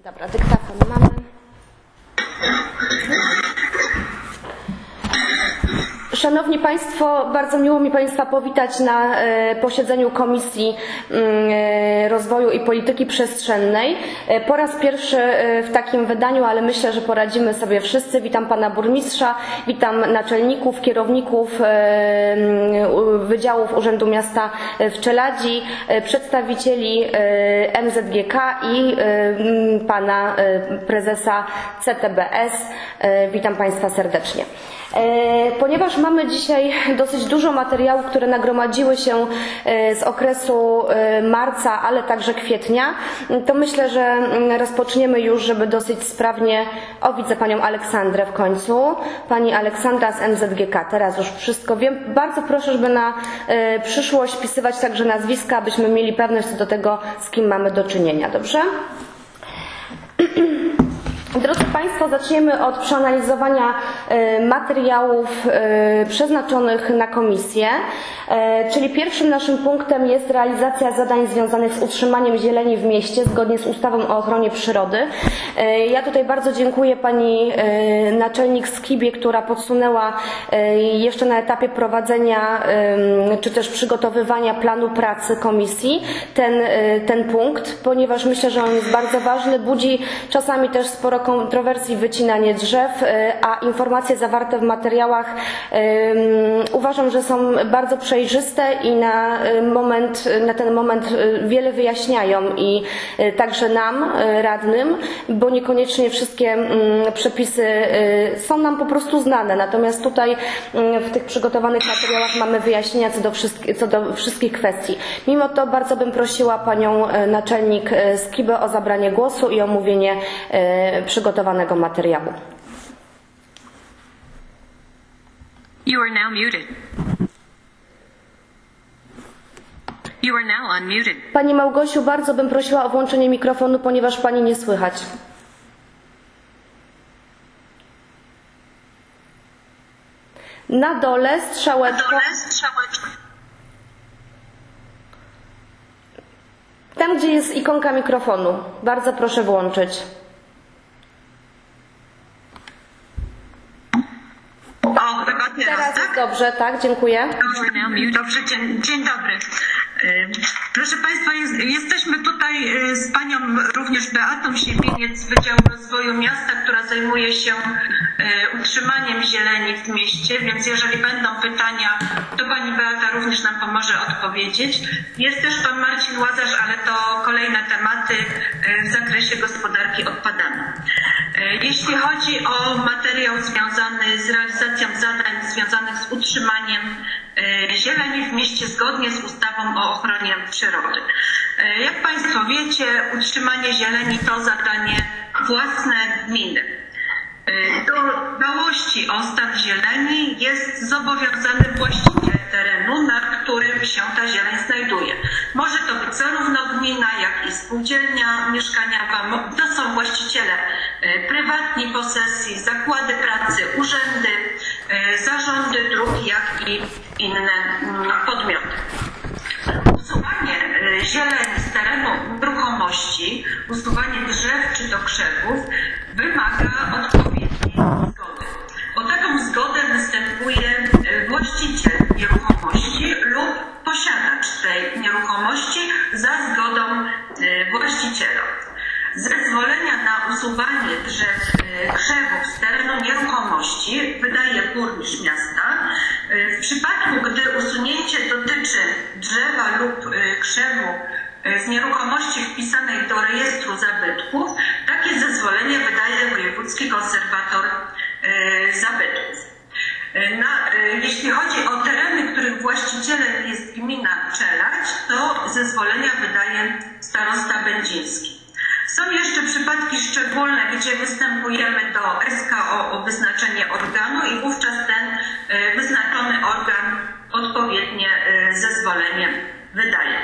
Dobra, dyktafon mamy. Szanowni Państwo, bardzo miło mi Państwa powitać na posiedzeniu Komisji Rozwoju i Polityki Przestrzennej. Po raz pierwszy w takim wydaniu, ale myślę, że poradzimy sobie wszyscy. Witam Pana Burmistrza, witam naczelników, kierowników wydziałów Urzędu Miasta w Czeladzi, przedstawicieli MZGK i Pana Prezesa CTBS. Witam Państwa serdecznie. Ponieważ mamy dzisiaj dosyć dużo materiałów, które nagromadziły się z okresu marca, ale także kwietnia, to myślę, że rozpoczniemy już, żeby dosyć sprawnie... O, widzę Panią Aleksandrę w końcu. Pani Aleksandra z MZGK. Teraz już wszystko wiem. Bardzo proszę, żeby na przyszłość wpisywać także nazwiska, abyśmy mieli pewność co do tego, z kim mamy do czynienia. Dobrze? Drodzy Państwo, zaczniemy od przeanalizowania materiałów przeznaczonych na komisję, czyli pierwszym naszym punktem jest realizacja zadań związanych z utrzymaniem zieleni w mieście zgodnie z ustawą o ochronie przyrody. Ja tutaj bardzo dziękuję Pani naczelnik Skibie, która podsunęła jeszcze na etapie prowadzenia czy też przygotowywania planu pracy komisji ten punkt, ponieważ myślę, że on jest bardzo ważny, budzi czasami też sporo kontrowersji wycinanie drzew, a informacje zawarte w materiałach uważam, że są bardzo przejrzyste i na ten moment wiele wyjaśniają i także nam, radnym, bo niekoniecznie wszystkie przepisy są nam po prostu znane. Natomiast tutaj w tych przygotowanych materiałach mamy wyjaśnienia co do wszystkich kwestii. Mimo to bardzo bym prosiła Panią naczelnik Skibę o zabranie głosu i omówienie przygotowanego materiału. You are now muted. You are now unmuted. Pani Małgosiu, bardzo bym prosiła o włączenie mikrofonu, ponieważ Pani nie słychać. Na dole strzałeczką. Tam, gdzie jest ikonka mikrofonu. Bardzo proszę włączyć. O, chyba teraz, tak? Jest dobrze, tak, dziękuję. Dobrze, dzień dobry. Proszę Państwa, jesteśmy tutaj z Panią również Beatą Siebieniec z Wydziału Rozwoju Miasta, która zajmuje się utrzymaniem zieleni w mieście, więc jeżeli będą pytania, to Pani Beata również nam pomoże odpowiedzieć. Jest też Pan Marcin Łazarz, ale to kolejne tematy w zakresie gospodarki odpadami. Jeśli chodzi o materiał związany z realizacją zadań związanych z utrzymaniem zieleni w mieście zgodnie z ustawą o ochronie przyrody. Jak Państwo wiecie, utrzymanie zieleni to zadanie własne gminy. Do dbałości o stan zieleni jest zobowiązany właściciel terenu, na którym się ta zieleń znajduje. Może to być zarówno gmina, jak i spółdzielnia mieszkaniowa. To są właściciele prywatni posesji, zakłady pracy, urzędy, zarządy dróg, jak i inne podmioty. Usuwanie zieleni z terenu nieruchomości, usuwanie drzew czy to krzewów wymaga odpowiedniej zgody. O taką zgodę występuje właściciel nieruchomości lub posiadacz tej nieruchomości za zgodą właściciela. Zezwolenia na usuwanie drzew, krzewów z terenu nieruchomości wydaje burmistrz miasta. W przypadku, gdy usunięcie dotyczy drzewa lub krzewu z nieruchomości wpisanej do rejestru zabytków, takie zezwolenie wydaje wojewódzki konserwator zabytków. Jeśli chodzi o tereny, których właścicielem jest gmina Czeladź, to zezwolenia wydaje starosta będziński. Są jeszcze przypadki szczególne, gdzie występujemy do SKO o wyznaczenie organu i wówczas ten wyznaczony organ odpowiednie zezwolenie wydaje.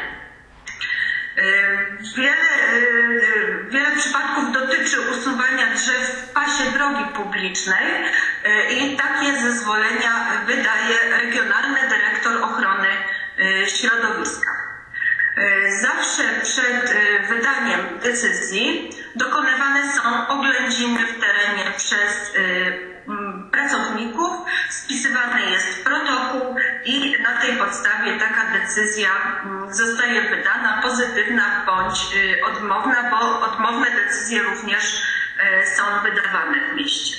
Wiele przypadków dotyczy usuwania drzew w pasie drogi publicznej i takie zezwolenia wydaje Regionalny Dyrektor Ochrony Środowiska. Zawsze przed wydaniem decyzji dokonywane są oględziny w terenie przez pracowników, spisywany jest protokół i na tej podstawie taka decyzja zostaje wydana, pozytywna bądź odmowna, bo odmowne decyzje również są wydawane w mieście.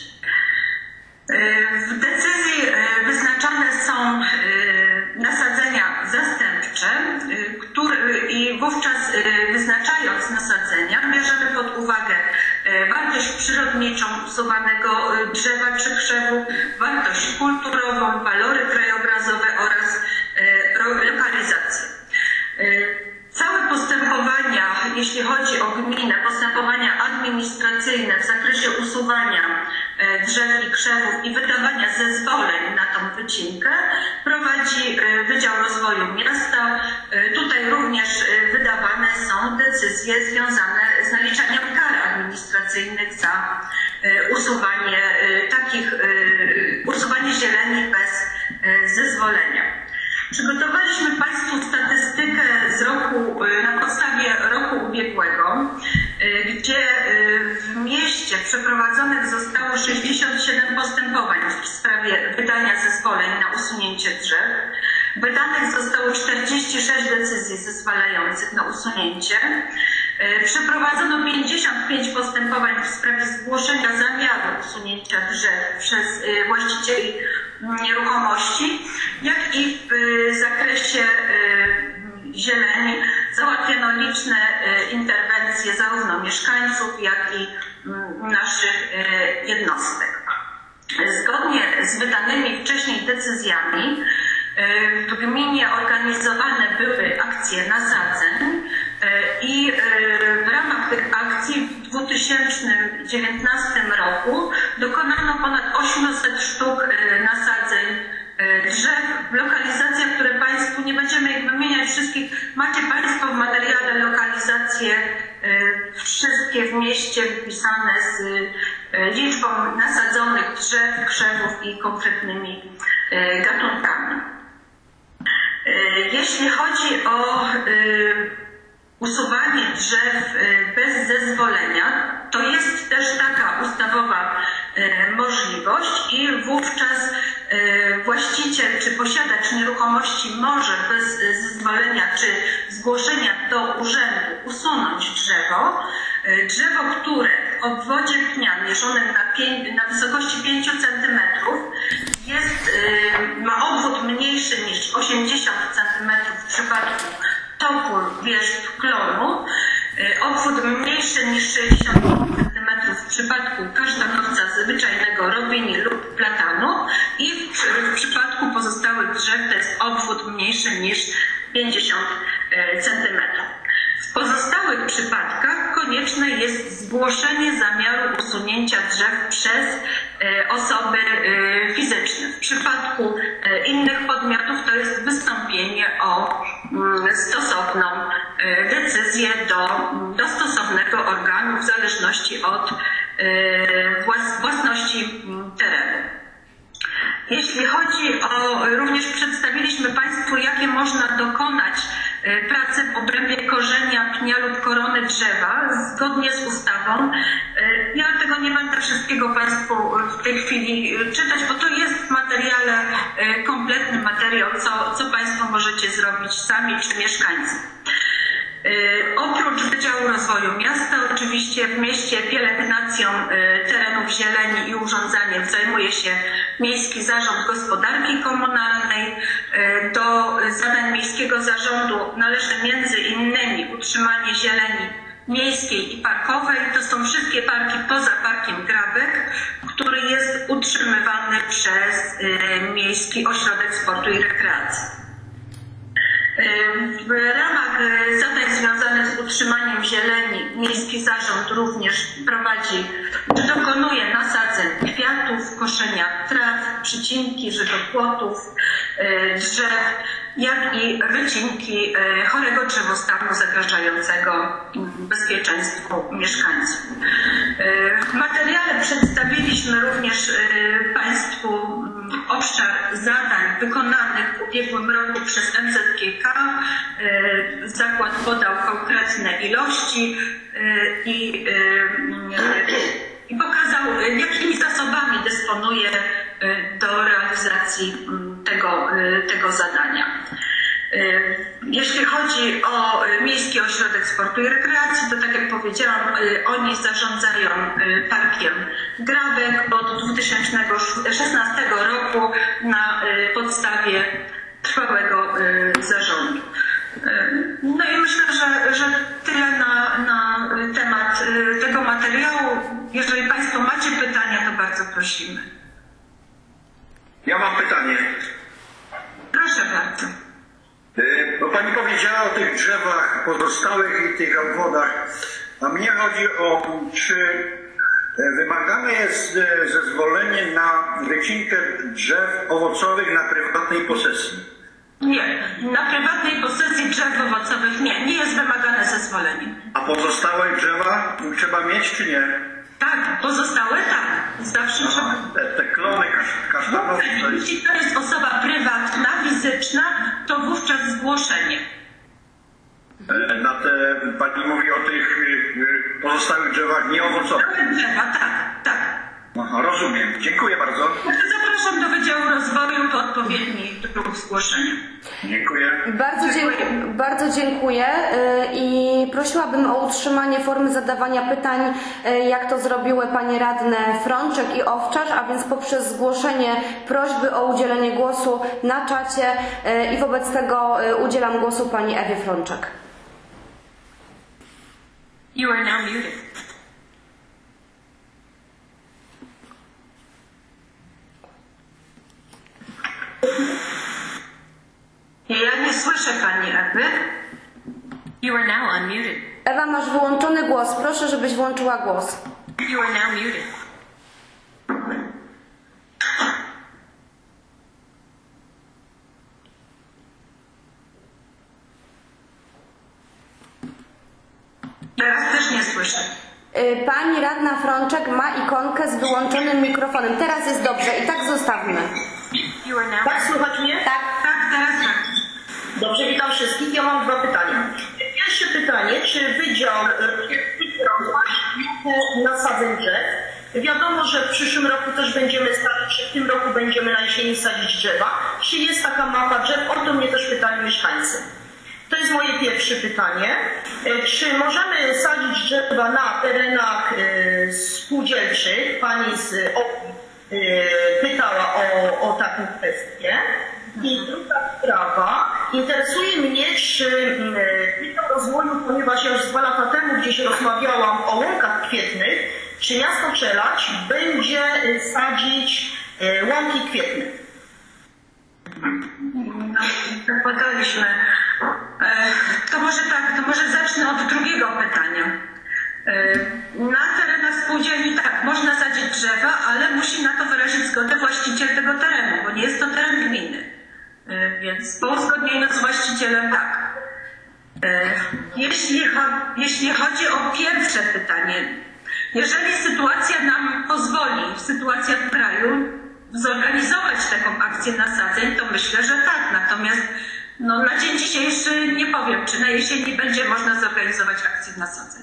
W decyzji wyznaczane są nasadzenia zastępcze, i wówczas wyznaczając nasadzenia bierzemy pod uwagę wartość przyrodniczą usuwanego drzewa czy krzewu, wartość kulturową, walory krajobrazowe oraz lokalizację. Całe postępowania, jeśli chodzi o gminę, postępowania administracyjne w zakresie usuwania drzew i krzewów i wydawania zezwoleń na tą wycinkę prowadzi Wydział Rozwoju Miasta. Tutaj również wydawane są decyzje związane z naliczaniem kar administracyjnych za usuwanie zieleni bez zezwolenia. Przygotowaliśmy Państwu statystykę z na podstawie roku ubiegłego, gdzie w mieście przeprowadzonych zostało 67 postępowań w sprawie wydania zezwoleń na usunięcie drzew. Wydanych zostało 46 decyzji zezwalających na usunięcie. Przeprowadzono 55 postępowań w sprawie zgłoszenia zamiaru usunięcia drzew przez właścicieli nieruchomości, jak i w zakresie zieleni załatwiono liczne interwencje zarówno mieszkańców, jak i naszych jednostek. Zgodnie z wydanymi wcześniej decyzjami w gminie organizowane były akcje nasadzeń i w ramach tych akcji w 2019 roku dokonano ponad 800 sztuk nasadzeń drzew w lokalizacjach, które Państwu, nie będziemy ich wymieniać wszystkich, macie Państwo w materiale lokalizacje wszystkie w mieście wypisane z liczbą nasadzonych drzew, krzewów i konkretnymi gatunkami. Jeśli chodzi o usuwanie drzew bez zezwolenia, to jest też taka ustawowa możliwość i wówczas właściciel czy posiadacz nieruchomości może bez zezwolenia czy zgłoszenia do urzędu usunąć drzewo, które w obwodzie pnia mierzonym na wysokości 5 cm ma obwód mniejszy niż 80 cm w przypadku topór, wierzb, klonu, obwód mniejszy niż 60 cm w przypadku kasztanowca zwyczajnego, robini lub platanu i w przypadku pozostałych drzew to jest obwód mniejszy niż 50 cm. W pozostałych przypadkach konieczne jest zgłoszenie zamiaru usunięcia drzew przez osoby fizyczne. W przypadku innych podmiotów to jest wystąpienie o stosowną decyzję do stosownego organu w zależności od własności terenu. Jeśli chodzi o, również przedstawiliśmy Państwu, jakie można dokonać pracy w obrębie korzenia, pnia lub korony drzewa zgodnie z ustawą. Ja tego nie będę wszystkiego Państwu w tej chwili czytać, bo to jest w materiale kompletny materiał, co Państwo możecie zrobić sami czy mieszkańcy. Oprócz Wydziału Rozwoju Miasta, oczywiście w mieście pielęgnacją terenów zieleni i urządzaniem zajmuje się Miejski Zarząd Gospodarki Komunalnej. Do zadań Miejskiego Zarządu należy między innymi utrzymanie zieleni miejskiej i parkowej. To są wszystkie parki poza Parkiem Grabek, który jest utrzymywany przez Miejski Ośrodek Sportu i Rekreacji. W ramach zadań związanych z utrzymaniem zieleni Miejski Zarząd również dokonuje nasadzeń kwiatów, koszenia traw, przycinki żywopłotów, drzew, jak i wycinki chorego drzewostanu zagrażającego bezpieczeństwu mieszkańców. W materiale przedstawiliśmy również Państwu obszar obszar zadań wykonanych w ubiegłym roku przez NZGK. Zakład podał konkretne ilości i pokazał, jakimi zasobami dysponuje do realizacji tego zadania. Jeśli chodzi o Miejski Ośrodek Sportu i Rekreacji, to tak jak powiedziałam, oni zarządzają Parkiem Grabek od 2016 roku na podstawie trwałego zarządu. No i myślę, że tyle na temat tego materiału. Jeżeli Państwo macie pytania, to bardzo prosimy. Ja mam pytanie. Proszę bardzo. Bo Pani powiedziała o tych drzewach pozostałych i tych obwodach, a mnie chodzi o, czy wymagane jest zezwolenie na wycinkę drzew owocowych na prywatnej posesji? Nie, na prywatnej posesji drzew owocowych nie jest wymagane zezwolenie. A pozostałe drzewa trzeba mieć, czy nie? Tak, pozostałe tak. Zawsze trzeba. Te klony kasztanowe. Jeśli to jest osoba prywatna, fizyczna, to wówczas zgłoszenie. Pani mówi o tych pozostałych drzewach nieowocowych. Drzewa, tak. Aha, rozumiem. Dziękuję bardzo. Zapraszam do Wydziału Rozwoju po odpowiedni druk zgłoszenia. Dziękuję. Bardzo dziękuję i prosiłabym o utrzymanie formy zadawania pytań, jak to zrobiły panie radne Frączek i Owczarz, a więc poprzez zgłoszenie prośby o udzielenie głosu na czacie i wobec tego udzielam głosu pani Ewie Frączek. You are now muted. Ja nie słyszę pani Ewy. You are now unmuted. Ewa, masz wyłączony głos. Proszę, żebyś włączyła głos. You are now muted. Teraz też nie słyszę. Pani radna Frączek ma ikonkę z wyłączonym mikrofonem. Teraz jest dobrze i tak zostawmy. You are now. Tak, słychać mnie? Tak. Teraz tak. Dobrze, witam wszystkich. Ja mam dwa pytania. Pierwsze pytanie, czy Wydział nasadzeń drzew? Wiadomo, że w przyszłym roku też będziemy sadzić, czy w tym roku będziemy na jesieni sadzić drzewa. Czy jest taka mapa drzew? O to mnie też pytali mieszkańcy. To jest moje pierwsze pytanie. Czy możemy sadzić drzewa na terenach spółdzielczych? Pani z pytała o taką kwestię. I druga sprawa, interesuje mnie, czy Wydział Rozwoju, ponieważ ja już 2 lata temu gdzieś rozmawiałam o łąkach kwietnych, czy miasto Czelać będzie sadzić łąki kwietne? No, podaliśmy. To może zacznę od drugiego pytania. Na terenach spółdzielni tak, można sadzić drzewa, ale musi na to wyrazić zgodę właściciel tego terenu, bo nie jest to teren gminy. Więc po uzgodnieniu z właścicielem tak. Jeśli chodzi o pierwsze pytanie, jeżeli sytuacja nam pozwoli, sytuacja w kraju, zorganizować taką akcję nasadzeń, to myślę, że tak. Natomiast na dzień dzisiejszy nie powiem, czy na jesieni będzie można zorganizować akcję nasadzeń.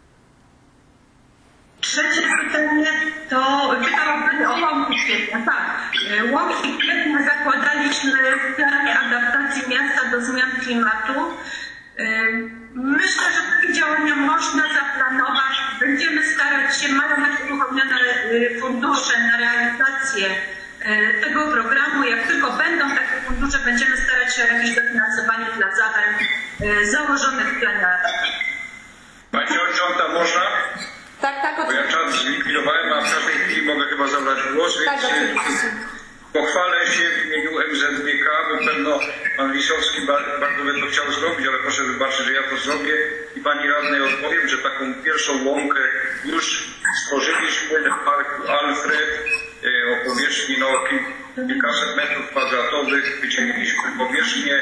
Trzecie pytanie to pytała Pani o łąki kwietne. Tak, łąki kwietne zakładaliśmy w planie adaptacji miasta do zmian klimatu. Myślę, że takie działania można zaplanować. Będziemy starać się, mają być uruchomione fundusze na realizację tego programu. Jak tylko będą takie fundusze, będziemy starać się o jakieś dofinansowanie dla zadań założonych w planie adaptacji. Pani Przewodnicząca, można? Tak, Bo ja czas zlikwidowałem, a w każdej chwili mogę chyba zabrać głos, Tak, więc oczywiście. pochwalę się w imieniu MZGK, bo pewno pan Lisowski bardzo by to chciał zrobić, ale proszę wybaczyć, że ja to zrobię i pani radnej odpowiem, że taką pierwszą łąkę już stworzyliśmy w parku Alfred o powierzchni kilkaset metrów kwadratowych, wycięliśmy powierzchnię,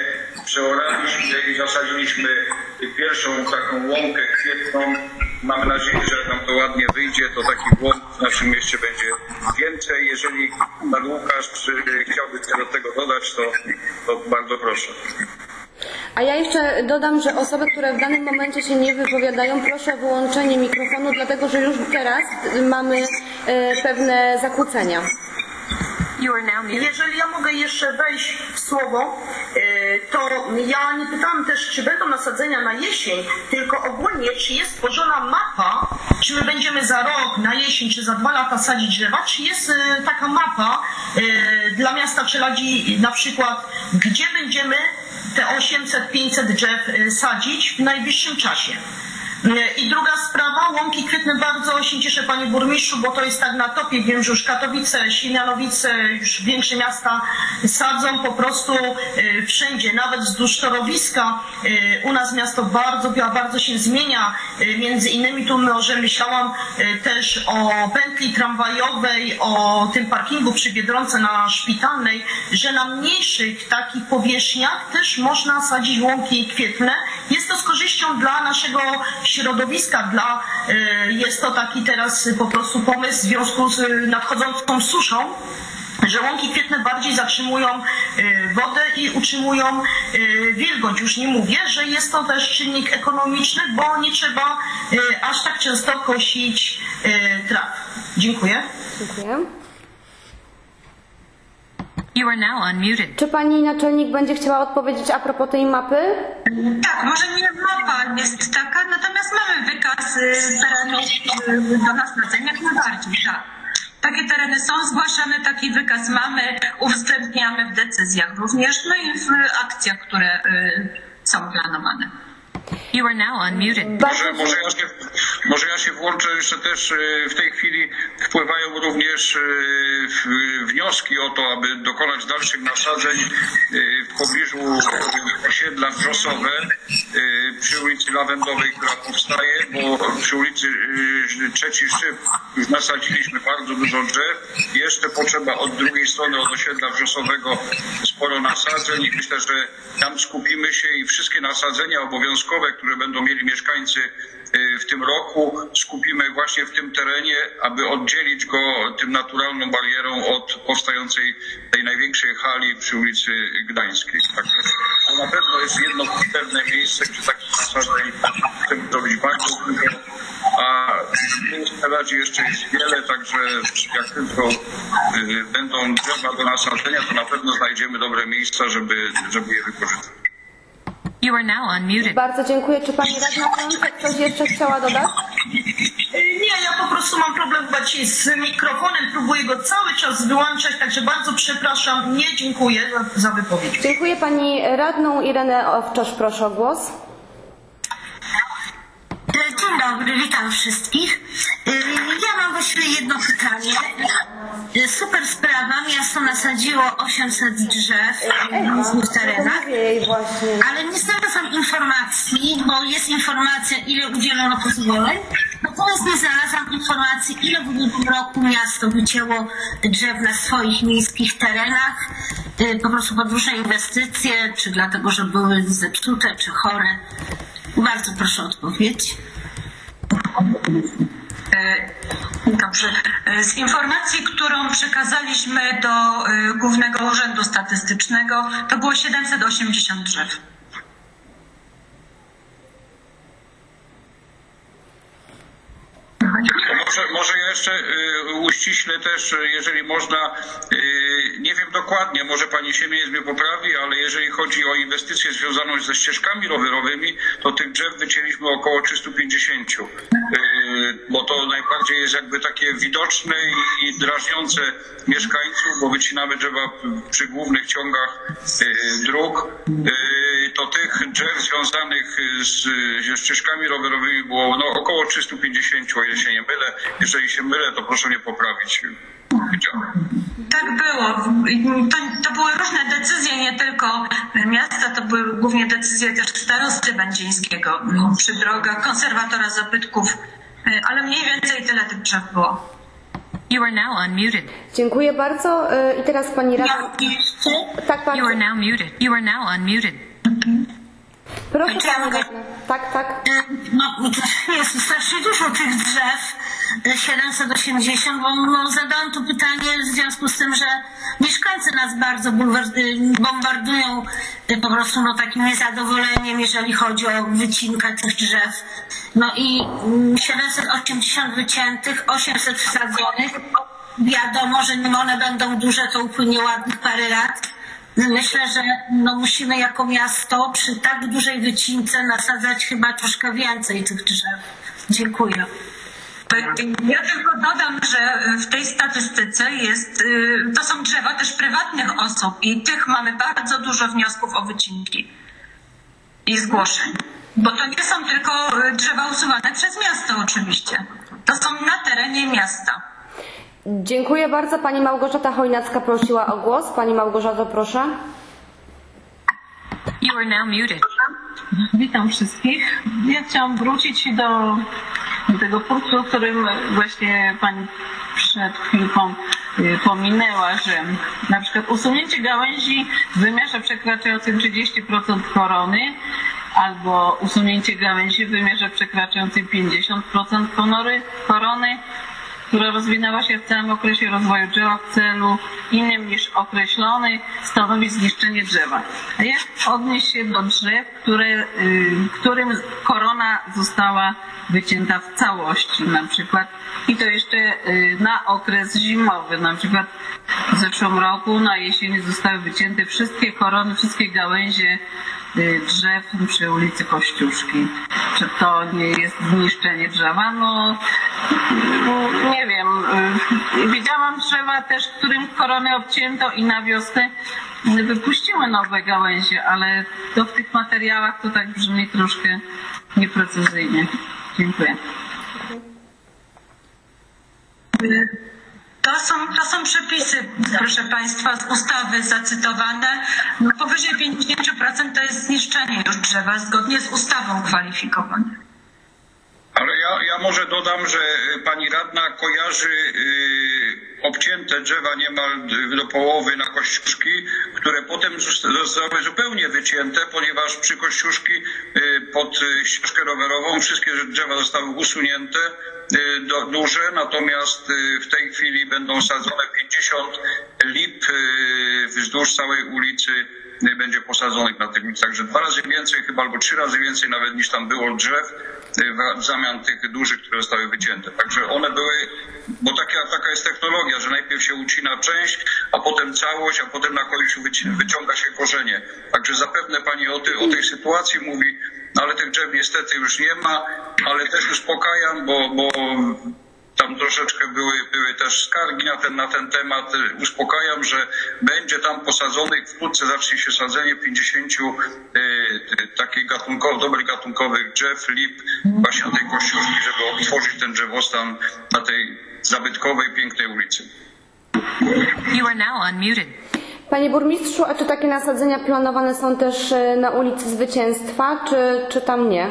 przeoraliśmy i zasadziliśmy pierwszą taką łąkę kwietną. Mam nadzieję, że nam to ładnie wyjdzie, to takich łąk w naszym mieście będzie więcej. Jeżeli pan Łukasz chciałby do tego dodać, to bardzo proszę. A ja jeszcze dodam, że osoby, które w danym momencie się nie wypowiadają, proszę o wyłączenie mikrofonu, dlatego że już teraz mamy pewne zakłócenia. You are now muted. Jeżeli ja mogę jeszcze wejść w słowo, to ja nie pytałam też, czy będą nasadzenia na jesień, tylko ogólnie, czy jest stworzona mapa, czy my będziemy za rok, na jesień, czy za 2 lata sadzić drzewa, czy jest taka mapa dla miasta Czeladzi na przykład, gdzie będziemy te 800-500 drzew sadzić w najbliższym czasie. I druga sprawa, łąki kwietne, bardzo się cieszę panie burmistrzu, bo to jest tak na topie, wiem, że już Katowice, Siemianowice, już większe miasta sadzą po prostu wszędzie, nawet wzdłuż torowiska. U nas miasto bardzo się zmienia, między innymi tu myślałam też o pętli tramwajowej, o tym parkingu przy Biedronce na Szpitalnej, że na mniejszych takich powierzchniach też można sadzić łąki kwietne. Jest to z korzyścią dla naszego środowiska, jest to taki teraz po prostu pomysł w związku z nadchodzącą suszą, że łąki kwietne bardziej zatrzymują wodę i utrzymują wilgoć. Już nie mówię, że jest to też czynnik ekonomiczny, bo nie trzeba aż tak często kosić traw. Dziękuję. Dziękuję. You are now unmuted. Czy pani naczelnik będzie chciała odpowiedzieć a propos tej mapy? Tak, może nie mapa jest taka, natomiast mamy wykaz terenów do nasadzenia, jak najbardziej, tak. Takie tereny są zgłaszane, taki wykaz mamy, uwzględniamy w decyzjach również, no i w akcjach, które są planowane. You are now unmuted. Może ja się włączę jeszcze też. W tej chwili wpływają również wnioski o to, aby dokonać dalszych nasadzeń w pobliżu osiedla Wrzosowe przy ulicy Lawendowej, która powstaje, bo przy ulicy Trzeci Szczyt już nasadziliśmy bardzo dużo drzew. Jeszcze potrzeba od drugiej strony, od osiedla Wrzosowego sporo nasadzeń i myślę, że tam skupimy się i wszystkie nasadzenia obowiązkowe, które będą mieli mieszkańcy w tym roku, skupimy właśnie w tym terenie, aby oddzielić go tym naturalną barierą od powstającej tej największej hali przy ulicy Gdańskiej. Także to na pewno jest jedno pewne miejsce, gdzie takich nasadzeń chcemy zrobić bardzo dużo, a w Czeladzi jeszcze jest wiele, także jak tylko będą drzewa do nasadzenia, to na pewno znajdziemy dobre miejsca, żeby je wykorzystać. You are now unmuted. Bardzo dziękuję. Czy pani radna Frączek coś jeszcze chciała dodać? Nie, ja po prostu mam problem chyba dzisiaj z mikrofonem, próbuję go cały czas wyłączać, także bardzo przepraszam, nie dziękuję za wypowiedź. Dziękuję pani radną. Irenę Owczarz, proszę o głos. Dzień dobry, witam wszystkich. Ja mam właściwie jedno pytanie. Super sprawa, miasto nasadziło 800 drzew w różnych terenach, ale nie znalazłam informacji, bo jest informacja, ile udzielono pozwoleń, natomiast nie znalazłam informacji, ile w ubiegłym roku miasto wycięło drzew na swoich miejskich terenach, po prostu pod różne inwestycje, czy dlatego, że były zepsute, czy chore. Bardzo proszę o odpowiedź. Dobrze. Z informacji, którą przekazaliśmy do Głównego Urzędu Statystycznego, to było 780 drzew. Może ja jeszcze uściślę też, jeżeli można, nie wiem dokładnie, może pani Siemieniec mnie poprawi, ale jeżeli chodzi o inwestycję związaną ze ścieżkami rowerowymi, to tych drzew wycięliśmy około 350, bo to najbardziej jest jakby takie widoczne i drażniące mieszkańców, bo wycinamy drzewa przy głównych ciągach dróg. To tych drzew związanych ze ścieżkami rowerowymi było około 350, o ile się nie mylę. Jeżeli się mylę, to proszę mnie poprawić. Tak było. To były różne decyzje, nie tylko miasta, to były głównie decyzje też starosty będzińskiego przy drogach, konserwatora zabytków, ale mniej więcej tyle tych drzew było. You are now unmuted. Dziękuję bardzo. I teraz pani radna. Tak, pani. You are now muted. You are now unmuted. Proszę Czy ja Pani mogę? radna. Tak, tak. No, to jest strasznie dużo tych drzew, 780, bo zadałam to pytanie w związku z tym, że mieszkańcy nas bardzo bombardują po prostu takim niezadowoleniem, jeżeli chodzi o wycinkę tych drzew. No i 780 wyciętych, 800 wsadzonych. Wiadomo, że nim one będą duże, to upłynie ładnych parę lat. Myślę, że musimy jako miasto przy tak dużej wycince nasadzać chyba troszkę więcej tych drzew. Dziękuję. Ja tylko dodam, że w tej statystyce to są drzewa też prywatnych osób i tych mamy bardzo dużo wniosków o wycinki i zgłoszeń. Bo to nie są tylko drzewa usuwane przez miasto oczywiście. To są na terenie miasta. Dziękuję bardzo. Pani Małgorzata Chojnacka prosiła o głos. Pani Małgorzato, proszę. You are now muted. Witam wszystkich. Ja chciałam wrócić do tego punktu, o którym właśnie Pani przed chwilką pominęła, że na przykład usunięcie gałęzi w wymiarze przekraczającym 30% korony albo usunięcie gałęzi w wymiarze przekraczającym 50% korony, która rozwinęła się w całym okresie rozwoju drzewa w celu innym niż określony, stanowi zniszczenie drzewa. A jak odnieść się do drzew, którym korona została wycięta w całości, na przykład, i to jeszcze na okres zimowy, na przykład w zeszłym roku na jesieni zostały wycięte wszystkie korony, wszystkie gałęzie drzew przy ulicy Kościuszki. Czy to nie jest zniszczenie drzewa? Nie wiem. Widziałam drzewa też, którym koronę obcięto i na wiosnę wypuściły nowe gałęzie, ale to w tych materiałach to tak brzmi troszkę nieprecyzyjnie. Dziękuję. To są przepisy, proszę Państwa, z ustawy zacytowane. Powyżej 50% to jest zniszczenie już drzewa zgodnie z ustawą kwalifikowane. Ale ja może dodam, że pani radna kojarzy obcięte drzewa niemal do połowy na Kościuszki, które potem zostały zupełnie wycięte, ponieważ przy Kościuszki pod ścieżkę rowerową wszystkie drzewa zostały usunięte, duże, natomiast w tej chwili będą sadzone 50 lip wzdłuż całej ulicy, będzie posadzonych na tych ulicach, także 2 razy więcej chyba, albo 3 razy więcej nawet niż tam było drzew w zamian tych dużych, które zostały wycięte. Także one były, bo taka jest technologia, że najpierw się ucina część, a potem całość, a potem na końcu wyciąga się korzenie. Także zapewne pani o tej sytuacji mówi, ale tych drzew niestety już nie ma, ale też uspokajam, bo tam troszeczkę były też skargi na ten temat. Uspokajam, że będzie tam posadzonych, wkrótce zacznie się sadzenie 50 takich dobrych gatunkowych drzew, lip, właśnie na tej Kościuszki, żeby odtworzyć ten drzewostan na tej zabytkowej, pięknej ulicy. You are now unmuted. Panie burmistrzu, a czy takie nasadzenia planowane są też na ulicy Zwycięstwa, czy tam nie?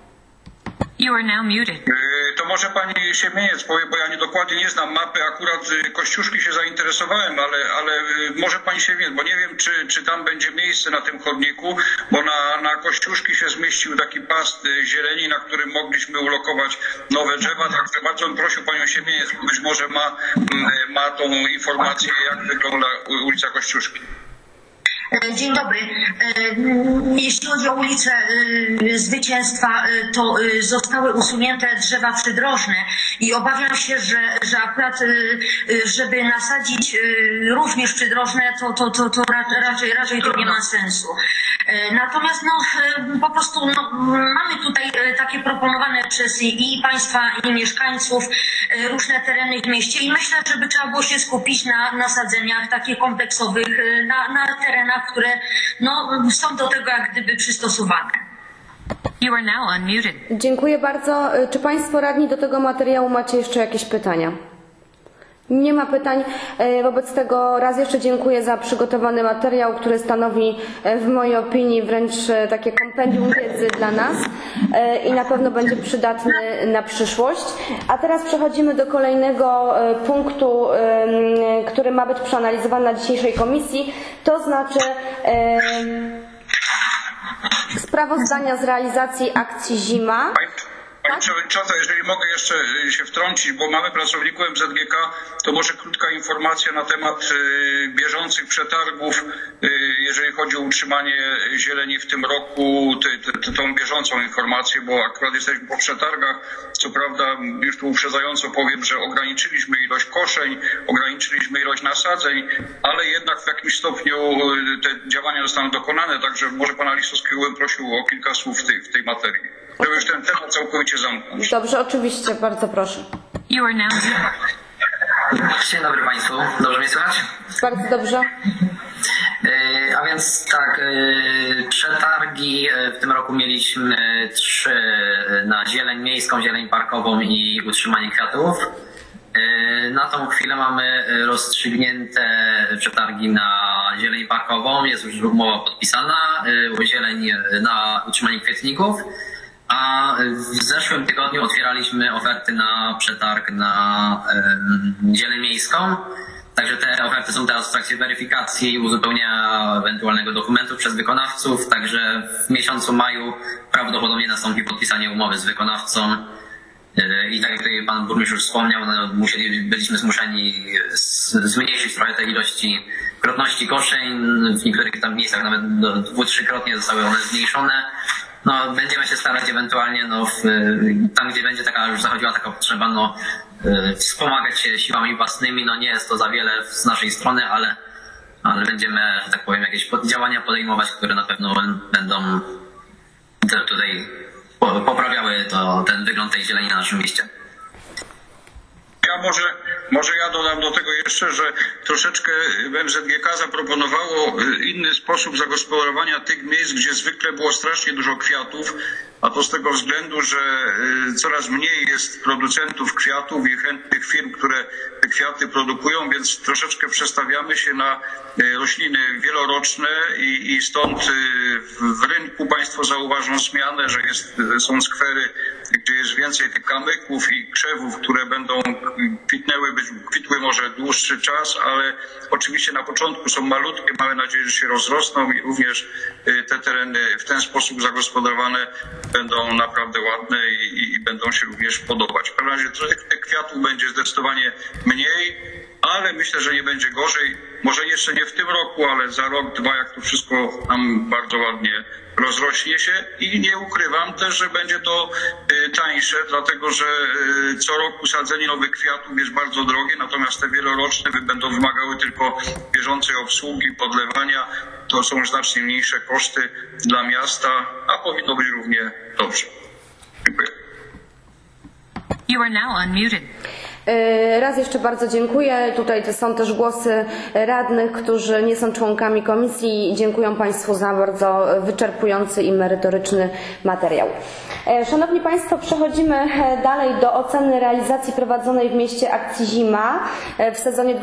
You are now muted. To może pani Siemieniec powie, bo ja dokładnie nie znam mapy, akurat Kościuszki się zainteresowałem, ale może pani Siemieniec, bo nie wiem, czy tam będzie miejsce na tym chodniku, bo na Kościuszki się zmieścił taki pas zieleni, na którym mogliśmy ulokować nowe drzewa, także bardzo bym prosił panią Siemieniec, być może ma tą informację, jak wygląda ulica Kościuszki. Dzień dobry. Jeśli chodzi o ulicę Zwycięstwa, to zostały usunięte drzewa przydrożne i obawiam się, że akurat żeby nasadzić również przydrożne, to raczej to nie ma sensu. Natomiast po prostu mamy tutaj takie proponowane przez i państwa, i mieszkańców różne tereny w mieście i myślę, żeby trzeba było się skupić na nasadzeniach takich kompleksowych na terenach, które są do tego jak gdyby przystosowane. You are now unmuted. Dziękuję bardzo. Czy Państwo radni do tego materiału macie jeszcze jakieś pytania? Nie ma pytań. Wobec tego raz jeszcze dziękuję za przygotowany materiał, który stanowi w mojej opinii wręcz takie kompendium wiedzy dla nas i na pewno będzie przydatny na przyszłość. A teraz przechodzimy do kolejnego punktu, który ma być przeanalizowany na dzisiejszej komisji, to znaczy sprawozdania z realizacji akcji Zima. Pani Przewodnicząca, jeżeli mogę jeszcze się wtrącić, bo mamy pracowników MZGK, to może krótka informacja na temat bieżących przetargów, jeżeli chodzi o utrzymanie zieleni w tym roku, tą bieżącą informację, bo akurat jesteśmy po przetargach. Co prawda, już tu uprzedzająco powiem, że ograniczyliśmy ilość koszeń, ograniczyliśmy ilość nasadzeń, ale jednak w jakimś stopniu te działania zostaną dokonane, także może pana Lisowskiego bym prosił o kilka słów w tej materii, żeby już ten temat całkowicie zamknąć. Dobrze, oczywiście, bardzo proszę. You are now Dzień dobry Państwu, dobrze mnie słychać? Bardzo dobrze. A więc tak, przetargi w tym roku mieliśmy 3 na zieleń miejską, zieleń parkową i utrzymanie kwiatów. Na tą chwilę mamy rozstrzygnięte przetargi na zieleń parkową, jest już umowa podpisana, zieleń na utrzymanie kwietników. A w zeszłym tygodniu otwieraliśmy oferty na przetarg na zieleń miejską. Także te oferty są teraz w trakcie weryfikacji i uzupełnienia ewentualnego dokumentów przez wykonawców. Także w miesiącu maju prawdopodobnie nastąpi podpisanie umowy z wykonawcą. I tak jak tutaj pan burmistrz już wspomniał, no, byliśmy zmuszeni zmniejszyć trochę te krotności koszeń. W niektórych tam miejscach nawet 2-3-krotnie zostały one zmniejszone. No, będziemy się starać ewentualnie, tam gdzie będzie już zachodziła taka potrzeba, wspomagać się siłami własnymi. No nie jest to za wiele z naszej strony, ale będziemy, że tak powiem, jakieś działania podejmować, które na pewno będą tutaj poprawiały ten wygląd tej zieleni na naszym mieście. Ja może ja dodam do tego jeszcze, że troszeczkę MZGK zaproponowało inny sposób zagospodarowania tych miejsc, gdzie zwykle było strasznie dużo kwiatów, a to z tego względu, że coraz mniej jest producentów kwiatów i chętnych firm, które te kwiaty produkują, więc troszeczkę przestawiamy się na rośliny wieloroczne i stąd w rynku Państwo zauważą zmianę, że są skwery, gdzie jest więcej tych kamyków i krzewów, które będą kwitły może dłuższy czas, ale oczywiście na początku są malutkie, mamy nadzieję, że się rozrosną i również te tereny w ten sposób zagospodarowane będą naprawdę ładne i będą się również podobać. W każdym razie tych kwiatów będzie zdecydowanie mniej, ale myślę, że nie będzie gorzej. Może jeszcze nie w tym roku, ale za rok, 2, jak to wszystko nam bardzo ładnie rozrośnie się i nie ukrywam też, że będzie to tańsze, dlatego że co roku sadzenie nowych kwiatów jest bardzo drogie, natomiast te wieloroczne będą wymagały tylko bieżącej obsługi, podlewania. To są znacznie mniejsze koszty dla miasta, a powinno być równie dobrze. Dziękuję. You are now unmuted. Raz jeszcze bardzo dziękuję. Tutaj są też głosy radnych, którzy nie są członkami komisji i dziękuję Państwu za bardzo wyczerpujący i merytoryczny materiał. Szanowni Państwo, przechodzimy dalej do oceny realizacji prowadzonej w mieście akcji Zima w sezonie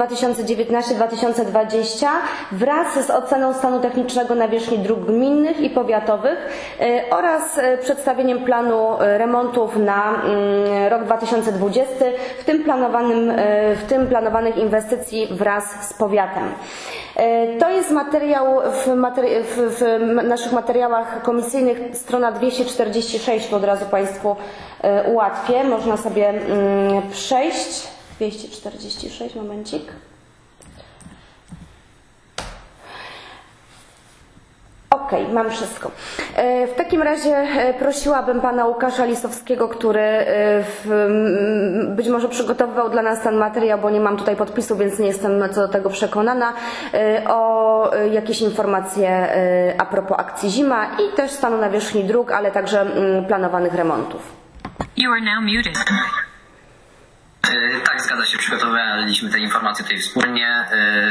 2019-2020 wraz z oceną stanu technicznego nawierzchni dróg gminnych i powiatowych oraz przedstawieniem planu remontów na rok 2020, w tym planowanych inwestycji wraz z powiatem. To jest materiał w naszych materiałach komisyjnych, strona 246, to od razu Państwu ułatwię. Można sobie przejść. 246, momencik. Okej, mam wszystko. W takim razie prosiłabym pana Łukasza Lisowskiego, który być może przygotowywał dla nas ten materiał, bo nie mam tutaj podpisu, więc nie jestem co do tego przekonana, o jakieś informacje a propos akcji Zima i też stanu nawierzchni dróg, ale także planowanych remontów. You are now muted. Tak, zgadza się, przygotowaliśmy te informacje tutaj wspólnie.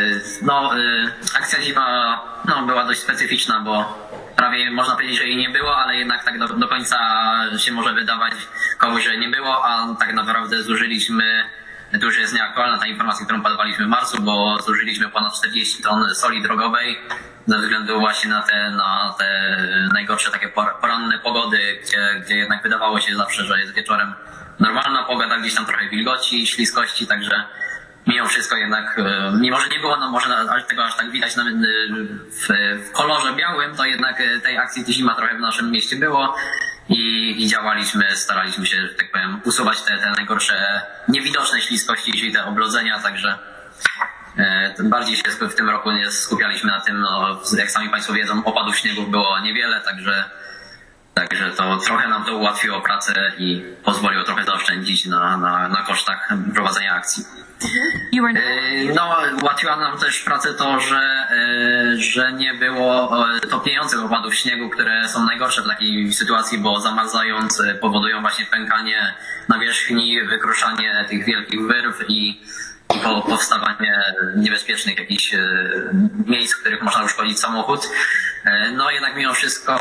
Akcja Zima była dość specyficzna, bo prawie można powiedzieć, że jej nie było, ale jednak tak do końca się może wydawać komuś, że nie było, a tak naprawdę zużyliśmy, to już jest nieaktualna ta informacja, którą podawaliśmy w marcu, bo zużyliśmy ponad 40 ton soli drogowej ze względu właśnie na te najgorsze takie poranne pogody, gdzie jednak wydawało się zawsze, że jest wieczorem normalna pogoda, gdzieś tam trochę wilgoci, śliskości, także mimo wszystko jednak, mimo że nie było może tego aż tak widać w kolorze białym, to jednak tej akcji Zima trochę w naszym mieście było i działaliśmy, staraliśmy się, że tak powiem, usuwać te najgorsze niewidoczne śliskości, czyli te oblodzenia, także bardziej się w tym roku nie skupialiśmy na tym, jak sami Państwo wiedzą, opadów śniegu było niewiele, także to trochę nam to ułatwiło pracę i pozwoliło trochę zaoszczędzić na kosztach prowadzenia akcji. No, ułatwiła nam też pracę to, że nie było topniejących opadów śniegu, które są najgorsze w takiej sytuacji, bo zamarzając powodują właśnie pękanie nawierzchni, wykruszanie tych wielkich wyrw i powstawanie niebezpiecznych jakichś miejsc, w których można uszkodzić samochód. No jednak mimo wszystko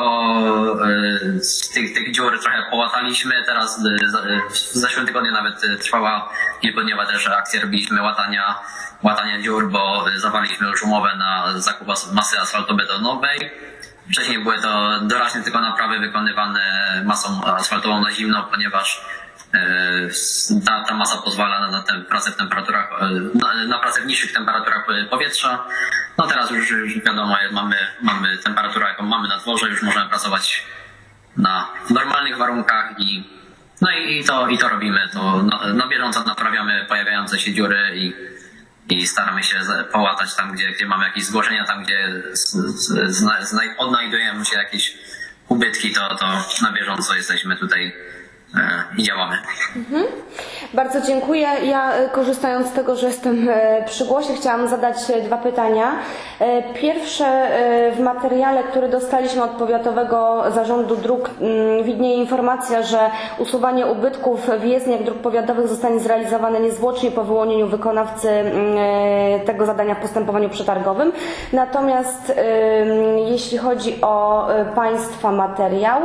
tych dziur trochę połataliśmy. Teraz w zeszłym tygodniu nawet trwała kilkudniowa też akcja, robiliśmy łatania dziur, bo zawaliśmy już umowę na zakup masy asfaltobetonowej. Wcześniej były to doraźne tylko naprawy wykonywane masą asfaltową na zimno, ponieważ ta masa pozwala na tę pracę w temperaturach, na pracę w niższych temperaturach powietrza. No teraz już wiadomo, mamy temperaturę, jaką mamy na dworze, już możemy pracować w normalnych warunkach i to robimy. To na bieżąco naprawiamy pojawiające się dziury i staramy się połatać tam, gdzie mamy jakieś zgłoszenia, tam gdzie odnajdujemy się jakieś ubytki, to na bieżąco jesteśmy tutaj i działamy. Bardzo dziękuję. Ja, korzystając z tego, że jestem przy głosie, chciałam zadać 2 pytania. Pierwsze, w materiale, który dostaliśmy od Powiatowego Zarządu Dróg, widnieje informacja, że usuwanie ubytków w jezdniach dróg powiatowych zostanie zrealizowane niezwłocznie po wyłonieniu wykonawcy tego zadania w postępowaniu przetargowym. Natomiast jeśli chodzi o Państwa materiał,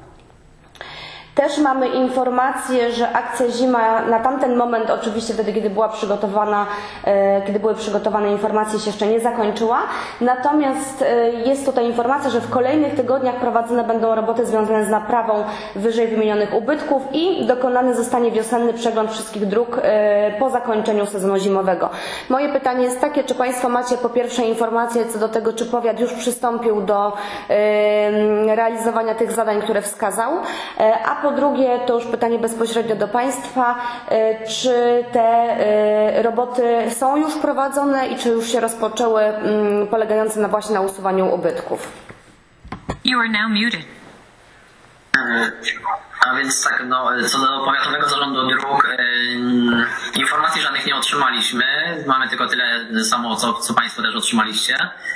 też mamy informację, że akcja Zima na tamten moment, oczywiście wtedy, kiedy były przygotowane informacje, się jeszcze nie zakończyła. Natomiast jest tutaj informacja, że w kolejnych tygodniach prowadzone będą roboty związane z naprawą wyżej wymienionych ubytków i dokonany zostanie wiosenny przegląd wszystkich dróg po zakończeniu sezonu zimowego. Moje pytanie jest takie, czy Państwo macie po pierwsze informacje co do tego, czy powiat już przystąpił do realizowania tych zadań, które wskazał, a po drugie, to już pytanie bezpośrednio do Państwa, czy te roboty są już prowadzone i czy już się rozpoczęły, polegające właśnie na usuwaniu ubytków? You are now muted. A więc tak, co do Powiatowego Zarządu Dróg, informacji żadnych nie otrzymaliśmy. Mamy tylko tyle samo, co Państwo też otrzymaliście.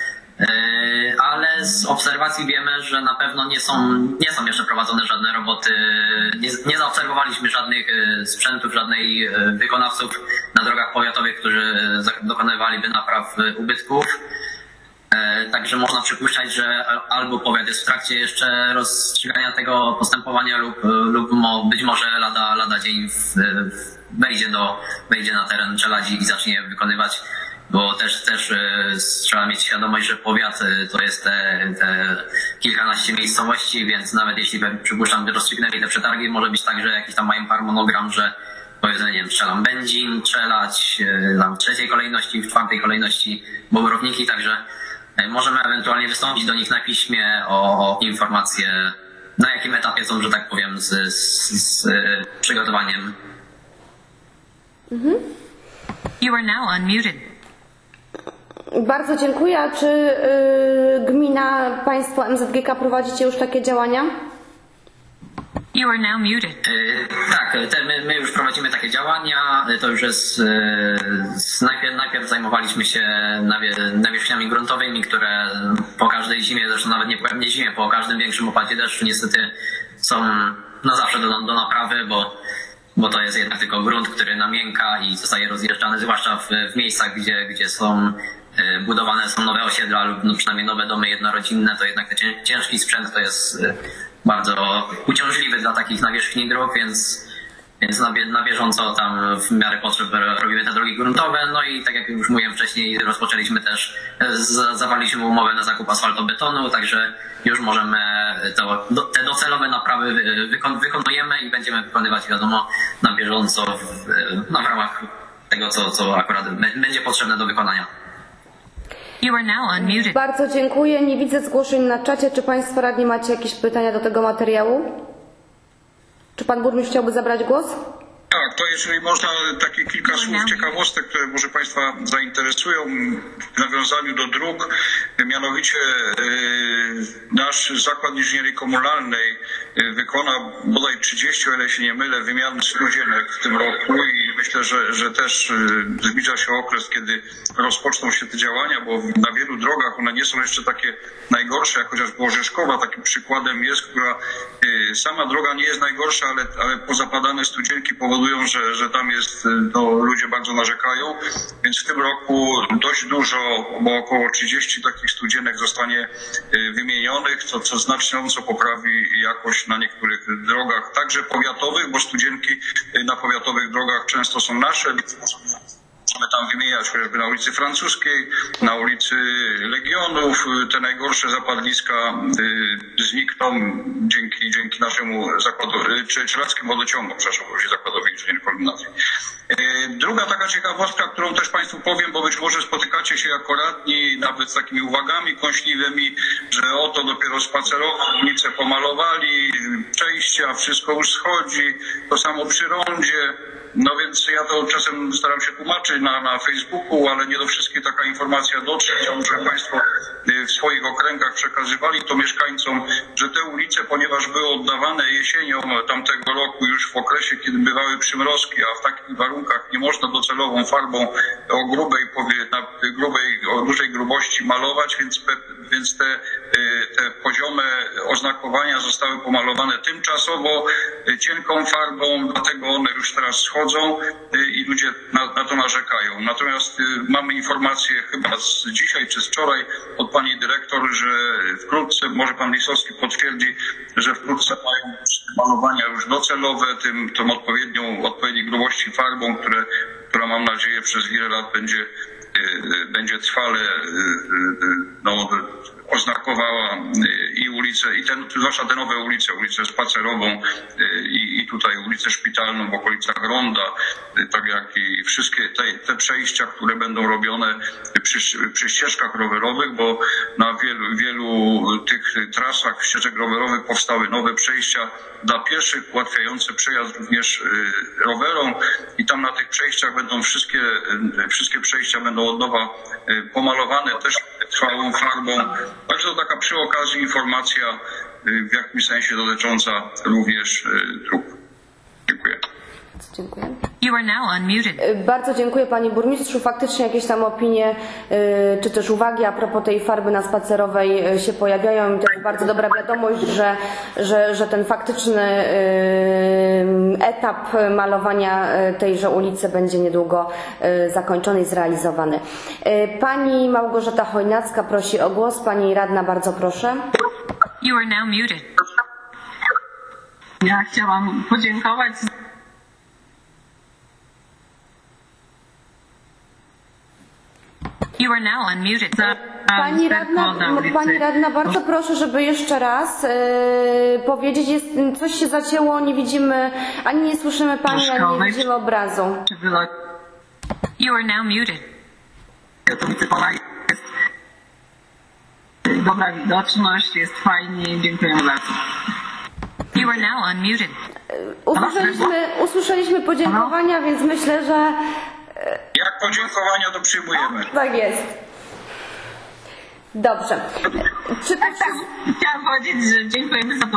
Ale z obserwacji wiemy, że na pewno nie są jeszcze prowadzone żadne roboty, nie zaobserwowaliśmy żadnych sprzętów, żadnych wykonawców na drogach powiatowych, którzy dokonywaliby napraw ubytków. Także można przypuszczać, że albo powiat jest w trakcie jeszcze rozstrzygania tego postępowania lub być może lada dzień wejdzie na teren Czeladzi i zacznie wykonywać. Bo też trzeba mieć świadomość, że powiat to jest te kilkanaście miejscowości, więc nawet jeśli przypuszczam, że rozstrzygnęli te przetargi, może być tak, że jakiś tam mają harmonogram, że powiedzmy, nie wiem, strzelam Będzin, Czeladź, w 3. kolejności, w 4. kolejności Bołrowniki, także możemy ewentualnie wystąpić do nich na piśmie o informacje, na jakim etapie są, że tak powiem, z przygotowaniem. You are now unmuted. Bardzo dziękuję. A czy gmina, Państwo MZGK prowadzicie już takie działania? You are now muted. Tak, my już prowadzimy takie działania. To już jest. Najpierw zajmowaliśmy się nawierzchniami gruntowymi, które po każdej zimie, zresztą nawet nie zimie, po każdym większym opadzie deszczu niestety są zawsze do naprawy, bo to jest jednak tylko grunt, który namięka i zostaje rozjeżdżany, zwłaszcza w miejscach, gdzie są budowane są nowe osiedla lub przynajmniej nowe domy jednorodzinne, to jednak ten ciężki sprzęt to jest bardzo uciążliwy dla takich nawierzchni dróg, więc na bieżąco tam w miarę potrzeb robimy te drogi gruntowe. No i tak jak już mówiłem wcześniej, rozpoczęliśmy też, zawarliśmy umowę na zakup asfaltobetonu, także już możemy te docelowe naprawy wykonujemy i będziemy wykonywać, wiadomo, na bieżąco w ramach tego, co akurat będzie potrzebne do wykonania. You are now unmuted. Bardzo dziękuję. Nie widzę zgłoszeń na czacie. Czy Państwo radni macie jakieś pytania do tego materiału? Czy Pan Burmistrz chciałby zabrać głos? Tak, to jeżeli można takie kilka słów ciekawostek, które może Państwa zainteresują w nawiązaniu do dróg. Mianowicie nasz Zakład Inżynierii Komunalnej wykona bodaj 30, o ile się nie mylę, wymian studzienek w tym roku i myślę, że też zbliża się okres, kiedy rozpoczną się te działania, bo na wielu drogach one nie są jeszcze takie najgorsze, jak chociażby Orzeszkowa takim przykładem jest, która sama droga nie jest najgorsza, ale pozapadane studzienki powodują, że tam jest, ludzie bardzo narzekają, więc w tym roku dość dużo, bo około 30 takich studzienek zostanie wymienionych, co znacząco poprawi jakość na niektórych drogach, także powiatowych, bo studzienki na powiatowych drogach często są nasze. Możemy tam wymieniać chociażby na ulicy Francuskiej, na ulicy Legionów. Te najgorsze zapadliska znikną dzięki naszemu zakładowi, czy Czeladskiemu Wodociągom, przepraszam, Zakładowi Inżynierii Komunalnej. Druga taka ciekawostka, którą też Państwu powiem, bo być może spotykacie się jako radni nawet z takimi uwagami kąśliwymi, że oto dopiero spacerową ulicę pomalowali, przejścia, wszystko już schodzi, to samo przy rondzie. No więc ja to czasem staram się tłumaczyć na Facebooku, ale nie do wszystkich taka informacja dotrze. Chciałbym, żeby Państwo w swoich okręgach przekazywali to mieszkańcom, że te ulice, ponieważ były oddawane jesienią tamtego roku już w okresie, kiedy bywały przymrozki, a w takich warunkach nie można docelową farbą o dużej grubości malować, więc te poziome oznakowania zostały pomalowane tymczasowo cienką farbą, dlatego one już teraz schodzą i ludzie na to narzekają. Natomiast mamy informację chyba z dzisiaj czy z wczoraj od pani dyrektor, że wkrótce, może pan Lisowski potwierdzi, że wkrótce mają malowania już docelowe, tą odpowiedniej grubości farbą, która mam nadzieję przez wiele lat będzie trwale oznakowała i ulicę, i zwłaszcza te nowe ulicę Spacerową i tutaj ulicę Szpitalną w okolicach Ronda, tak jak i wszystkie te przejścia, które będą robione przy ścieżkach rowerowych, bo na wielu tych trasach ścieżek rowerowych powstały nowe przejścia dla pieszych, ułatwiające przejazd również rowerom i tam na tych przejściach będą wszystkie przejścia będą od nowa pomalowane też trwałą farbą. Także to taka przy okazji informacja w jakimś sensie dotycząca również dróg. Dziękuję. Dziękuję. You are now unmuted. Bardzo dziękuję Panie Burmistrzu. Faktycznie jakieś tam opinie czy też uwagi a propos tej farby na Spacerowej się pojawiają i to jest bardzo dobra wiadomość, że ten faktyczny etap malowania tejże ulicy będzie niedługo zakończony i zrealizowany. Pani Małgorzata Chojnacka prosi o głos. Pani Radna, bardzo proszę. You are now muted. Ja chciałam podziękować You are now unmuted. Pani Radna, bardzo proszę, żeby jeszcze raz powiedzieć, coś się zacięło, nie widzimy, ani nie słyszymy Pani, ani nie widzimy obrazu. You are now muted. Dobra widoczność, jest fajnie, dziękuję bardzo. You are now unmuted. Usłyszeliśmy podziękowania, więc myślę, że jak podziękowania, to przyjmujemy. Tak jest. Dobrze. Czy to Chciałam powiedzieć, że dziękujemy za to.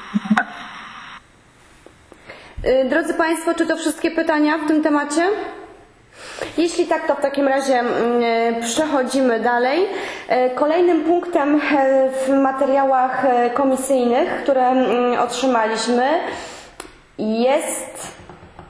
Drodzy Państwo, czy to wszystkie pytania w tym temacie? Jeśli tak, to w takim razie przechodzimy dalej. Kolejnym punktem w materiałach komisyjnych, które otrzymaliśmy, jest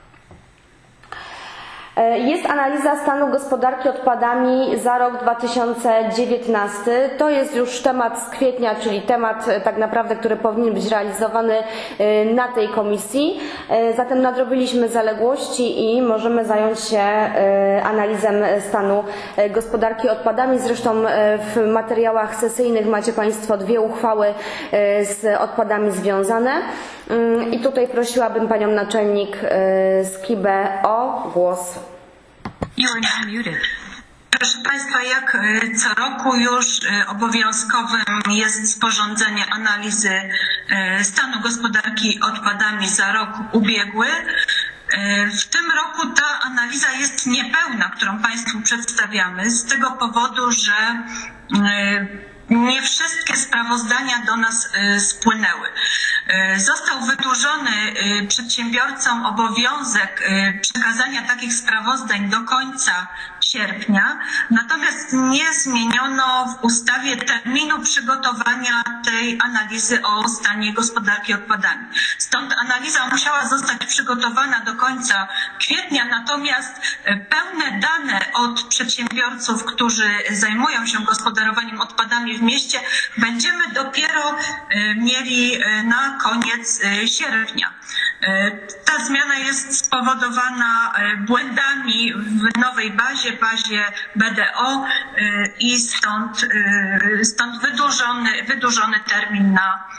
analiza stanu gospodarki odpadami za rok 2019. To jest już temat z kwietnia, czyli temat tak naprawdę, który powinien być realizowany na tej komisji. Zatem nadrobiliśmy zaległości i możemy zająć się analizą stanu gospodarki odpadami. Zresztą w materiałach sesyjnych macie Państwo 2 uchwały z odpadami związane. I tutaj prosiłabym Panią Naczelnik Skibę o głos. You are now muted. Proszę Państwa, jak co roku już obowiązkowym jest sporządzenie analizy stanu gospodarki odpadami za rok ubiegły. W tym roku ta analiza jest niepełna, którą Państwu przedstawiamy, z tego powodu, że nie wszystkie sprawozdania do nas spłynęły. Został wydłużony przedsiębiorcom obowiązek przekazania takich sprawozdań do końca sierpnia, natomiast nie zmieniono w ustawie terminu przygotowania tej analizy o stanie gospodarki odpadami. Stąd analiza musiała zostać przygotowana do końca kwietnia, natomiast pełne dane od przedsiębiorców, którzy zajmują się gospodarowaniem odpadami w mieście, będziemy dopiero mieli na koniec sierpnia. Ta zmiana jest spowodowana błędami w nowej bazie BDO i stąd wydłużony termin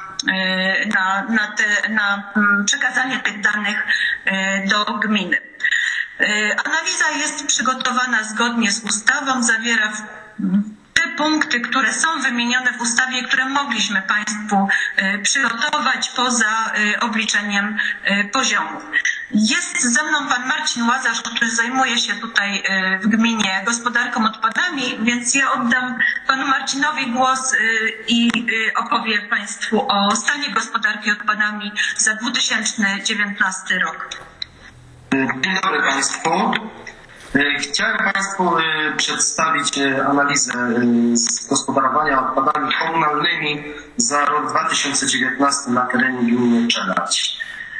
na przekazanie tych danych do gminy. Analiza jest przygotowana zgodnie z ustawą, zawiera te punkty, które są wymienione w ustawie, które mogliśmy Państwu przygotować poza obliczeniem poziomów. Jest ze mną Pan Marcin Łazarz, który zajmuje się tutaj w gminie gospodarką odpadami, więc ja oddam Panu Marcinowi głos i opowie Państwu o stanie gospodarki odpadami za 2019 rok. Dzień dobry Państwu. Chciałem Państwu przedstawić analizę gospodarowania odpadami komunalnymi za rok 2019 na terenie gminy Czeladź.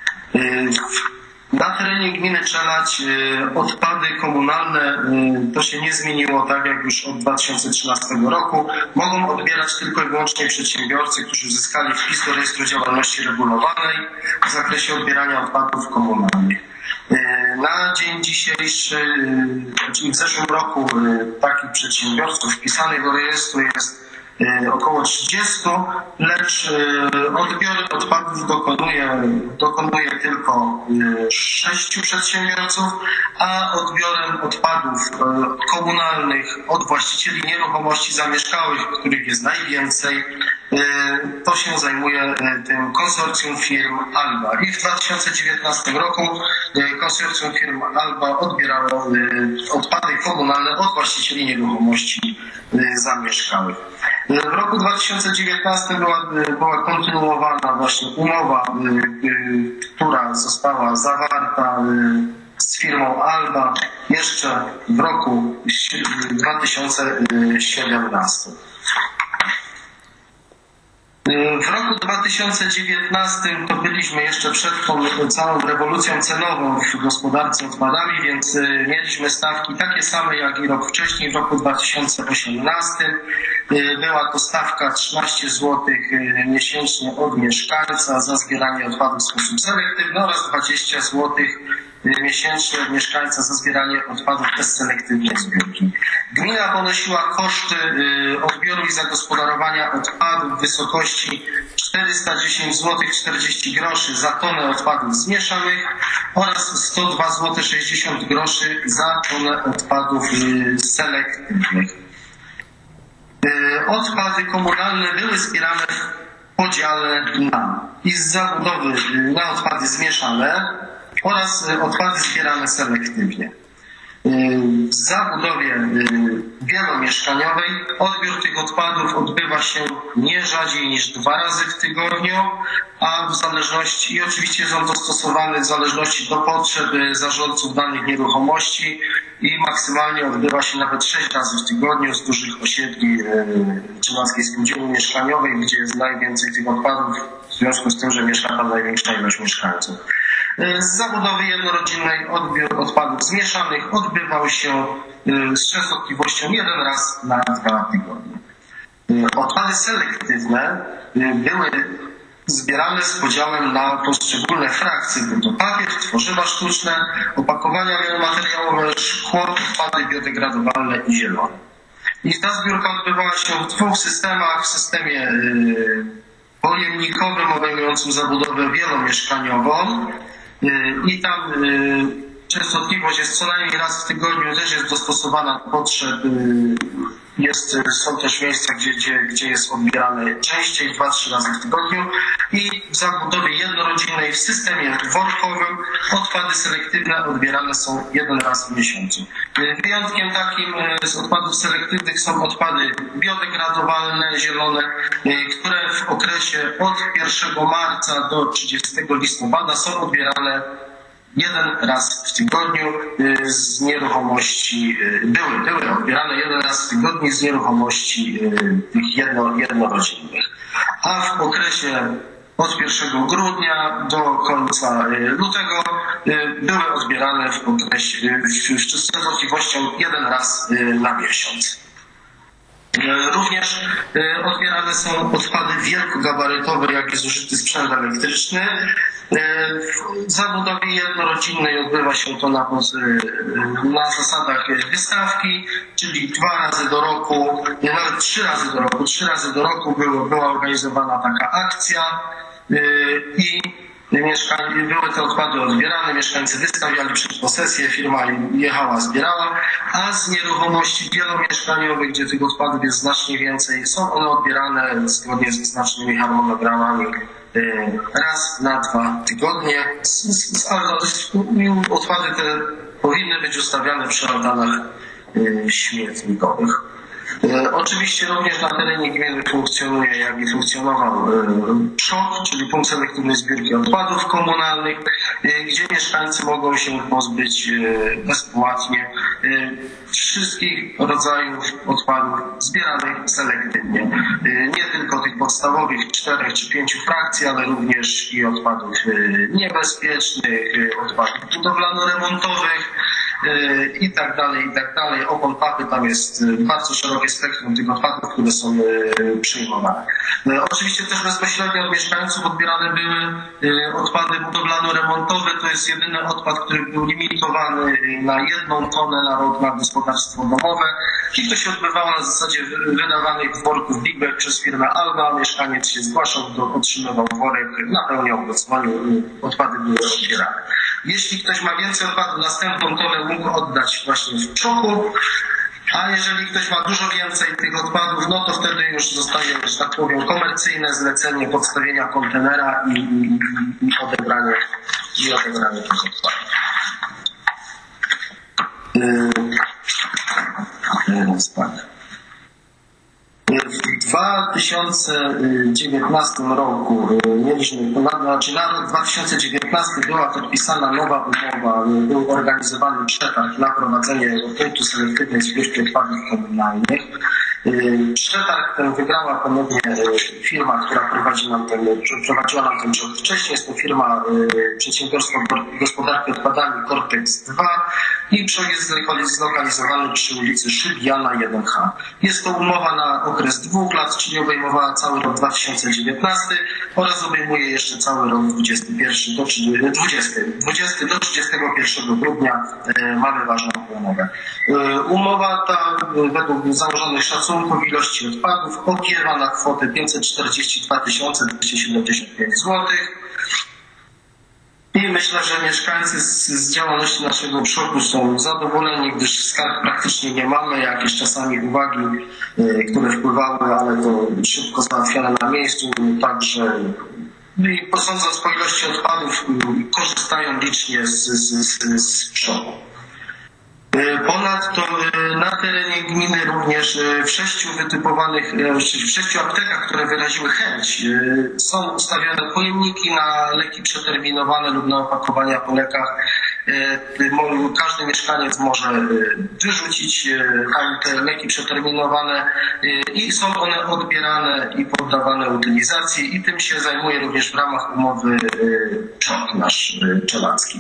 Na terenie gminy Czeladź odpady komunalne to się nie zmieniło, tak jak już od 2013 roku. Mogą odbierać tylko i wyłącznie przedsiębiorcy, którzy uzyskali wpis do rejestru działalności regulowanej w zakresie odbierania odpadów komunalnych. Na dzień dzisiejszy, czyli w zeszłym roku, takich przedsiębiorców wpisanych do rejestru jest około 30, lecz odbiory odpadów dokonuje tylko 6 przedsiębiorców, a odbiorem odpadów komunalnych od właścicieli nieruchomości zamieszkałych, których jest najwięcej, to się zajmuje tym konsorcjum firm Alba. I w 2019 roku konsorcjum firm Alba odbierało odpady komunalne od właścicieli nieruchomości zamieszkałych. W roku 2019 była kontynuowana właśnie umowa, która została zawarta z firmą Alba jeszcze w roku 2017. W roku 2019 to byliśmy jeszcze przed tą całą rewolucją cenową w gospodarce odpadami, więc mieliśmy stawki takie same jak i rok wcześniej, w roku 2018. Była to stawka 13 zł miesięcznie od mieszkańca za zbieranie odpadów w sposób selektywny oraz 20 zł miesięcznie od mieszkańca za zbieranie odpadów bez selektywnej zbiórki. Gmina ponosiła koszty odbioru i zagospodarowania odpadów w wysokości 410 zł 40 groszy za tonę odpadów zmieszanych oraz 102 zł 60 groszy za tonę odpadów selektywnych. Odpady komunalne były zbierane w podziale i z zabudowy na odpady zmieszane oraz odpady zbierane selektywnie. W zabudowie wielomieszkaniowej odbiór tych odpadów odbywa się nie rzadziej niż 2 razy w tygodniu, a w zależności, i oczywiście są dostosowane w zależności do potrzeb zarządców danych nieruchomości i maksymalnie odbywa się nawet 6 razy w tygodniu z dużych osiedli Czeladźskiej Spółdzielni Mieszkaniowej, gdzie jest najwięcej tych odpadów, w związku z tym, że mieszka tam największa ilość mieszkańców. Z zabudowy jednorodzinnej odbiór odpadów zmieszanych odbywał się z częstotliwością 1 raz na 2 tygodnie. Odpady selektywne były zbierane z podziałem na poszczególne frakcje, był to papier, tworzywa sztuczne, opakowania wielomateriałowe, szkło, odpady biodegradowalne i zielone. I ta zbiórka odbywała się w 2 systemach, w systemie pojemnikowym obejmującym zabudowę wielomieszkaniową i tam częstotliwość jest co najmniej raz w tygodniu, też jest dostosowana do potrzeb. Są też miejsca, gdzie jest odbierane częściej, 2-3 razy w tygodniu. I w zabudowie jednorodzinnej w systemie workowym odpady selektywne odbierane są 1 raz w miesiącu. Wyjątkiem takim z odpadów selektywnych są odpady biodegradowalne, zielone, które w okresie od 1 marca do 30 listopada są odbierane 1 raz w tygodniu z nieruchomości, były odbierane 1 raz w tygodniu z nieruchomości tych jednorodzinnych. A w okresie od 1 grudnia do końca lutego były odbierane w okresie z częstotliwością 1 raz na miesiąc. Również odbierane są odpady wielkogabarytowe, jak jest użyty sprzęt elektryczny. W zabudowie jednorodzinnej odbywa się to na zasadach wystawki, czyli 2 razy do roku, nawet 3 razy do roku. 3 razy do roku była organizowana taka akcja i były te odpady odbierane, mieszkańcy wystawiali przed posesję, firma jechała, zbierała, a z nieruchomości wielomieszkaniowych, gdzie tych odpadów jest znacznie więcej, są one odbierane zgodnie z wyznaczonymi harmonogramami raz na 2 tygodnie. Odpady te powinny być ustawiane przy altanach śmietnikowych. Oczywiście również na terenie gminy funkcjonuje, jak i funkcjonował PSZOK, czyli punkt selektywnej zbiórki odpadów komunalnych, gdzie mieszkańcy mogą się pozbyć bezpłatnie wszystkich rodzajów odpadów zbieranych selektywnie. Nie tylko tych podstawowych 4 czy 5 frakcji, ale również i odpadów niebezpiecznych, odpadów budowlano-remontowych i tak dalej. Opon papy, tam jest bardzo szerokie spektrum tych odpadów, które są przyjmowane. Oczywiście też bezpośrednio od mieszkańców odbierane były odpady budowlano-remontowe. To jest jedyny odpad, który był limitowany na 1 tonę na rok na gospodarstwo domowe i to się odbywało na zasadzie wydawanych worków Big Bag przez firmę Alba. Mieszkaniec się zgłaszał, otrzymywał worek, napełniał go, dzwonił, odpady były odbierane. Jeśli ktoś ma więcej odpadów, następną tonę mógł oddać właśnie w PSZOK-u, a jeżeli ktoś ma dużo więcej tych odpadów, no to wtedy już zostaje, że tak powiem, komercyjne zlecenie podstawienia kontenera i odebranie tych odpadów. W 2019 roku mieliśmy, na rok 2019 była podpisana nowa umowa, był organizowany przetarg na prowadzenie punktu selektywnej zbiórki odpadów komunalnych. Przetarg ten wygrała ponownie firma, która prowadziła nam ten przetarg wcześniej. Jest to firma Przedsiębiorstwo Gospodarki Odpadami Cortex 2 i PSZOK jest zlokalizowany przy ulicy Szybiana 1H. Jest to umowa na okres 2 lat, czyli obejmowała cały rok 2019 oraz obejmuje jeszcze cały rok 20 do 31 grudnia mamy ważną umowę. Umowa ta według założonych szacunków ilości odpadów opiewa na kwotę 542 275 zł. I myślę, że mieszkańcy z działalności naszego PSZOK-u są zadowoleni, gdyż skarg praktycznie nie mamy. Jakieś czasami uwagi, które wpływały, ale to szybko załatwiane na miejscu. Także posądząc po ilości odpadów, korzystają licznie z PSZOK-u. Ponadto na terenie gminy również w 6 wytypowanych, w 6 aptekach, które wyraziły chęć, są ustawione pojemniki na leki przeterminowane lub na opakowania po lekach. Każdy mieszkaniec może wyrzucić te leki przeterminowane i są one odbierane i poddawane utylizacji i tym się zajmuje również w ramach umowy PSZOK nasz czelacki.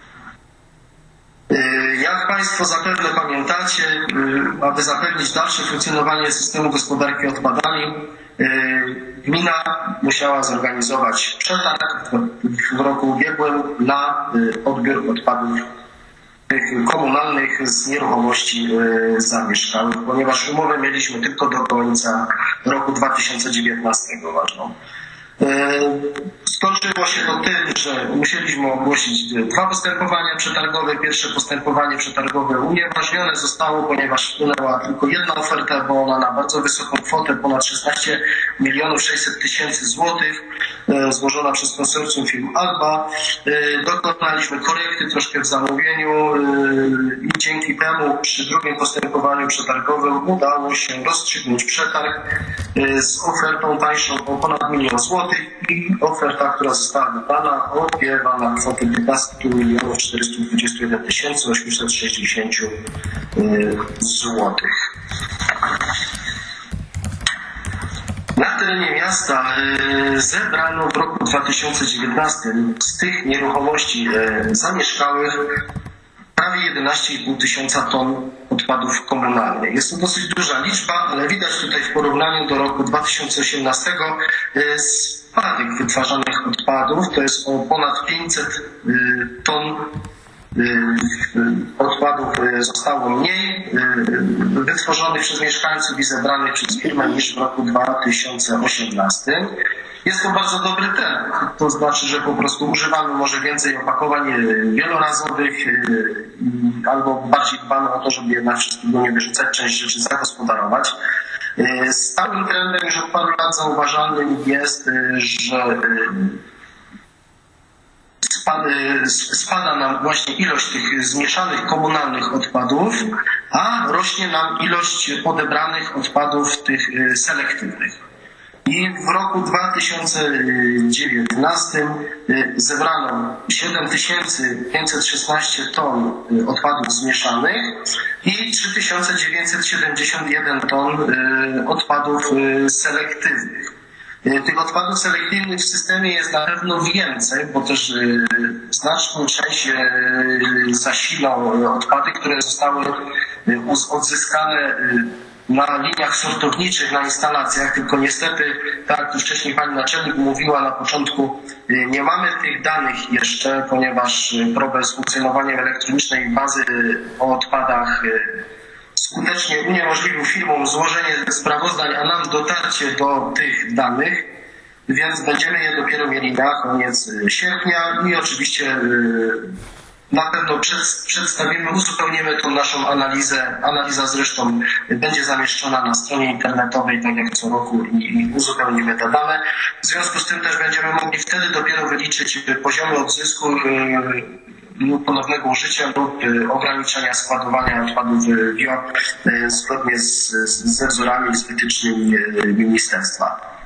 Jak Państwo zapewne pamiętacie, aby zapewnić dalsze funkcjonowanie systemu gospodarki odpadami, gmina musiała zorganizować przetarg w roku ubiegłym na odbiór odpadów komunalnych z nieruchomości zamieszkałych, ponieważ umowę mieliśmy tylko do końca roku 2019 ważną. Skończyło się to tym, że musieliśmy ogłosić 2 postępowania przetargowe. Pierwsze postępowanie przetargowe unieważnione zostało, ponieważ wpłynęła tylko jedna oferta, bo ona na bardzo wysoką kwotę, ponad 16 600 000 złotych, złożona przez konsorcjum firm Alba. Dokonaliśmy korekty troszkę w zamówieniu i dzięki temu przy drugim postępowaniu przetargowym udało się rozstrzygnąć przetarg z ofertą tańszą o ponad 1 000 000 złotych i oferta, która została wybrana, opiewa na kwotę 15 421 860 złotych. Na terenie miasta zebrano w roku 2019 z tych nieruchomości zamieszkałych prawie 11,5 tysiąca ton odpadów komunalnych. Jest to dosyć duża liczba, ale widać tutaj w porównaniu do roku 2018 spadek wytwarzanych odpadów, to jest o ponad 500 ton odpadów zostało mniej wytworzonych przez mieszkańców i zebranych przez firmę niż w roku 2018. Jest to bardzo dobry trend, to znaczy, że po prostu używamy może więcej opakowań wielorazowych albo bardziej dbamy o to, żeby jednak wszystkiego nie wyrzucać, część rzeczy zagospodarować. Stałym trendem już od paru lat zauważalnym jest, że spada nam właśnie ilość tych zmieszanych komunalnych odpadów, a rośnie nam ilość odebranych odpadów tych selektywnych. I w roku 2019 zebrano 7516 ton odpadów zmieszanych i 3971 ton odpadów selektywnych. Tych odpadów selektywnych w systemie jest na pewno więcej, bo też znaczną część zasilą odpady, które zostały odzyskane na liniach sortowniczych, na instalacjach, tylko niestety, tak jak tu wcześniej pani naczelnik mówiła na początku, nie mamy tych danych jeszcze, ponieważ problem z funkcjonowaniem elektronicznej bazy o odpadach skutecznie uniemożliwił firmom złożenie sprawozdań, a nam dotarcie do tych danych, więc będziemy je dopiero mieli na koniec sierpnia i oczywiście na pewno przedstawimy, uzupełnimy tą naszą analizę. Analiza zresztą będzie zamieszczona na stronie internetowej, tak jak co roku, i uzupełnimy te dane. W związku z tym też będziemy mogli wtedy dopiero wyliczyć poziomy odzysku lub ponownego użycia lub ograniczenia składowania odpadów bio zgodnie ze wzorami i z wytycznymi ministerstwa.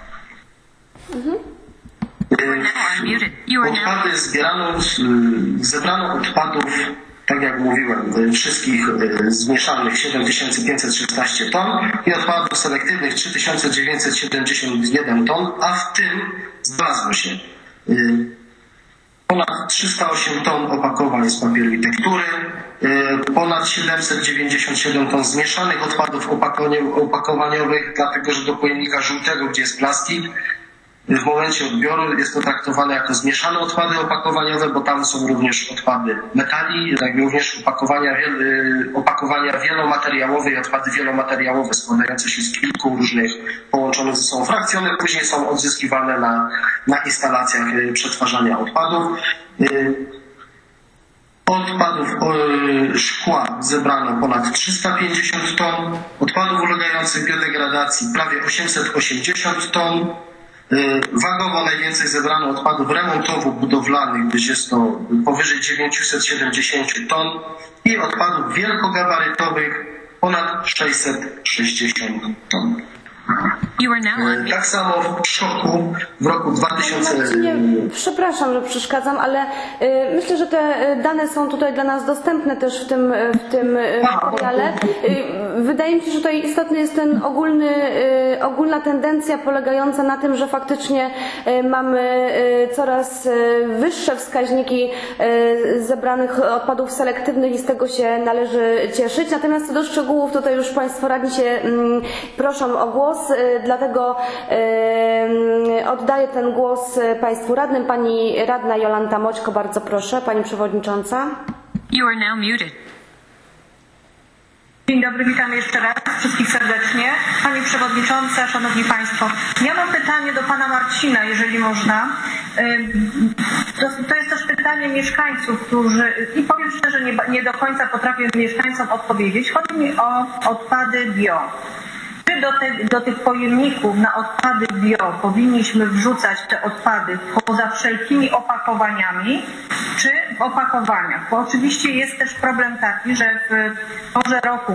Odpady zebrano odpadów, tak jak mówiłem, wszystkich zmieszanych 7516 ton i odpadów selektywnych 3971 ton, a w tym znalazło się ponad 308 ton opakowań z papieru i tektury, ponad 797 ton zmieszanych odpadów opakowaniowych, dlatego że do pojemnika żółtego, gdzie jest plastik, w momencie odbioru jest to traktowane jako zmieszane odpady opakowaniowe, bo tam są również odpady metali, jak również opakowania wielomateriałowe i odpady wielomateriałowe składające się z kilku różnych połączonych ze sobą frakcji. One później są odzyskiwane na instalacjach przetwarzania odpadów. Odpadów szkła zebrano ponad 350 ton, odpadów ulegających biodegradacji prawie 880 ton. Wagowo najwięcej zebrano odpadów remontowo-budowlanych, gdyż jest to powyżej 970 ton i odpadów wielkogabarytowych ponad 660 ton. Tak samo w szoku w roku 2000... Marcinie, przepraszam, że przeszkadzam, ale myślę, że te dane są tutaj dla nas dostępne też w tym materiale. Wydaje mi się, że tutaj istotny jest ten ogólna tendencja polegająca na tym, że faktycznie mamy coraz wyższe wskaźniki zebranych odpadów selektywnych i z tego się należy cieszyć. Natomiast co do szczegółów, tutaj już Państwo radni się proszą o głos. Dlatego oddaję ten głos Państwu radnym. Pani radna Jolanta Moćko, bardzo proszę. Pani przewodnicząca. You are now muted. Dzień dobry, witam jeszcze raz wszystkich serdecznie. Pani Przewodnicząca, Szanowni Państwo, ja mam pytanie do Pana Marcina, jeżeli można. To jest też pytanie mieszkańców, którzy, i powiem szczerze, nie do końca potrafię mieszkańcom odpowiedzieć. Chodzi mi o odpady bio. Czy do tych pojemników na odpady bio powinniśmy wrzucać te odpady poza wszelkimi opakowaniami, czy w opakowaniach? Bo oczywiście jest też problem taki, że w porze roku,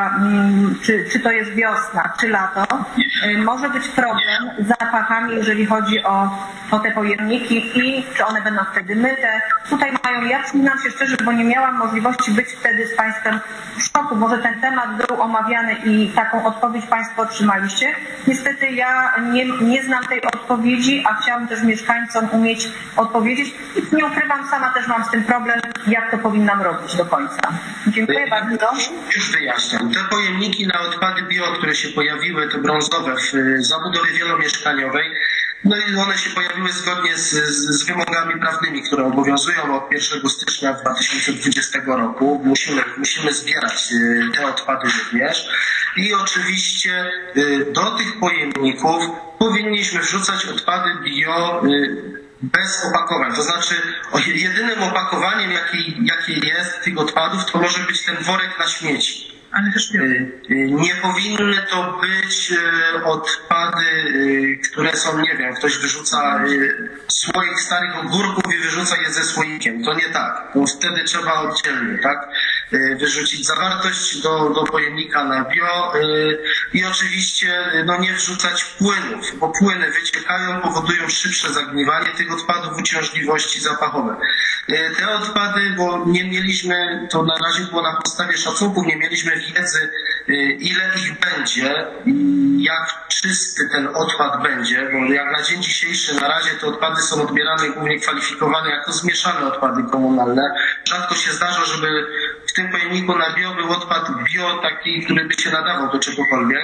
czy to jest wiosna, czy lato, może być problem z zapachami, jeżeli chodzi o te pojemniki i czy one będą wtedy myte. Tutaj ja przyznam się szczerze, bo nie miałam możliwości być wtedy z Państwem w szoku. Może ten temat był omawiany i taką odpowiedź Państwo otrzymaliście. Niestety ja nie znam tej odpowiedzi, a chciałabym też mieszkańcom umieć odpowiedzieć. I nie ukrywam, sama też mam z tym problem, jak to powinnam robić do końca. Dziękuję bardzo. Już wyjaśniam. Te pojemniki na odpady bio, które się pojawiły, te brązowe w zabudowie wielomieszkaniowej, no i one się pojawiły zgodnie z wymogami prawnymi, które obowiązują od 1 stycznia 2020 roku. Musimy zbierać te odpady również. I oczywiście do tych pojemników powinniśmy wrzucać odpady bio bez opakowań. To znaczy jedynym opakowaniem, jakie jest tych odpadów, to może być ten worek na śmieci. Ale też nie powinny to być odpady, które są, nie wiem, ktoś wyrzuca słoik starych ogórków i wyrzuca je ze słoikiem. To nie tak. To wtedy trzeba oddzielnie, tak? Wyrzucić zawartość do pojemnika na bio i oczywiście nie wrzucać płynów, bo płyny wyciekają, powodują szybsze zagniwanie tych odpadów, uciążliwości zapachowe. Te odpady, bo nie mieliśmy, to na razie było na podstawie szacunków, nie mieliśmy wiedzy, ile ich będzie, jak czysty ten odpad będzie, bo jak na dzień dzisiejszy na razie te odpady są odbierane głównie kwalifikowane jako zmieszane odpady komunalne. Rzadko się zdarza, żeby w tym pojemniku na bio był odpad bio taki, który by się nadawał do czegokolwiek.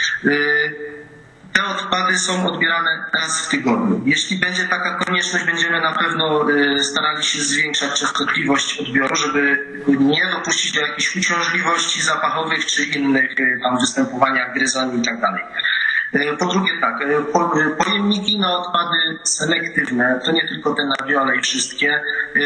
Te odpady są odbierane raz w tygodniu. Jeśli będzie taka konieczność, będziemy na pewno starali się zwiększać częstotliwość odbioru, żeby nie dopuścić do jakichś uciążliwości zapachowych czy innych tam występowania gryzoni i tak dalej. Po drugie tak, pojemniki na odpady selektywne, to nie tylko te na bio, ale i wszystkie,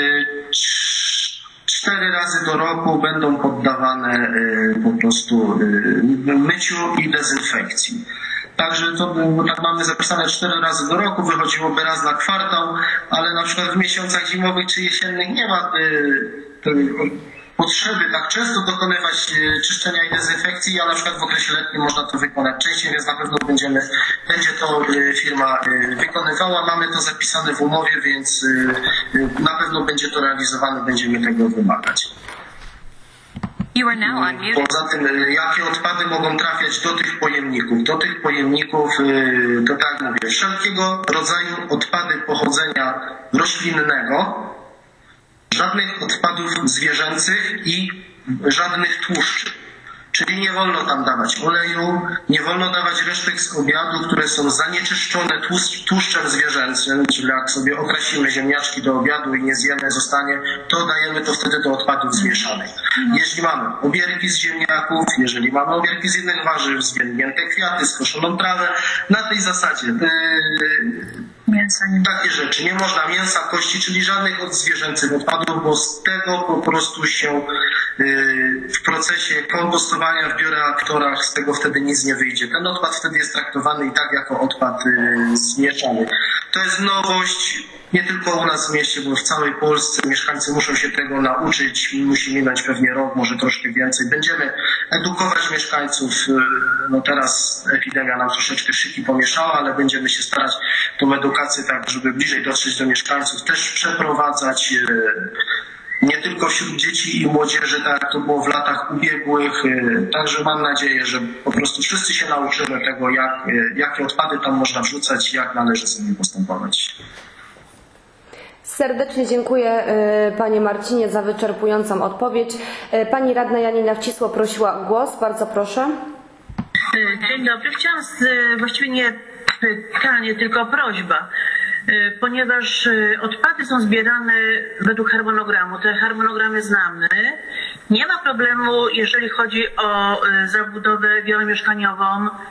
4 razy do roku będą poddawane po prostu myciu i dezynfekcji. Także to tak mamy zapisane 4 razy do roku, wychodziłoby raz na kwartał, ale na przykład w miesiącach zimowych czy jesiennych nie ma potrzeby tak często dokonywać czyszczenia i dezynfekcji, a na przykład w okresie letnim można to wykonać częściej, więc na pewno będzie to firma wykonywała. Mamy to zapisane w umowie, więc na pewno będzie to realizowane, będziemy tego wymagać. Poza tym, jakie odpady mogą trafiać do tych pojemników? Do tych pojemników, to tak mówię, wszelkiego rodzaju odpady pochodzenia roślinnego, żadnych odpadów zwierzęcych i żadnych tłuszczy. Czyli nie wolno tam dawać oleju, nie wolno dawać resztek z obiadu, które są zanieczyszczone tłuszczem zwierzęcym, czyli jak sobie okrasimy ziemniaczki do obiadu i nie zjemy, zostanie, to dajemy to wtedy do odpadów zmieszanych. Jeśli mamy obierki z ziemniaków, jeżeli mamy obierki z innych warzyw, zwierzęte kwiaty, skoszoną trawę, na tej zasadzie takie rzeczy. Nie można mięsa, kości, czyli żadnych odzwierzęcych odpadów, bo z tego po prostu się w procesie kompostowania w bioreaktorach z tego wtedy nic nie wyjdzie. Ten odpad wtedy jest traktowany i tak jako odpad zmieszany. To jest nowość nie tylko u nas w mieście, bo w całej Polsce mieszkańcy muszą się tego nauczyć. Musi minąć pewnie rok, może troszkę więcej. Będziemy edukować mieszkańców. No teraz epidemia nam troszeczkę szyki pomieszała, ale będziemy się starać tą edukację tak, żeby bliżej dotrzeć do mieszkańców, też przeprowadzać nie tylko wśród dzieci i młodzieży, tak jak to było w latach ubiegłych. Także mam nadzieję, że po prostu wszyscy się nauczymy tego, jakie odpady tam można wrzucać i jak należy z nimi postępować. Serdecznie dziękuję Panie Marcinie za wyczerpującą odpowiedź. Pani radna Janina Wcisło prosiła o głos. Bardzo proszę. Dzień dobry. Chciałam właściwie nie pytanie, tylko prośba. Ponieważ odpady są zbierane według harmonogramu, te harmonogramy znamy. Nie ma problemu, jeżeli chodzi o zabudowę wielomieszkaniową,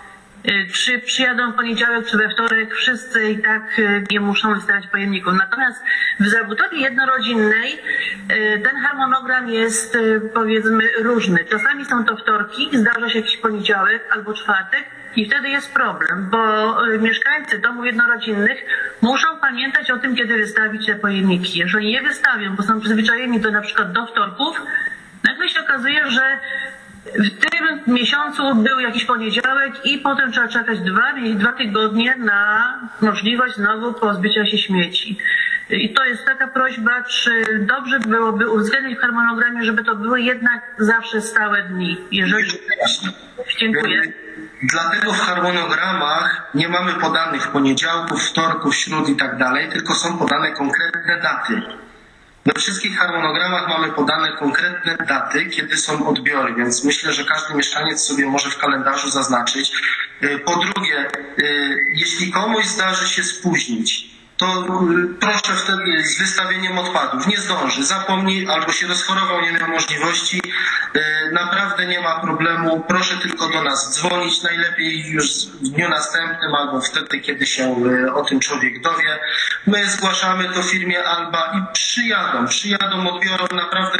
Czy przyjadą w poniedziałek, czy we wtorek, wszyscy i tak nie muszą wystawiać pojemników. Natomiast w zabudowie jednorodzinnej ten harmonogram jest, powiedzmy, różny. Czasami są to wtorki, zdarza się jakiś poniedziałek albo czwartek i wtedy jest problem, bo mieszkańcy domów jednorodzinnych muszą pamiętać o tym, kiedy wystawić te pojemniki. Jeżeli je wystawią, bo są przyzwyczajeni na przykład do wtorków, nagle się okazuje, że w tym miesiącu był jakiś poniedziałek i potem trzeba czekać 2 tygodnie na możliwość znowu pozbycia się śmieci. I to jest taka prośba, czy dobrze byłoby uwzględnić w harmonogramie, żeby to były jednak zawsze stałe dni. Jeżeli... Dziękuję. Dlatego w harmonogramach nie mamy podanych poniedziałków, wtorków, śród i tak dalej, tylko są podane konkretne daty. We wszystkich harmonogramach mamy podane konkretne daty, kiedy są odbiory, więc myślę, że każdy mieszkaniec sobie może w kalendarzu zaznaczyć. Po drugie, jeśli komuś zdarzy się spóźnić, to proszę wtedy z wystawieniem odpadów. Nie zdąży, zapomni albo się rozchorował, nie miał możliwości. Naprawdę nie ma problemu. Proszę tylko do nas dzwonić. Najlepiej już w dniu następnym albo wtedy, kiedy się o tym człowiek dowie. My zgłaszamy to firmie Alba i przyjadą, odbiorą. Naprawdę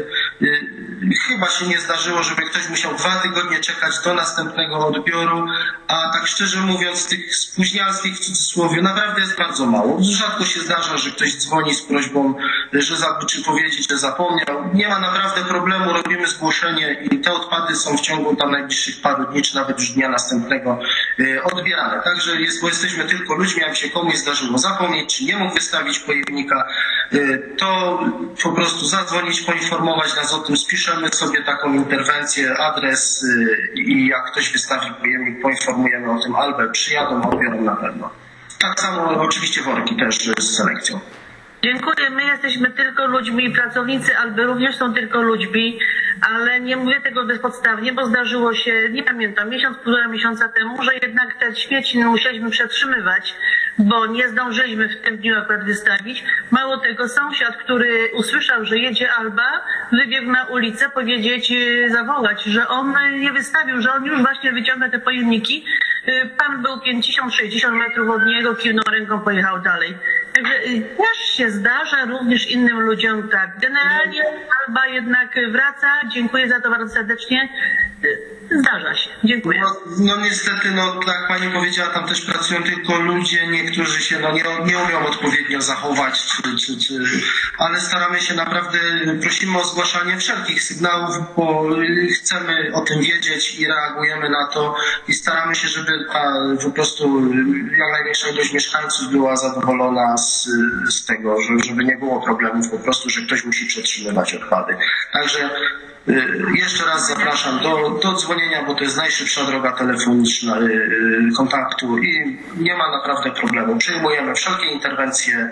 chyba się nie zdarzyło, żeby ktoś musiał 2 tygodnie czekać do następnego odbioru, a tak szczerze mówiąc tych spóźnialskich w cudzysłowie naprawdę jest bardzo mało. Rzadko się zdarza, że ktoś dzwoni z prośbą, czy powiedzieć, że zapomniał. Nie ma naprawdę problemu, robimy zgłoszenie i te odpady są w ciągu tam najbliższych paru dni, czy nawet już dnia następnego odbierane. Także bo jesteśmy tylko ludźmi, jak się komuś zdarzyło zapomnieć, czy nie mógł wystawić pojemnika, to po prostu zadzwonić, poinformować nas o tym, spiszemy sobie taką interwencję, adres i jak ktoś wystawi pojemnik, poinformujemy o tym, albo przyjadą, odbiorą na pewno. Tak samo oczywiście worki też z selekcją. Dziękuję. My jesteśmy tylko ludźmi, pracownicy Alby również są tylko ludźmi, ale nie mówię tego bezpodstawnie, bo zdarzyło się, nie pamiętam, półtora miesiąca temu, że jednak te śmieci musieliśmy przetrzymywać, bo nie zdążyliśmy w tym dniu akurat wystawić. Mało tego, sąsiad, który usłyszał, że jedzie Alba, wybiegł na ulicę powiedzieć, zawołać, że on nie wystawił, że on już właśnie wyciąga te pojemniki. Pan był 50-60 metrów od niego, kiwnął ręką, pojechał dalej. Także też się zdarza, również innym ludziom tak. Generalnie Alba jednak wraca. Dziękuję za to bardzo serdecznie. Zdarza się. Dziękuję. No niestety, tak pani powiedziała, tam też pracują tylko ludzie, niektórzy się nie umią odpowiednio zachować, ale staramy się naprawdę, prosimy o zgłaszanie wszelkich sygnałów, bo chcemy o tym wiedzieć i reagujemy na to i staramy się, żeby po prostu jak największa ilość mieszkańców była zadowolona z tego, żeby nie było problemów po prostu, że ktoś musi przetrzymywać odpady. Także jeszcze raz zapraszam do dzwonienia, bo to jest najszybsza droga telefoniczna kontaktu i nie ma naprawdę problemu. Przyjmujemy wszelkie interwencje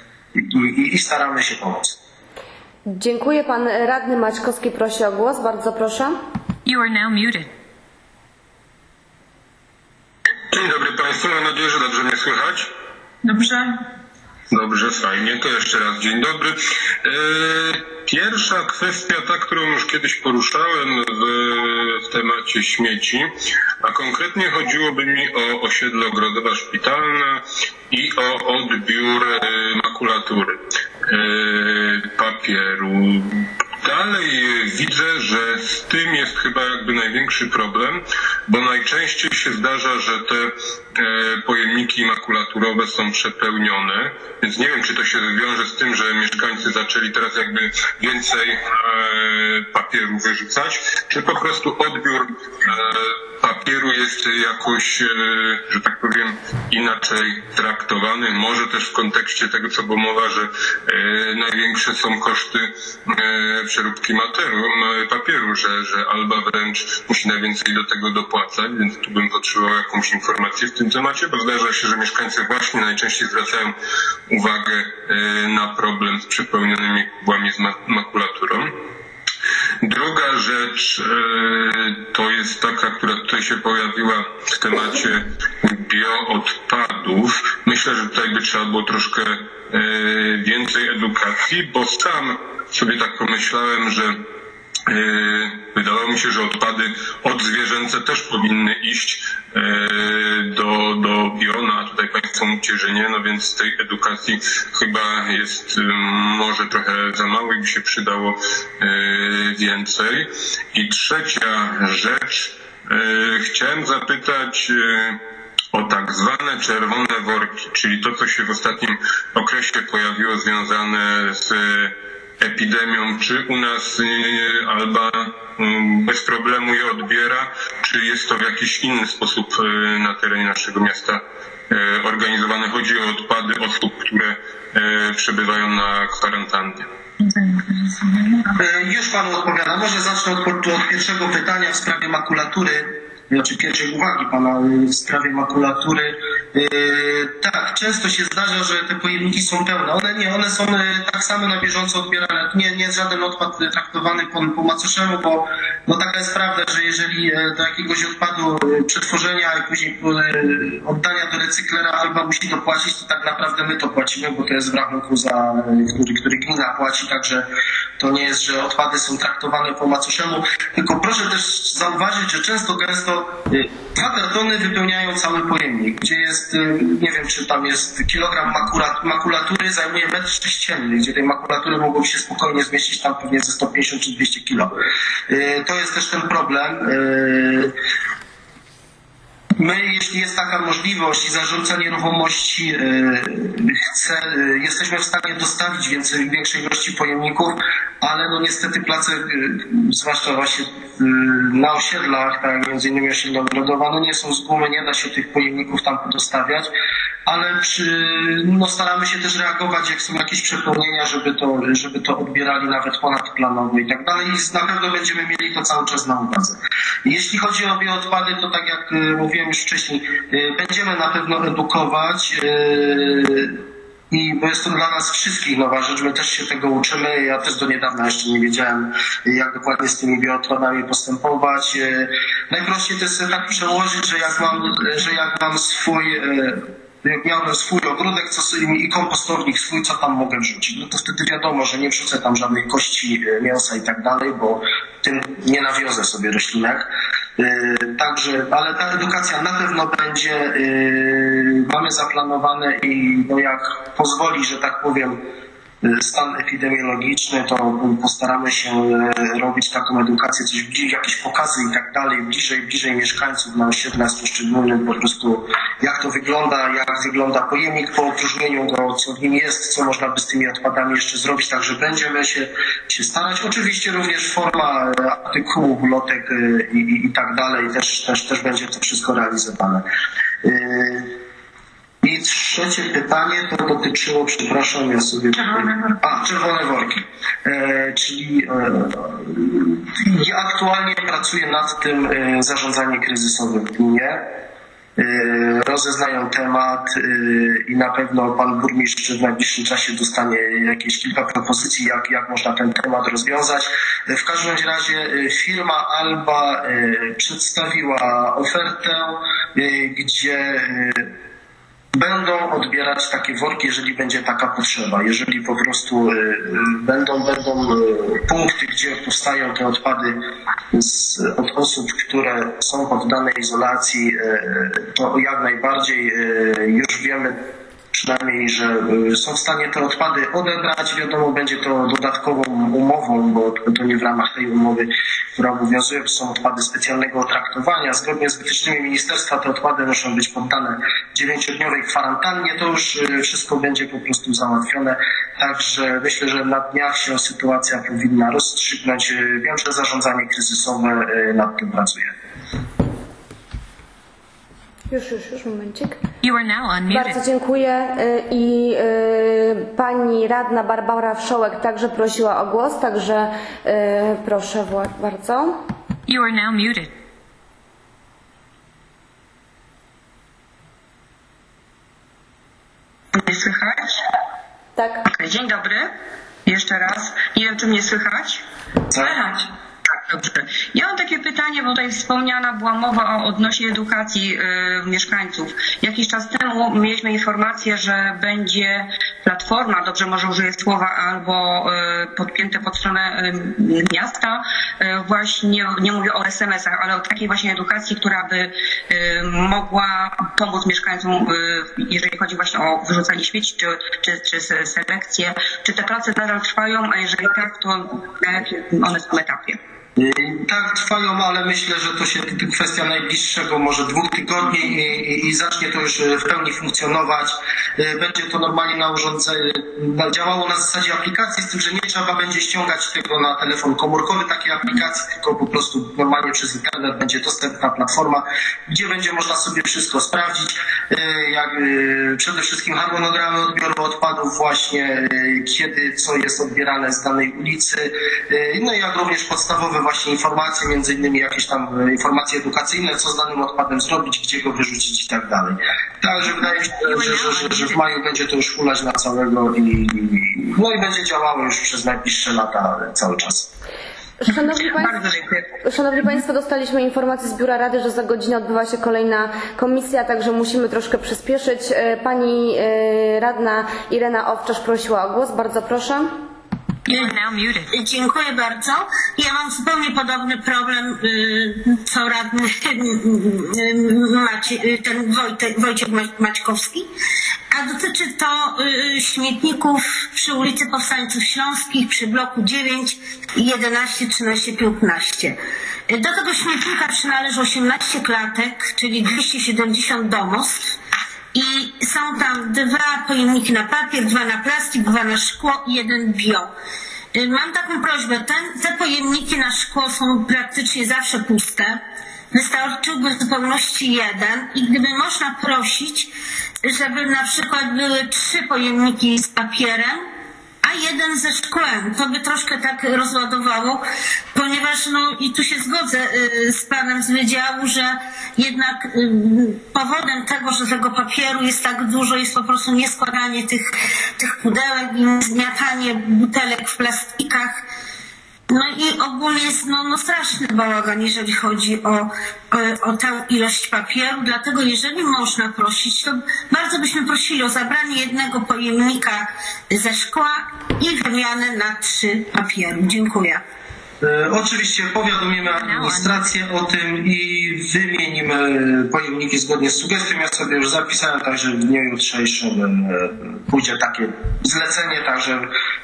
i staramy się pomóc. Dziękuję. Pan radny Maćkowski prosi o głos. Bardzo proszę. You are now muted. Dzień dobry Państwu, mam nadzieję, że dobrze mnie słychać. Dobrze. Dobrze, fajnie, to jeszcze raz dzień dobry. Pierwsza kwestia, ta, którą już kiedyś poruszałem w temacie śmieci, a konkretnie chodziłoby mi o osiedle Ogrodowa Szpitalna i o odbiór makulatury, papieru. Dalej widzę, że z tym jest chyba jakby największy problem, bo najczęściej się zdarza, że te pojemniki makulaturowe są przepełnione, więc nie wiem, czy to się wiąże z tym, że mieszkańcy zaczęli teraz jakby więcej papieru wyrzucać, czy po prostu odbiór papieru jest jakoś, że tak powiem, inaczej traktowany. Może też w kontekście tego, co było mowa, że największe są koszty przeróbki papieru, że Alba wręcz musi najwięcej do tego dopłacać, więc tu bym potrzebował jakąś informację w tym temacie, bo zdarza się, że mieszkańcy właśnie najczęściej zwracają uwagę na problem z przepełnionymi kubłami z makulaturą. Druga rzecz to jest taka, która tutaj się pojawiła w temacie bioodpadów. Myślę, że tutaj by trzeba było troszkę więcej edukacji, bo sam sobie tak pomyślałem, że wydawało mi się, że odpady odzwierzęce też powinny iść do biona, a tutaj Państwo mówicie, że nie, no więc tej edukacji chyba jest może trochę za mało i by się przydało więcej. I trzecia rzecz, chciałem zapytać o tak zwane czerwone worki, czyli to, co się w ostatnim okresie pojawiło związane z epidemią. Czy u nas Alba bez problemu je odbiera, czy jest to w jakiś inny sposób na terenie naszego miasta organizowane? Chodzi o odpady osób, które przebywają na kwarantannie. Już Panu odpowiadam. Może zacznę od pierwszego pytania w sprawie makulatury. Znaczy pierwszej uwagi Pana w sprawie makulatury. Tak, często się zdarza, że te pojemniki są pełne. One są tak samo na bieżąco odbierane. Nie jest żaden odpad traktowany po macoszemu, bo taka jest prawda, że jeżeli do jakiegoś odpadu przetworzenia i później oddania do recyklera Alba musi dopłacić, to tak naprawdę my to płacimy, bo to jest w rachunku, który gmina płaci, także to nie jest, że odpady są traktowane po macoszemu. Tylko proszę też zauważyć, że gęsto 2 kartony wypełniają cały pojemnik, gdzie jest, nie wiem, czy tam jest kilogram makulatury, zajmuje metr sześcienny, gdzie tej makulatury mogłoby się spokojnie zmieścić tam pewnie ze 150 czy 200 kilo. To jest też ten problem. My, jeśli jest taka możliwość i zarządca nieruchomości jesteśmy w stanie dostawić większej ilości pojemników, ale no niestety place, zwłaszcza właśnie na osiedlach, tak między innymi osiedla Ogrodowa, no nie są z gumy, nie da się tych pojemników tam dostawiać, ale staramy się też reagować, jak są jakieś przepełnienia, żeby to odbierali nawet ponadplanowo i tak dalej, i na pewno będziemy mieli to cały czas na uwadze. Jeśli chodzi o bioodpady, to tak jak mówiłem już wcześniej, będziemy na pewno edukować, bo jest to dla nas wszystkich nowa rzecz, my też się tego uczymy. Ja też do niedawna jeszcze nie wiedziałem, jak dokładnie z tymi bioodpadami postępować. Najprościej to jest tak przełożyć, że jak mam miałem swój ogródek i kompostownik swój, co tam mogę wrzucić. No to wtedy wiadomo, że nie wrzucę tam żadnych kości, mięsa i tak dalej, bo tym nie nawiozę sobie roślinek. Także, ale ta edukacja na pewno będzie, mamy zaplanowane i no jak pozwoli, że tak powiem, stan epidemiologiczny, to postaramy się robić taką edukację, coś bliżej, jakieś pokazy i tak dalej, bliżej mieszkańców na osiedlach z poszczególnym po prostu jak to wygląda, jak wygląda pojemnik po opróżnieniu go, co w nim jest, co można by z tymi odpadami jeszcze zrobić, także będziemy się starać. Oczywiście również forma artykułów, ulotek i tak dalej, też będzie to wszystko realizowane. I trzecie pytanie to dotyczyło, przepraszam, ja sobie... czerwone worki. Czyli ja aktualnie pracuję nad tym zarządzaniem kryzysowym w gminie. Rozeznają temat i na pewno pan burmistrz w najbliższym czasie dostanie jakieś kilka propozycji, jak można ten temat rozwiązać. W każdym razie firma Alba przedstawiła ofertę, gdzie będą odbierać takie worki, jeżeli będzie taka potrzeba. Jeżeli po prostu będą punkty, gdzie powstają te odpady od osób, które są poddanej izolacji, to jak najbardziej już wiemy przynajmniej, że są w stanie te odpady odebrać. Wiadomo, będzie to dodatkową umową, bo to nie w ramach tej umowy, która obowiązuje, to są odpady specjalnego traktowania. Zgodnie z wytycznymi ministerstwa te odpady muszą być poddane 9-dniowej kwarantannie. To już wszystko będzie po prostu załatwione. Także myślę, że na dniach się sytuacja powinna rozstrzygnąć. Wiem, że zarządzanie kryzysowe nad tym pracuje. Już, momencik. You are now unmuted. Bardzo dziękuję i pani radna Barbara Wszołek także prosiła o głos, także proszę bardzo. You are now muted. Nie słychać? Tak. Okay, dzień dobry. Jeszcze raz. Nie wiem, czy mnie słychać? Słychać. Tak, dobrze. Ja mam takie pytanie, bo tutaj wspomniana była mowa odnośnie edukacji mieszkańców. Jakiś czas temu mieliśmy informację, że będzie Platforma, dobrze może użyję słowa, albo podpięte pod stronę miasta, właśnie nie mówię o SMS-ach, ale o takiej właśnie edukacji, która by mogła pomóc mieszkańcom, jeżeli chodzi właśnie o wyrzucanie śmieci, czy selekcję, czy te prace nadal trwają, a jeżeli tak, to na jakim one są etapie? Tak, trwają, ale myślę, że to się kwestia najbliższego, może 2 tygodni i zacznie to już w pełni funkcjonować. Będzie to normalnie na urządzeniu, działało na zasadzie aplikacji, z tym, że nie trzeba będzie ściągać tego na telefon komórkowy, takiej aplikacji, tylko po prostu normalnie przez internet będzie dostępna platforma, gdzie będzie można sobie wszystko sprawdzić, jak przede wszystkim harmonogramy odbioru odpadów właśnie, kiedy co jest odbierane z danej ulicy, no i jak również podstawowe właśnie informacje, między innymi jakieś tam informacje edukacyjne, co z danym odpadem zrobić, gdzie go wyrzucić i tak dalej. Także wydaje mi się, że w maju będzie to już hulać na całego i będzie działało już przez najbliższe lata cały czas. Szanowni Państwo, dostaliśmy informację z Biura Rady, że za godzinę odbywa się kolejna komisja, także musimy troszkę przyspieszyć. Pani radna Irena Owczarz prosiła o głos. Bardzo proszę. Dziękuję bardzo. Ja mam zupełnie podobny problem, co radny Wojciech Maćkowski, a dotyczy to śmietników przy ulicy Powstańców Śląskich, przy bloku 9, 11, 13, 15. Do tego śmietnika przynależy 18 klatek, czyli 270 domostw. I są tam 2 pojemniki na papier, 2 na plastik, 2 na szkło i 1 bio. Mam taką prośbę, te pojemniki na szkło są praktycznie zawsze puste. Wystarczyłby w zupełności 1 i gdyby można prosić, żeby na przykład były 3 pojemniki z papierem, a 1 ze szkłem. To by troszkę tak rozładowało, ponieważ i tu się zgodzę z panem z wydziału, że jednak powodem tego, że tego papieru jest tak dużo, jest po prostu nieskładanie tych pudełek i zmiatanie butelek w plastikach. No i ogólnie jest straszny bałagan, jeżeli chodzi o tę ilość papieru, dlatego jeżeli można prosić, to bardzo byśmy prosili o zabranie 1 pojemnika ze szkła i wymianę na 3 papieru. Dziękuję. Oczywiście powiadomimy administrację o tym i wymienimy pojemniki zgodnie z sugestią. Ja sobie już zapisałem, także w dniu jutrzejszym pójdzie takie zlecenie, także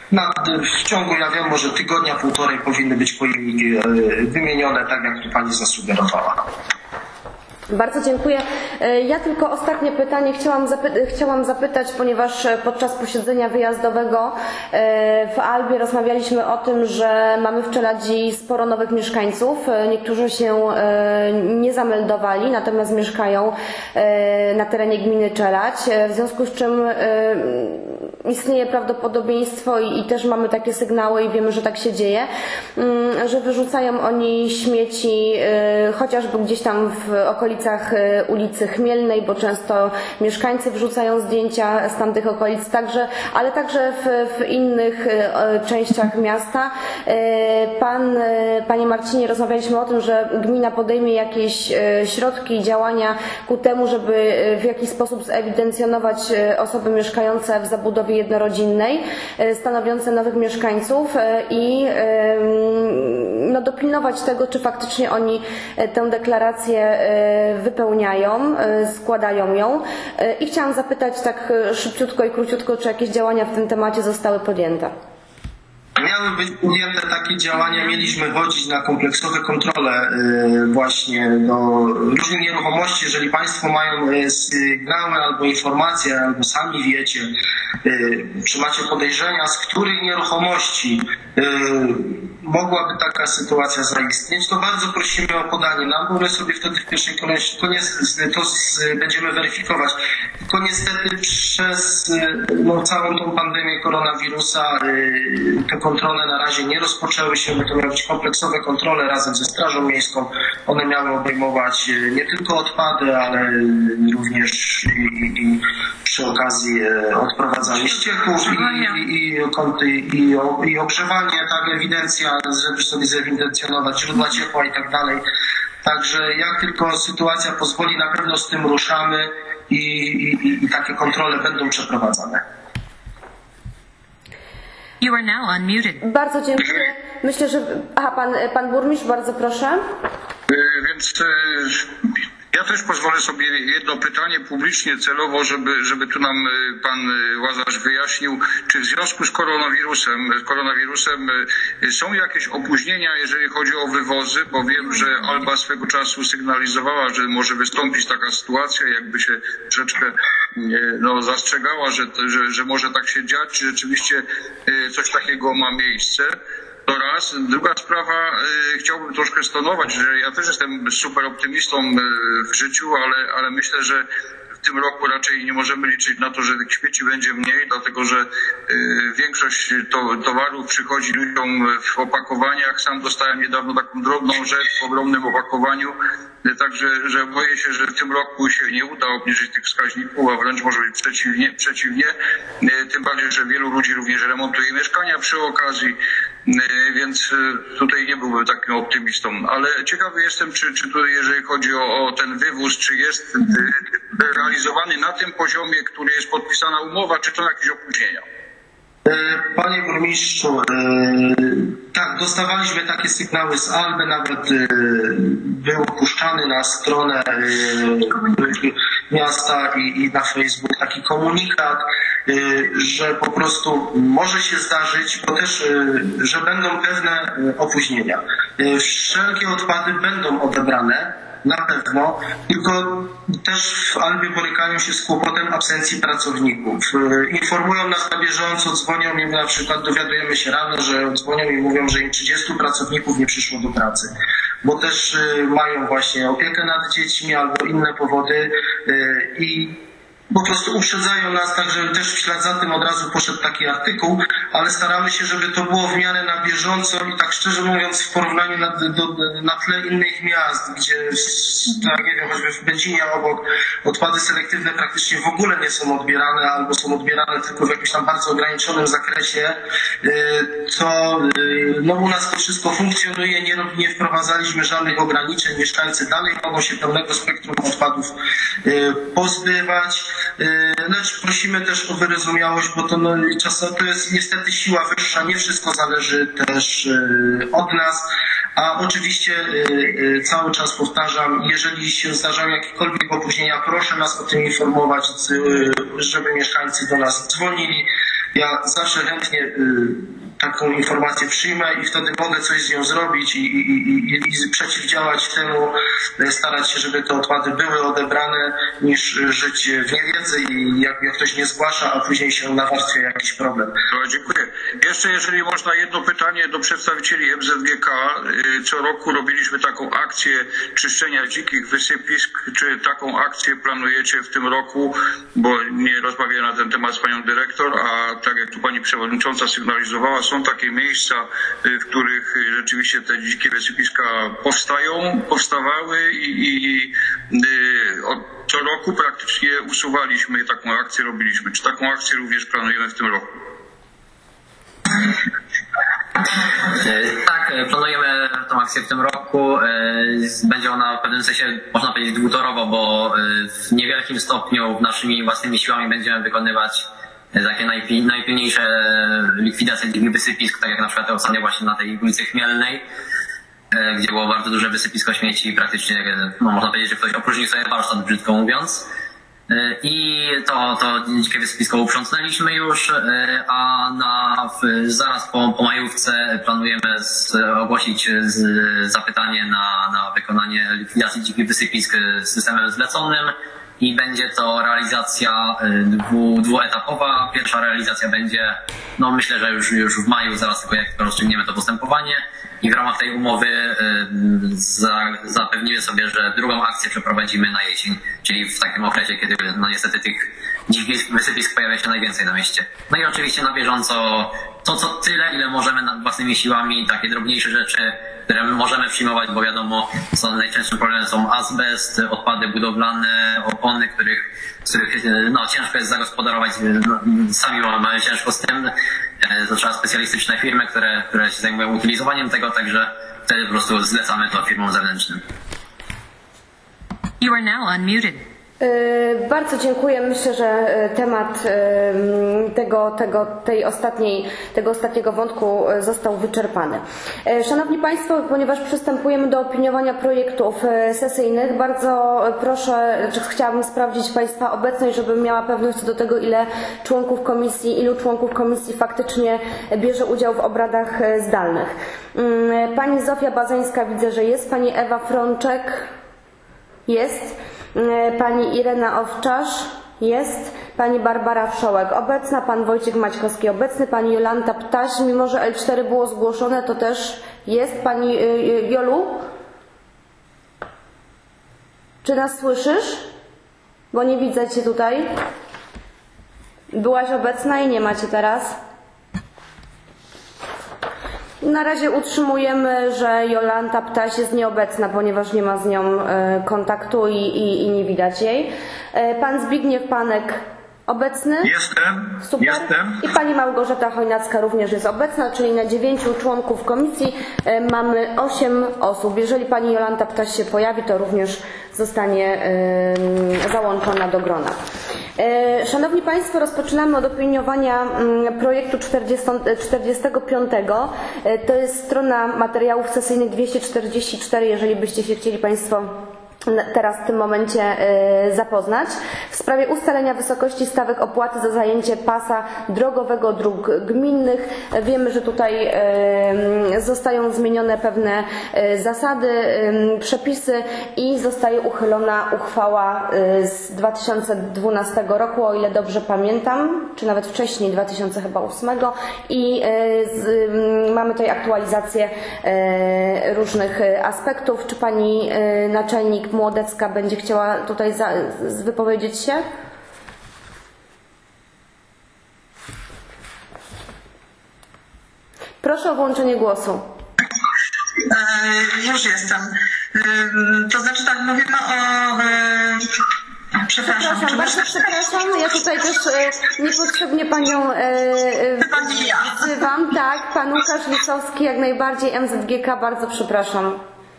w ciągu, ja wiem, może tygodnia, 1,5 powinny być pojemniki wymienione, tak jak tu pani zasugerowała. Bardzo dziękuję. Ja tylko ostatnie pytanie chciałam zapytać, ponieważ podczas posiedzenia wyjazdowego w Albie rozmawialiśmy o tym, że mamy w Czeladzi sporo nowych mieszkańców. Niektórzy się nie zameldowali, natomiast mieszkają na terenie gminy Czeladź, w związku z czym istnieje prawdopodobieństwo i też mamy takie sygnały i wiemy, że tak się dzieje, że wyrzucają oni śmieci chociażby gdzieś tam w okolicach ulicy Chmielnej, bo często mieszkańcy wrzucają zdjęcia z tamtych okolic, ale także w innych częściach miasta. Panie Marcinie, rozmawialiśmy o tym, że gmina podejmie jakieś środki i działania ku temu, żeby w jakiś sposób zewidencjonować osoby mieszkające w zabudowie jednorodzinnej, stanowiące nowych mieszkańców i dopilnować tego, czy faktycznie oni tę deklarację wypełniają, składają ją. I chciałam zapytać tak szybciutko i króciutko, czy jakieś działania w tym temacie zostały podjęte? Miały być podjęte takie działania, mieliśmy chodzić na kompleksowe kontrole właśnie do różnych nieruchomości. Jeżeli Państwo mają sygnały albo informacje, albo sami wiecie, czy macie podejrzenia, z której nieruchomości mogłaby taka sytuacja zaistnieć, to bardzo prosimy o podanie nam, bo my sobie wtedy w pierwszej kolejności będziemy weryfikować. Tylko niestety przez całą tą pandemię koronawirusa te kontrole na razie nie rozpoczęły się, bo to miały być kompleksowe kontrole razem ze Strażą Miejską. One miały obejmować nie tylko odpady, ale również i przy okazji odprowadzanie ścieków i ogrzewanie, tak, ewidencja, żeby sobie zewidencjonować źródła ciepła i tak dalej. Także jak tylko sytuacja pozwoli, na pewno z tym ruszamy i takie kontrole będą przeprowadzane. You are now unmuted. Bardzo dziękuję. Myślę, że... Aha, pan burmistrz, bardzo proszę. Więc ja też pozwolę sobie jedno pytanie publicznie celowo, żeby tu nam pan Łazarz wyjaśnił, czy w związku z koronawirusem są jakieś opóźnienia, jeżeli chodzi o wywozy, bo wiem, że Alba swego czasu sygnalizowała, że może wystąpić taka sytuacja, jakby się troszeczkę zastrzegała, że może tak się dziać, czy rzeczywiście coś takiego ma miejsce. To raz. Druga sprawa, chciałbym troszkę stonować, że ja też jestem super optymistą w życiu, ale myślę, że w tym roku raczej nie możemy liczyć na to, że tych śmieci będzie mniej, dlatego że większość towarów przychodzi ludziom w opakowaniach. Sam dostałem niedawno taką drobną rzecz w ogromnym opakowaniu, także że boję się, że w tym roku się nie uda obniżyć tych wskaźników, a wręcz może być przeciwnie. Tym bardziej, że wielu ludzi również remontuje mieszkania przy okazji, więc tutaj nie byłbym takim optymistą. Ale ciekawy jestem, czy tutaj, jeżeli chodzi o ten wywóz, czy jest realizowany na tym poziomie, który jest podpisana umowa, czy to jakieś opóźnienia? Panie burmistrzu, tak, dostawaliśmy takie sygnały z Alby, nawet był puszczany na stronę miasta i na Facebook taki komunikat, że po prostu może się zdarzyć, bo też, że będą pewne opóźnienia. Wszelkie odpady będą odebrane, na pewno, tylko też w Albie borykają się z kłopotem absencji pracowników. Informują nas na bieżąco, dzwonią im, na przykład dowiadujemy się rano, że dzwonią i mówią, że im 30 pracowników nie przyszło do pracy, bo też mają właśnie opiekę nad dziećmi albo inne powody i po prostu uprzedzają nas, także też w ślad za tym od razu poszedł taki artykuł, ale staramy się, żeby to było w miarę na bieżąco i tak szczerze mówiąc w porównaniu na tle innych miast, gdzie tak nie wiem, choćby w Będzinie obok odpady selektywne praktycznie w ogóle nie są odbierane albo są odbierane tylko w jakimś tam bardzo ograniczonym zakresie, to u nas to wszystko funkcjonuje, nie wprowadzaliśmy żadnych ograniczeń, mieszkańcy dalej mogą się pełnego spektrum odpadów pozbywać. Lecz prosimy też o wyrozumiałość, bo to jest niestety siła wyższa, nie wszystko zależy też od nas, a oczywiście cały czas powtarzam, jeżeli się zdarzają jakiekolwiek opóźnienia, proszę nas o tym informować, żeby mieszkańcy do nas dzwonili. Ja zawsze chętnie taką informację przyjmę i wtedy mogę coś z nią zrobić i przeciwdziałać temu, starać się, żeby te odpady były odebrane, niż żyć w niewiedzy i jak ktoś nie zgłasza, a później się nawarstwia jakiś problem. No, dziękuję. Jeszcze jeżeli można jedno pytanie do przedstawicieli MZGK. Co roku robiliśmy taką akcję czyszczenia dzikich wysypisk. Czy taką akcję planujecie w tym roku? Bo nie rozmawiałem na ten temat z panią dyrektor, a tak jak tu pani przewodnicząca sygnalizowała, są takie miejsca, w których rzeczywiście te dzikie wysypiska powstawały i co roku praktycznie usuwaliśmy, taką akcję robiliśmy. Czy taką akcję również planujemy w tym roku? Tak, planujemy tą akcję w tym roku. Będzie ona w pewnym sensie, można powiedzieć, dwutorowo, bo w niewielkim stopniu naszymi własnymi siłami będziemy wykonywać takie najpilniejsze likwidacje dzikich wysypisk, tak jak na przykład ostatnio właśnie na tej ulicy Chmielnej, gdzie było bardzo duże wysypisko śmieci i praktycznie, można powiedzieć, że ktoś opróżnił sobie warsztat, brzydko mówiąc. I to dzikie wysypisko uprzątnęliśmy już, a zaraz po majówce planujemy ogłosić zapytanie na wykonanie likwidacji dzikich wysypisk systemem zleconym. I będzie to realizacja dwuetapowa. Pierwsza realizacja będzie, myślę, że już w maju, zaraz tylko jak rozstrzygniemy to postępowanie. I w ramach tej umowy zapewnimy sobie, że drugą akcję przeprowadzimy na jesień, czyli w takim okresie, kiedy niestety tych dzikich wysypisk pojawia się najwięcej na mieście. No i oczywiście na bieżąco co tyle, ile możemy własnymi siłami, takie drobniejsze rzeczy, które możemy przyjmować, bo wiadomo, najczęstszym problemem są azbest, odpady budowlane, opony, z których ciężko jest zagospodarować, sami mamy ciężko z tym. To trzeba specjalistyczne firmy, które się zajmują utylizowaniem tego, także wtedy po prostu zlecamy to firmom zewnętrznym. You are now unmuted. Bardzo dziękuję. Myślę, że temat tego ostatniego wątku został wyczerpany. Szanowni Państwo, ponieważ przystępujemy do opiniowania projektów sesyjnych, bardzo proszę, chciałabym sprawdzić Państwa obecność, żebym miała pewność co do tego, ilu członków komisji faktycznie bierze udział w obradach zdalnych. Pani Zofia Bazańska widzę, że jest. Pani Ewa Frączek jest. Pani Irena Owczarz jest, pani Barbara Wszołek obecna, pan Wojciech Maćkowski obecny, pani Jolanta Ptaś, mimo że L4 było zgłoszone, to też jest. Pani Jolu? Czy nas słyszysz? Bo nie widzę Cię tutaj. Byłaś obecna i nie macie teraz. Na razie utrzymujemy, że Jolanta Ptaś jest nieobecna, ponieważ nie ma z nią kontaktu i nie widać jej. Pan Zbigniew Panek obecny? Jestem. Super. Jestem. I pani Małgorzata Chojnacka również jest obecna, czyli na 9 członków komisji mamy 8 osób. Jeżeli pani Jolanta Ptaś się pojawi, to również zostanie załączona do grona. Szanowni Państwo, rozpoczynamy od opiniowania projektu 45. To jest strona materiałów sesyjnych 244, jeżeli byście się chcieli Państwo teraz w tym momencie zapoznać. W sprawie ustalenia wysokości stawek opłaty za zajęcie pasa drogowego dróg gminnych. Wiemy, że tutaj zostają zmienione pewne zasady, przepisy i zostaje uchylona uchwała z 2012 roku, o ile dobrze pamiętam, czy nawet wcześniej, 2008 i mamy tutaj aktualizację różnych aspektów. Czy pani naczelnik Młodecka będzie chciała tutaj wypowiedzieć się? Proszę o włączenie głosu. Już jestem. To znaczy tak, mówimy o... Przepraszam, bardzo przepraszam. Ja tutaj też niepotrzebnie panią wzywam. Tak, pan Łukasz Lisowski, jak najbardziej, MZGK, bardzo przepraszam.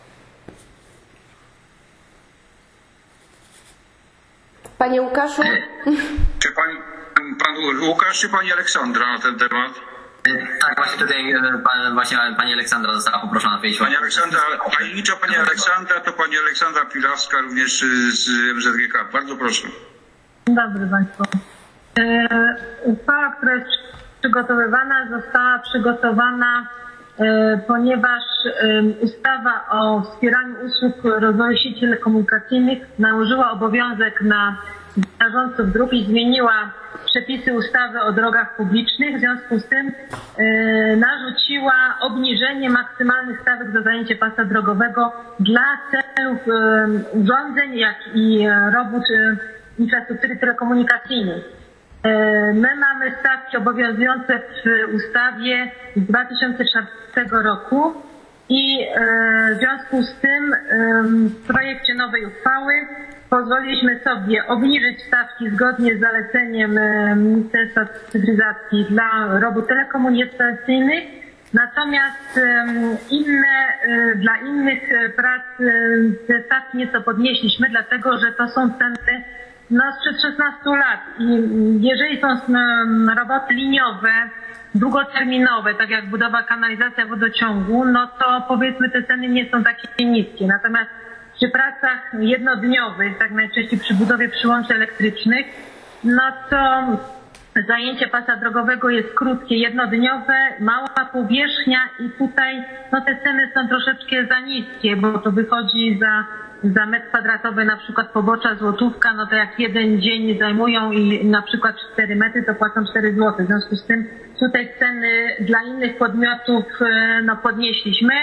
Panie Łukaszu? Czy pan Łukasz, czy pani Aleksandra na ten temat? Tak, właśnie tutaj pani Aleksandra została poproszona na Facebooku. Pani Aleksandra, tajemnicza pani Aleksandra, to pani Aleksandra Pilawska również z MZGK. Bardzo proszę. Dzień dobry Państwu. Uchwała, która jest przygotowywana, została przygotowana, ponieważ ustawa o wspieraniu usług rozwoju sieci telekomunikacyjnych nałożyła obowiązek na zarządców dróg i zmieniła przepisy ustawy o drogach publicznych. W związku z tym narzuciła obniżenie maksymalnych stawek za zajęcie pasa drogowego dla celów urządzeń, jak i robót infrastruktury telekomunikacyjnej. My mamy stawki obowiązujące w ustawie z 2004 roku i w związku z tym w projekcie nowej uchwały pozwoliliśmy sobie obniżyć stawki zgodnie z zaleceniem Ministerstwa Cyfryzacji dla robót telekomunikacyjnych, natomiast dla innych prac te stawki nieco podnieśliśmy, dlatego że to są ceny sprzed 16 lat i jeżeli są roboty liniowe, długoterminowe, tak jak budowa kanalizacja wodociągu, no to powiedzmy te ceny nie są takie niskie. Natomiast przy pracach jednodniowych, tak najczęściej przy budowie przyłączy elektrycznych, no to zajęcie pasa drogowego jest krótkie, jednodniowe, mała powierzchnia i tutaj no te ceny są troszeczkę za niskie, bo to wychodzi za metr kwadratowy na przykład pobocza złotówka, no to jak jeden dzień zajmują i na przykład 4 metry, to płacą 4 zł. W związku z tym tutaj ceny dla innych podmiotów no podnieśliśmy.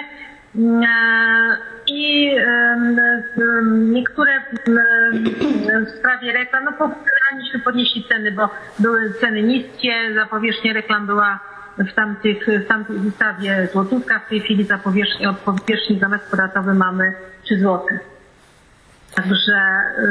I niektóre w sprawie reklam, no powstrzymaliśmy, podnieśli ceny, bo były ceny niskie, za powierzchnię reklam była w tamtej ustawie złotówka, w tej chwili od powierzchni za metr kwadratowy mamy 3 zł. Także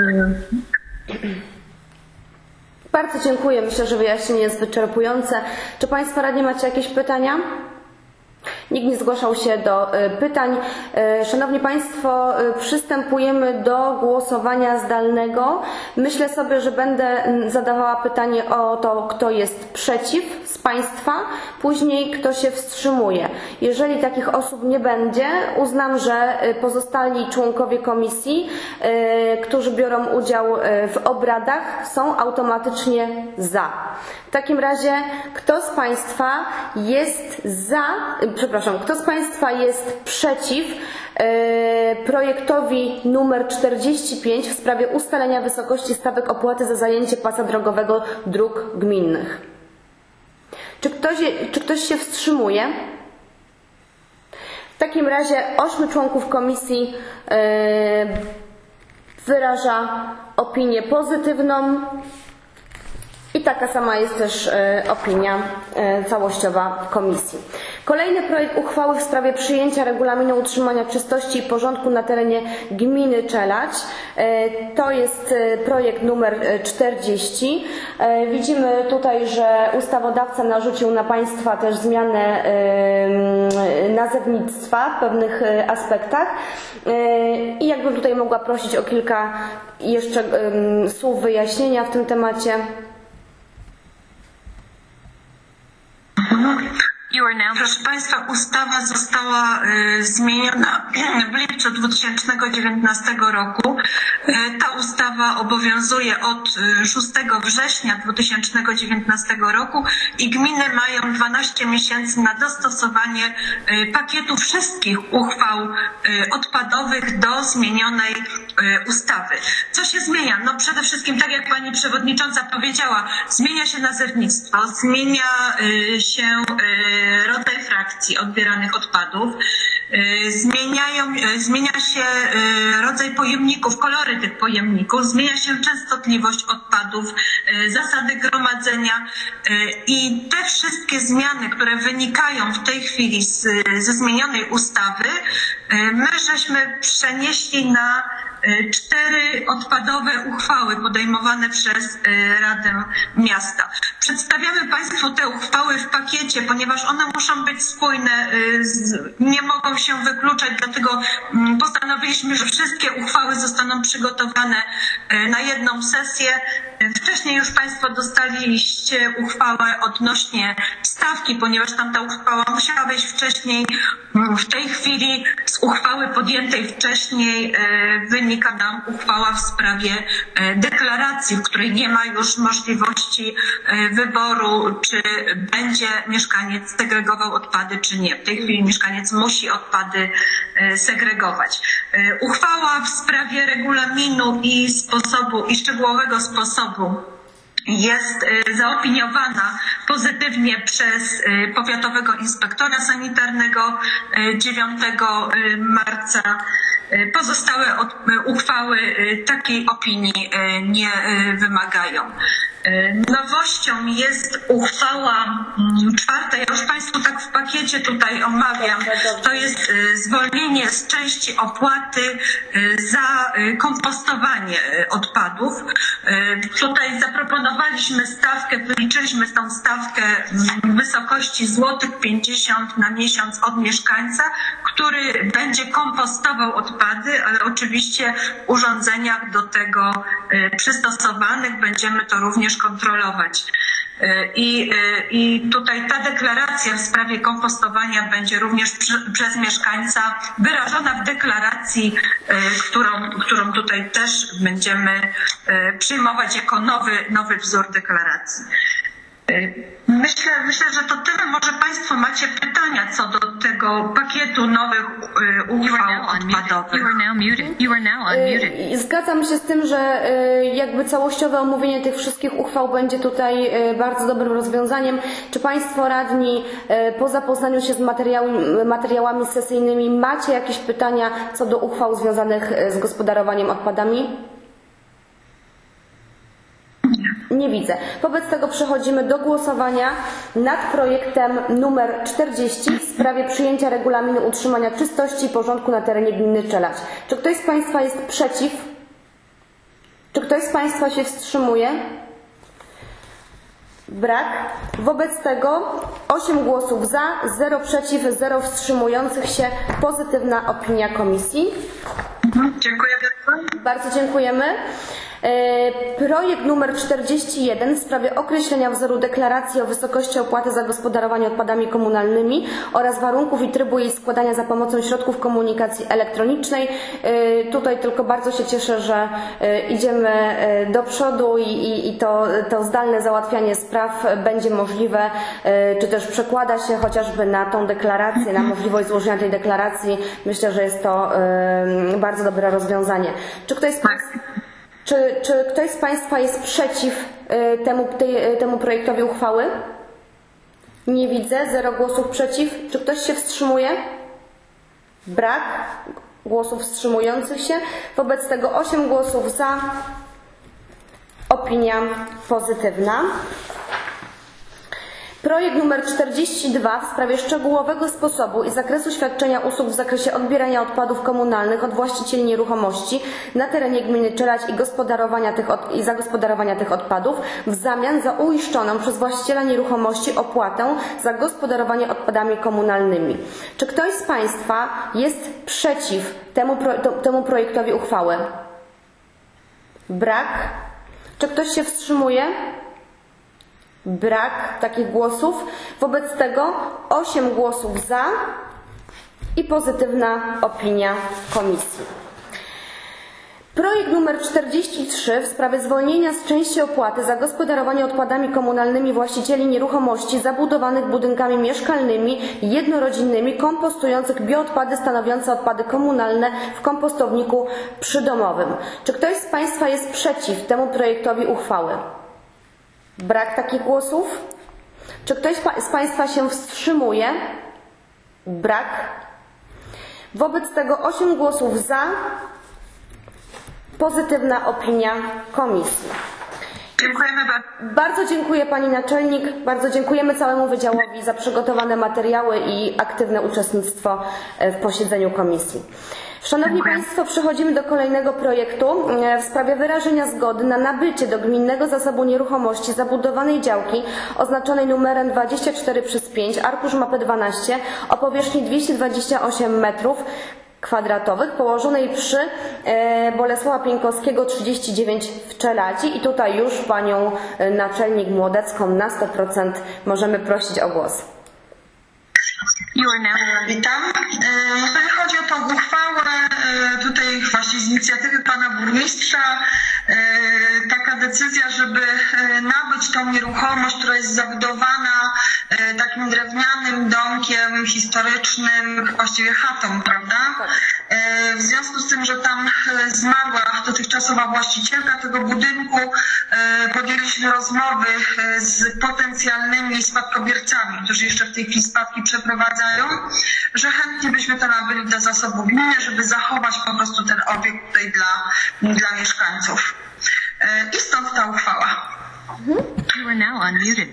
bardzo dziękuję. Myślę, że wyjaśnienie jest wyczerpujące. Czy Państwo radni macie jakieś pytania? Nikt nie zgłaszał się do pytań. Szanowni Państwo, przystępujemy do głosowania zdalnego. Myślę sobie, że będę zadawała pytanie o to, kto jest przeciw z Państwa, później kto się wstrzymuje. Jeżeli takich osób nie będzie, uznam, że pozostali członkowie komisji, którzy biorą udział w obradach, są automatycznie za. W takim razie, kto z Państwa jest kto z Państwa jest przeciw projektowi numer 45 w sprawie ustalenia wysokości stawek opłaty za zajęcie pasa drogowego dróg gminnych? Czy ktoś się wstrzymuje? W takim razie 8 członków komisji wyraża opinię pozytywną i taka sama jest też opinia całościowa komisji. Kolejny projekt uchwały w sprawie przyjęcia regulaminu utrzymania czystości i porządku na terenie gminy Czelać. To jest projekt numer 40. Widzimy tutaj, że ustawodawca narzucił na Państwa też zmianę nazewnictwa w pewnych aspektach. I jakbym tutaj mogła prosić o kilka jeszcze słów wyjaśnienia w tym temacie. Proszę Państwa, ustawa została zmieniona w lipcu 2019 roku. Ta ustawa obowiązuje od 6 września 2019 roku i gminy mają 12 miesięcy na dostosowanie pakietu wszystkich uchwał odpadowych do zmienionej ustawy. Co się zmienia? No przede wszystkim, tak jak Pani Przewodnicząca powiedziała, zmienia się nazewnictwo, zmienia się rodzaj frakcji odbieranych odpadów, zmienia się rodzaj pojemników, kolory tych pojemników, zmienia się częstotliwość odpadów, zasady gromadzenia i te wszystkie zmiany, które wynikają w tej chwili ze zmienionej ustawy, my żeśmy przenieśli na 4 odpadowe uchwały podejmowane przez Radę Miasta. Przedstawiamy Państwu te uchwały w pakiecie, ponieważ one muszą być spójne, nie mogą się wykluczać, dlatego postanowiliśmy, że wszystkie uchwały zostaną przygotowane na jedną sesję. Wcześniej już Państwo dostaliście uchwałę odnośnie stawki, ponieważ tamta uchwała musiała być wcześniej. W tej chwili z uchwały podjętej wcześniej wynika nam uchwała w sprawie deklaracji, w której nie ma już możliwości wyboru, czy będzie mieszkaniec segregował odpady, czy nie. W tej chwili mieszkaniec musi odpady segregować. Uchwała w sprawie regulaminu i szczegółowego sposobu jest zaopiniowana pozytywnie przez powiatowego inspektora sanitarnego 9 marca. Pozostałe uchwały takiej opinii nie wymagają. Nowością jest uchwała 4. Ja już Państwu tak w pakiecie tutaj omawiam. To jest zwolnienie z części opłaty za kompostowanie odpadów. Tutaj zaproponowaliśmy stawkę, wyliczyliśmy tą stawkę w wysokości złotych 50 na miesiąc od mieszkańca, który będzie kompostował odpady, ale oczywiście w urządzeniach do tego przystosowanych będziemy to również kontrolować. I tutaj ta deklaracja w sprawie kompostowania będzie również przez mieszkańca wyrażona w deklaracji, którą tutaj też będziemy przyjmować jako nowy wzór deklaracji. Myślę, że to tyle. Może Państwo macie pytania co do tego pakietu nowych uchwał odpadowych. Zgadzam się z tym, że jakby całościowe omówienie tych wszystkich uchwał będzie tutaj bardzo dobrym rozwiązaniem. Czy Państwo radni po zapoznaniu się z materiałami sesyjnymi macie jakieś pytania co do uchwał związanych z gospodarowaniem odpadami? Nie widzę. Wobec tego przechodzimy do głosowania nad projektem numer 40 w sprawie przyjęcia regulaminu utrzymania czystości i porządku na terenie gminy Czelać. Czy ktoś z Państwa jest przeciw? Czy ktoś z Państwa się wstrzymuje? Brak. Wobec tego 8 głosów za, 0 przeciw, 0 wstrzymujących się. Pozytywna opinia komisji. Dziękuję bardzo. Bardzo dziękujemy. Projekt numer 41 w sprawie określenia wzoru deklaracji o wysokości opłaty za gospodarowanie odpadami komunalnymi oraz warunków i trybu jej składania za pomocą środków komunikacji elektronicznej. Tutaj tylko bardzo się cieszę, że idziemy do przodu i to zdalne załatwianie spraw będzie możliwe, czy też przekłada się chociażby na tą deklarację, na możliwość złożenia tej deklaracji. Myślę, że jest to bardzo dobre rozwiązanie. Czy ktoś z Państwa jest przeciw temu projektowi uchwały? Nie widzę. 0 głosów przeciw. Czy ktoś się wstrzymuje? Brak głosów wstrzymujących się. Wobec tego 8 głosów za. Opinia pozytywna. Projekt numer 42 w sprawie szczegółowego sposobu i zakresu świadczenia usług w zakresie odbierania odpadów komunalnych od właścicieli nieruchomości na terenie gminy Czelać i zagospodarowania tych odpadów w zamian za uiszczoną przez właściciela nieruchomości opłatę za gospodarowanie odpadami komunalnymi. Czy ktoś z Państwa jest przeciw temu projektowi uchwały? Brak. Czy ktoś się wstrzymuje? Brak takich głosów. Wobec tego 8 głosów za i pozytywna opinia komisji. Projekt numer 43 w sprawie zwolnienia z części opłaty za gospodarowanie odpadami komunalnymi właścicieli nieruchomości zabudowanych budynkami mieszkalnymi jednorodzinnymi kompostujących bioodpady stanowiące odpady komunalne w kompostowniku przydomowym. Czy ktoś z Państwa jest przeciw temu projektowi uchwały? Brak takich głosów. Czy ktoś z Państwa się wstrzymuje? Brak. Wobec tego 8 głosów za. Pozytywna opinia komisji. Dziękujemy bardzo. Bardzo dziękuję Pani Naczelnik. Bardzo dziękujemy całemu Wydziałowi za przygotowane materiały i aktywne uczestnictwo w posiedzeniu komisji. Szanowni Państwo, przechodzimy do kolejnego projektu w sprawie wyrażenia zgody na nabycie do Gminnego Zasobu Nieruchomości zabudowanej działki oznaczonej numerem 24/5, arkusz mapy 12 o powierzchni 228 m2 położonej przy Bolesława Pieńkowskiego 39 w Czeladzi. I tutaj już Panią Naczelnik Młodecką na 100% możemy prosić o głos. Witam. Jeżeli chodzi o tą uchwałę, tutaj właśnie z inicjatywy Pana Burmistrza, taka decyzja, żeby nabyć tą nieruchomość, która jest zabudowana takim drewnianym domkiem historycznym, właściwie chatą, prawda? W związku z tym, że tam zmarła dotychczasowa właścicielka tego budynku, podjęliśmy rozmowy z potencjalnymi spadkobiercami, którzy jeszcze w tej chwili spadki przeprowadzają, że chętnie byśmy to nabyli do zasobu gminy, żeby zachować po prostu ten obiekt tutaj dla mieszkańców. I stąd ta uchwała. You are now unmuted.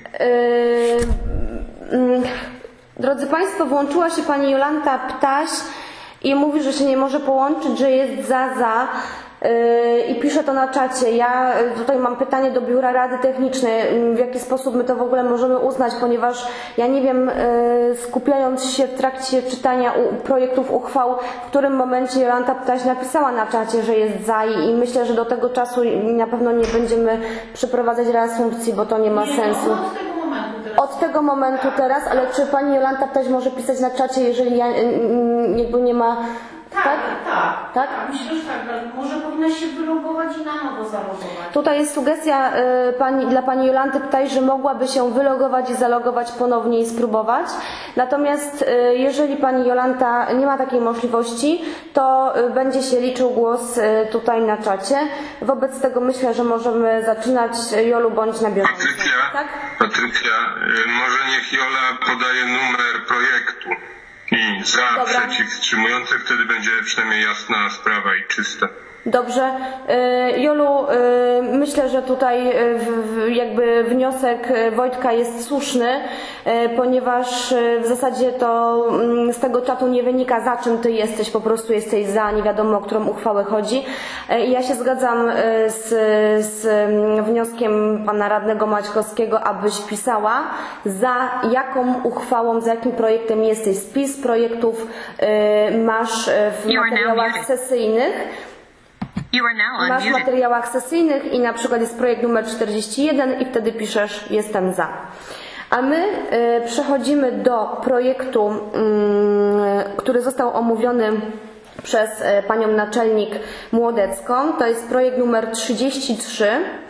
Drodzy Państwo, włączyła się Pani Jolanta Ptaś i mówi, że się nie może połączyć, że jest za i pisze to na czacie. Ja tutaj mam pytanie do Biura Rady Technicznej, w jaki sposób my to w ogóle możemy uznać, ponieważ ja nie wiem, skupiając się w trakcie czytania projektów uchwał, w którym momencie Jolanta Ptaś napisała na czacie, że jest za i myślę, że do tego czasu na pewno nie będziemy przeprowadzać reasumpcji, bo to nie ma sensu. Od tego momentu teraz, ale czy Pani Jolanta Ptaś może pisać na czacie, jeżeli jakby nie ma... Tak? Myślę, że tak. Może powinna się wylogować i na nowo zalogować. Tutaj jest sugestia dla Pani Jolanty Ptaś, że mogłaby się wylogować i zalogować ponownie i spróbować. Natomiast jeżeli Pani Jolanta nie ma takiej możliwości, to będzie się liczył głos tutaj na czacie. Wobec tego myślę, że możemy zaczynać. Jolu, bądź na bieżąco. Patrycja, może niech Jola podaje numer projektu. I za, przeciw, wstrzymujących, wtedy będzie przynajmniej jasna sprawa i czysta. Dobrze. Jolu, myślę, że tutaj jakby wniosek Wojtka jest słuszny, ponieważ w zasadzie to z tego czatu nie wynika, za czym ty jesteś, po prostu jesteś za, nie wiadomo o którą uchwałę chodzi. I ja się zgadzam z wnioskiem pana radnego Maćkowskiego, abyś pisała, za jaką uchwałą, za jakim projektem jesteś. Spis projektów masz w materiałach sesyjnych. Masz w materiałach sesyjnych i na przykład jest projekt numer 41 i wtedy piszesz jestem za. A my przechodzimy do projektu, który został omówiony przez panią naczelnik Młodecką. To jest projekt numer 33.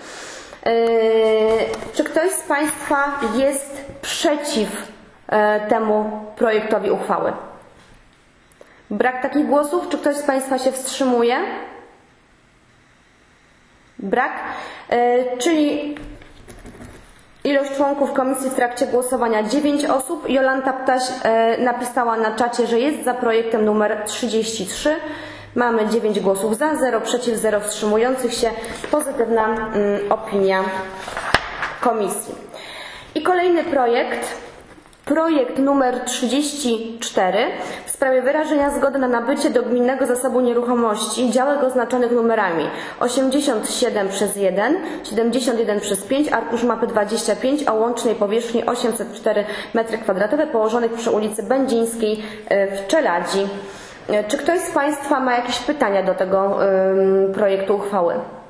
Czy ktoś z Państwa jest przeciw temu projektowi uchwały? Brak takich głosów? Czy ktoś z Państwa się wstrzymuje? Brak. Czyli ilość członków komisji w trakcie głosowania 9 osób. Jolanta Ptaś napisała na czacie, że jest za projektem numer 33. Mamy 9 głosów za, 0 przeciw, 0 wstrzymujących się. Pozytywna opinia komisji. I kolejny projekt. Projekt numer 34 w sprawie wyrażenia zgody na nabycie do Gminnego Zasobu Nieruchomości działek oznaczonych numerami 87/1, 71/5, arkusz mapy 25 o łącznej powierzchni 804 m2 położonych przy ulicy Będzińskiej w Czeladzi. Czy ktoś z Państwa ma jakieś pytania do tego projektu uchwały?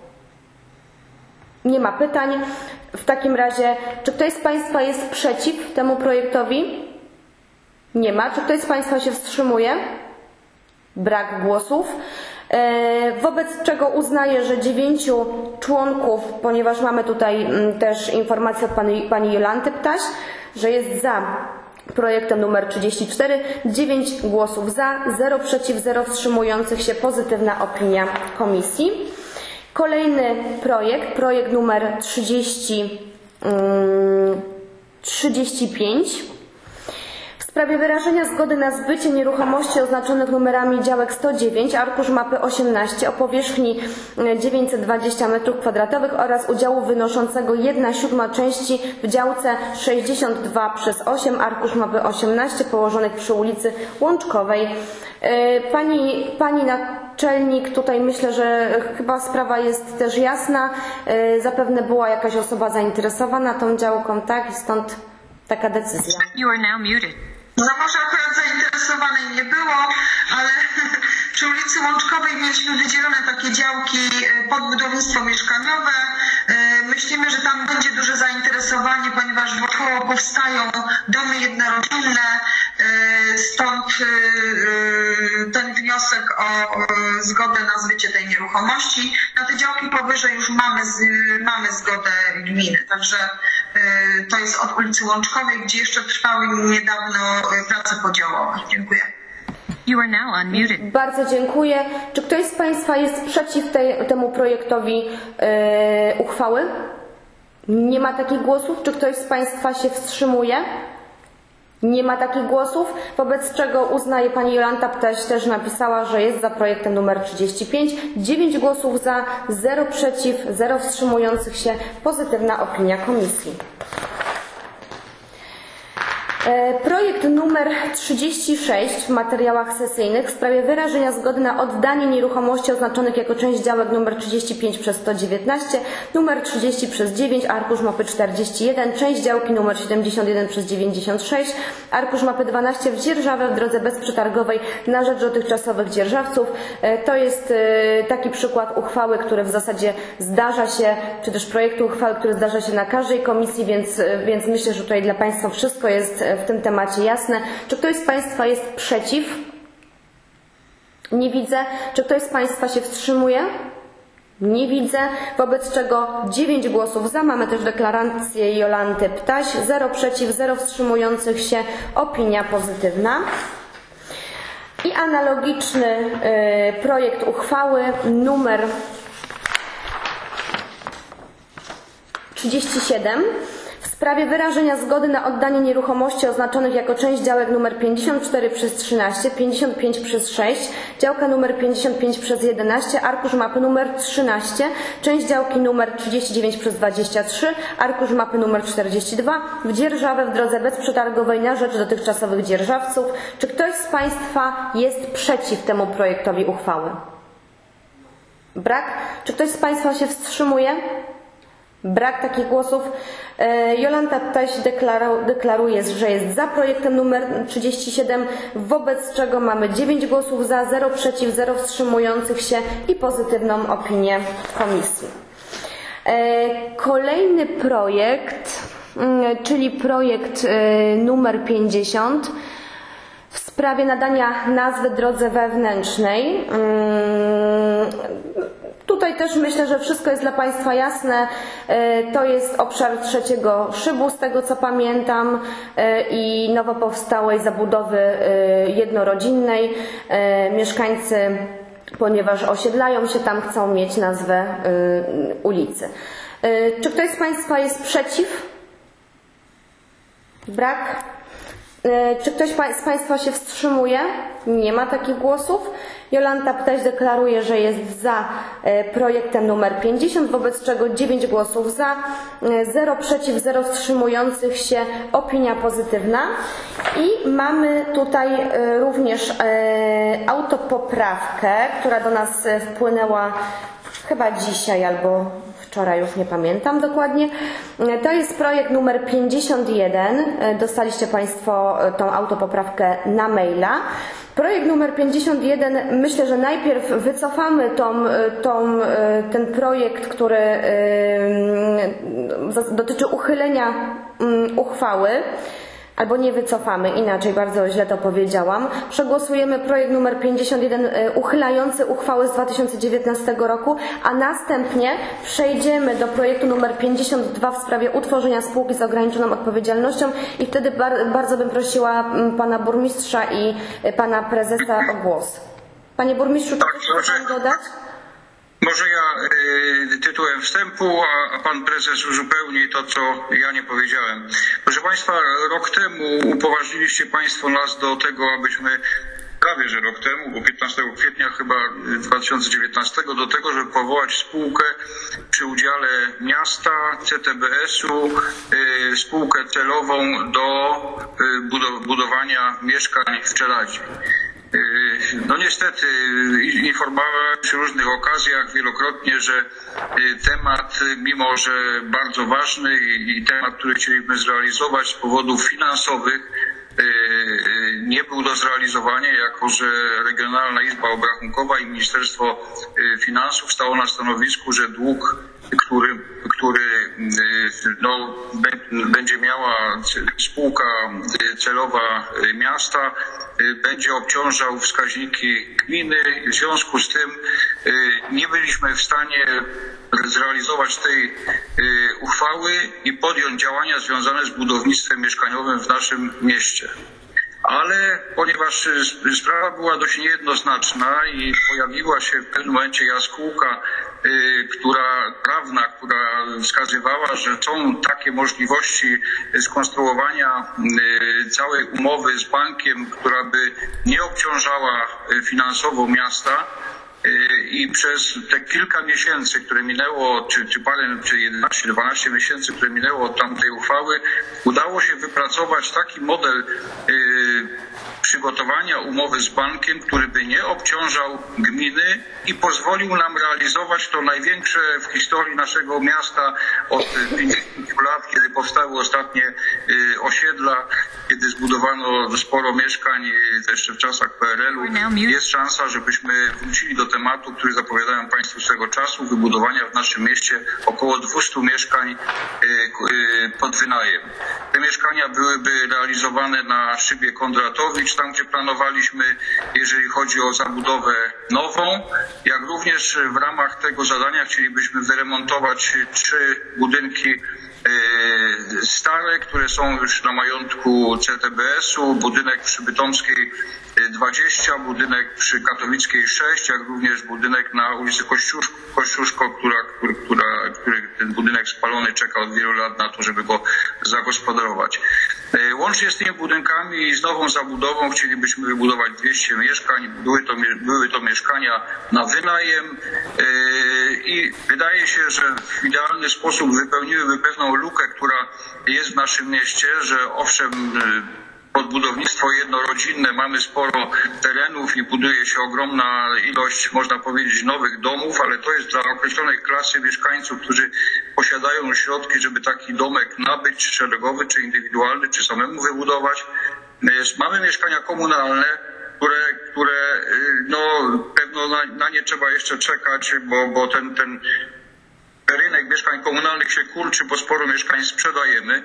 Nie ma pytań. W takim razie, czy ktoś z Państwa jest przeciw temu projektowi? Nie ma. Czy ktoś z Państwa się wstrzymuje? Brak głosów. Wobec czego uznaję, że 9 członków, ponieważ mamy tutaj też informację od pani Jolanty Ptaś, że jest za projektem numer 34, 9 głosów za, 0 przeciw, 0 wstrzymujących się, pozytywna opinia komisji. Kolejny projekt numer 35 w sprawie wyrażenia zgody na zbycie nieruchomości oznaczonych numerami działek 109, arkusz mapy 18 o powierzchni 920 m2 oraz udziału wynoszącego 1/7 części w działce 62/8, arkusz mapy 18 położonych przy ulicy Łączkowej. Pani naczelnik, tutaj myślę, że chyba sprawa jest też jasna. Zapewne była jakaś osoba zainteresowana tą działką, tak? I stąd taka decyzja. You are now muted. No może akurat zainteresowanej nie było, ale przy ulicy Łączkowej mieliśmy wydzielone takie działki pod budownictwo mieszkaniowe. Myślimy, że tam będzie duże zainteresowanie, ponieważ wokoło powstają domy jednorodzinne, stąd ten wniosek o zgodę na zbycie tej nieruchomości. Na te działki powyżej już mamy zgodę gminy, także to jest od ulicy Łączkowej, gdzie jeszcze trwały niedawno prace podziałowe. Dziękuję. You are now unmuted. Bardzo dziękuję. Czy ktoś z Państwa jest przeciw temu projektowi uchwały? Nie ma takich głosów. Czy ktoś z Państwa się wstrzymuje? Nie ma takich głosów, wobec czego uznaje pani Jolanta Ptaś, też napisała, że jest za projektem numer 35. 9 głosów za, 0 przeciw, 0 wstrzymujących się. Pozytywna opinia komisji. Projekt numer 36 w materiałach sesyjnych w sprawie wyrażenia zgody na oddanie nieruchomości oznaczonych jako część działek numer 35/119, numer 30/9, arkusz mapy 41, część działki numer 71/96, arkusz mapy 12 w Dzierżawę w drodze bezprzetargowej na rzecz dotychczasowych dzierżawców. To jest taki przykład uchwały, który w zasadzie zdarza się, czy też projektu uchwały, który zdarza się na każdej komisji, więc myślę, że tutaj dla Państwa wszystko jest w tym temacie jasne. Czy ktoś z Państwa jest przeciw? Nie widzę. Czy ktoś z Państwa się wstrzymuje? Nie widzę. Wobec czego 9 głosów za. Mamy też deklarację Jolanty Ptaś. 0 przeciw, 0 wstrzymujących się. Opinia pozytywna. I analogiczny projekt uchwały numer 37 w sprawie wyrażenia zgody na oddanie nieruchomości oznaczonych jako część działek nr 54 przez 13, 55 przez 6, działka nr 55 przez 11, arkusz mapy nr 13, część działki nr 39 przez 23, arkusz mapy nr 42 w dzierżawę w drodze bezprzetargowej na rzecz dotychczasowych dzierżawców. Czy ktoś z Państwa jest przeciw temu projektowi uchwały? Brak. Czy ktoś z Państwa się wstrzymuje? Brak takich głosów. Jolanta Ptaś deklaruje, że jest za projektem numer 37, wobec czego mamy 9 głosów za, 0 przeciw, 0 wstrzymujących się i pozytywną opinię komisji. Kolejny projekt, czyli projekt numer 50 w sprawie nadania nazwy drodze wewnętrznej. Tutaj też myślę, że wszystko jest dla Państwa jasne. To jest obszar trzeciego szybu, z tego co pamiętam, i nowo powstałej zabudowy jednorodzinnej. Mieszkańcy, ponieważ osiedlają się tam, chcą mieć nazwę ulicy. Czy ktoś z Państwa jest przeciw? Brak. Czy ktoś z Państwa się wstrzymuje? Nie ma takich głosów. Jolanta Ptaś deklaruje, że jest za projektem numer 50, wobec czego 9 głosów za, 0 przeciw, 0 wstrzymujących się, opinia pozytywna. I mamy tutaj również autopoprawkę, która do nas wpłynęła chyba dzisiaj albo wczoraj, już nie pamiętam dokładnie. To jest projekt numer 51. Dostaliście Państwo tą autopoprawkę na maila. Projekt numer 51, myślę, że najpierw wycofamy ten projekt, który dotyczy uchylenia uchwały. Albo nie wycofamy, inaczej, bardzo źle to powiedziałam. Przegłosujemy projekt numer 51 uchylający uchwałę z 2019 roku, a następnie przejdziemy do projektu numer 52 w sprawie utworzenia spółki z ograniczoną odpowiedzialnością i wtedy bardzo bym prosiła Pana Burmistrza i Pana Prezesa o głos. Panie Burmistrzu, czy chce Pan dodać? Może ja tytułem wstępu, a Pan Prezes uzupełni to, co ja nie powiedziałem. Proszę Państwa, rok temu upoważniliście Państwo nas do tego, abyśmy, prawie że rok temu, bo 15 kwietnia chyba 2019, do tego, żeby powołać spółkę przy udziale miasta, CTBS-u, spółkę celową do budowania mieszkań w Czeladzie. No niestety informowałem przy różnych okazjach wielokrotnie, że temat, mimo że bardzo ważny i temat, który chcieliśmy zrealizować z powodów finansowych, nie był do zrealizowania, jako że Regionalna Izba Obrachunkowa i Ministerstwo Finansów stało na stanowisku, że dług, który będzie miała spółka celowa miasta, będzie obciążał wskaźniki gminy. W związku z tym nie byliśmy w stanie zrealizować tej uchwały i podjąć działania związane z budownictwem mieszkaniowym w naszym mieście. Ale ponieważ sprawa była dość niejednoznaczna i pojawiła się w pewnym momencie jaskółka prawna, która wskazywała, że są takie możliwości skonstruowania całej umowy z bankiem, która by nie obciążała finansowo miasta, i przez te kilka miesięcy, które minęło, czy 11-12 miesięcy, które minęło od tamtej uchwały, udało się wypracować taki model przygotowania umowy z bankiem, który by nie obciążał gminy i pozwolił nam realizować to największe w historii naszego miasta od 50 lat, kiedy powstały ostatnie osiedla, kiedy zbudowano sporo mieszkań, jeszcze w czasach PRL-u. Jest szansa, żebyśmy wrócili do tematu, który zapowiadają Państwo swego czasu, wybudowania w naszym mieście około 200 mieszkań pod wynajem. Te mieszkania byłyby realizowane na szybie Kondratowicz, tam gdzie planowaliśmy, jeżeli chodzi o zabudowę nową, jak również w ramach tego zadania chcielibyśmy wyremontować 3 budynki stare, które są już na majątku CTBS-u, budynek przy Bytomskiej 20, budynek przy Katowickiej 6, jak również budynek na ulicy Kościuszko, który ten budynek spalony czeka od wielu lat na to, żeby go zagospodarować. Łącznie z tymi budynkami i z nową zabudową chcielibyśmy wybudować 200 mieszkań. Były to mieszkania na wynajem i wydaje się, że w idealny sposób wypełniłyby pewną lukę, która jest w naszym mieście, że owszem, pod budownictwo jednorodzinne mamy sporo terenów i buduje się ogromna ilość, można powiedzieć, nowych domów, ale to jest dla określonej klasy mieszkańców, którzy posiadają środki, żeby taki domek nabyć, szeregowy, czy indywidualny, czy samemu wybudować. Mamy mieszkania komunalne, które no pewno na nie trzeba jeszcze czekać, bo ten rynek mieszkań komunalnych się kurczy, bo sporo mieszkań sprzedajemy,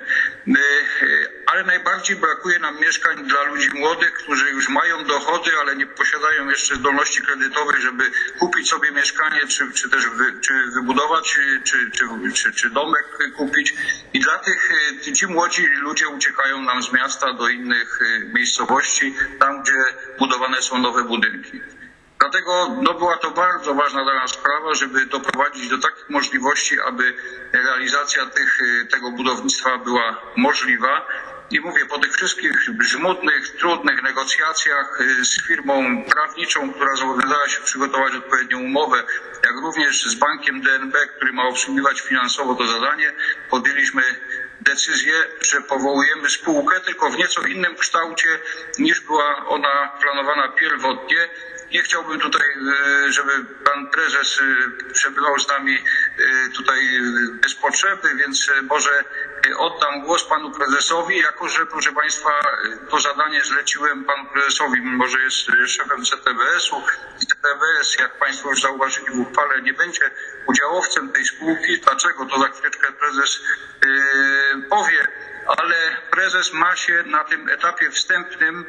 ale najbardziej brakuje nam mieszkań dla ludzi młodych, którzy już mają dochody, ale nie posiadają jeszcze zdolności kredytowej, żeby kupić sobie mieszkanie, czy też wybudować, czy domek kupić. I dla ci młodzi ludzie uciekają nam z miasta do innych miejscowości, tam gdzie budowane są nowe budynki. Dlatego była to bardzo ważna dla nas sprawa, żeby doprowadzić do takich możliwości, aby realizacja tego budownictwa była możliwa. I mówię, po tych wszystkich żmudnych, trudnych negocjacjach z firmą prawniczą, która zobowiązała się przygotować odpowiednią umowę, jak również z bankiem DNB, który ma obsługiwać finansowo to zadanie, podjęliśmy decyzję, że powołujemy spółkę, tylko w nieco innym kształcie niż była ona planowana pierwotnie. Nie chciałbym tutaj, żeby pan prezes przebywał z nami tutaj bez potrzeby, więc może oddam głos panu prezesowi, jako że, proszę państwa, to zadanie zleciłem panu prezesowi, mimo że jest szefem CTBS-u. CTBS, jak państwo już zauważyli w uchwale, nie będzie udziałowcem tej spółki. Dlaczego? To za chwileczkę prezes powie. Ale prezes ma się na tym etapie wstępnym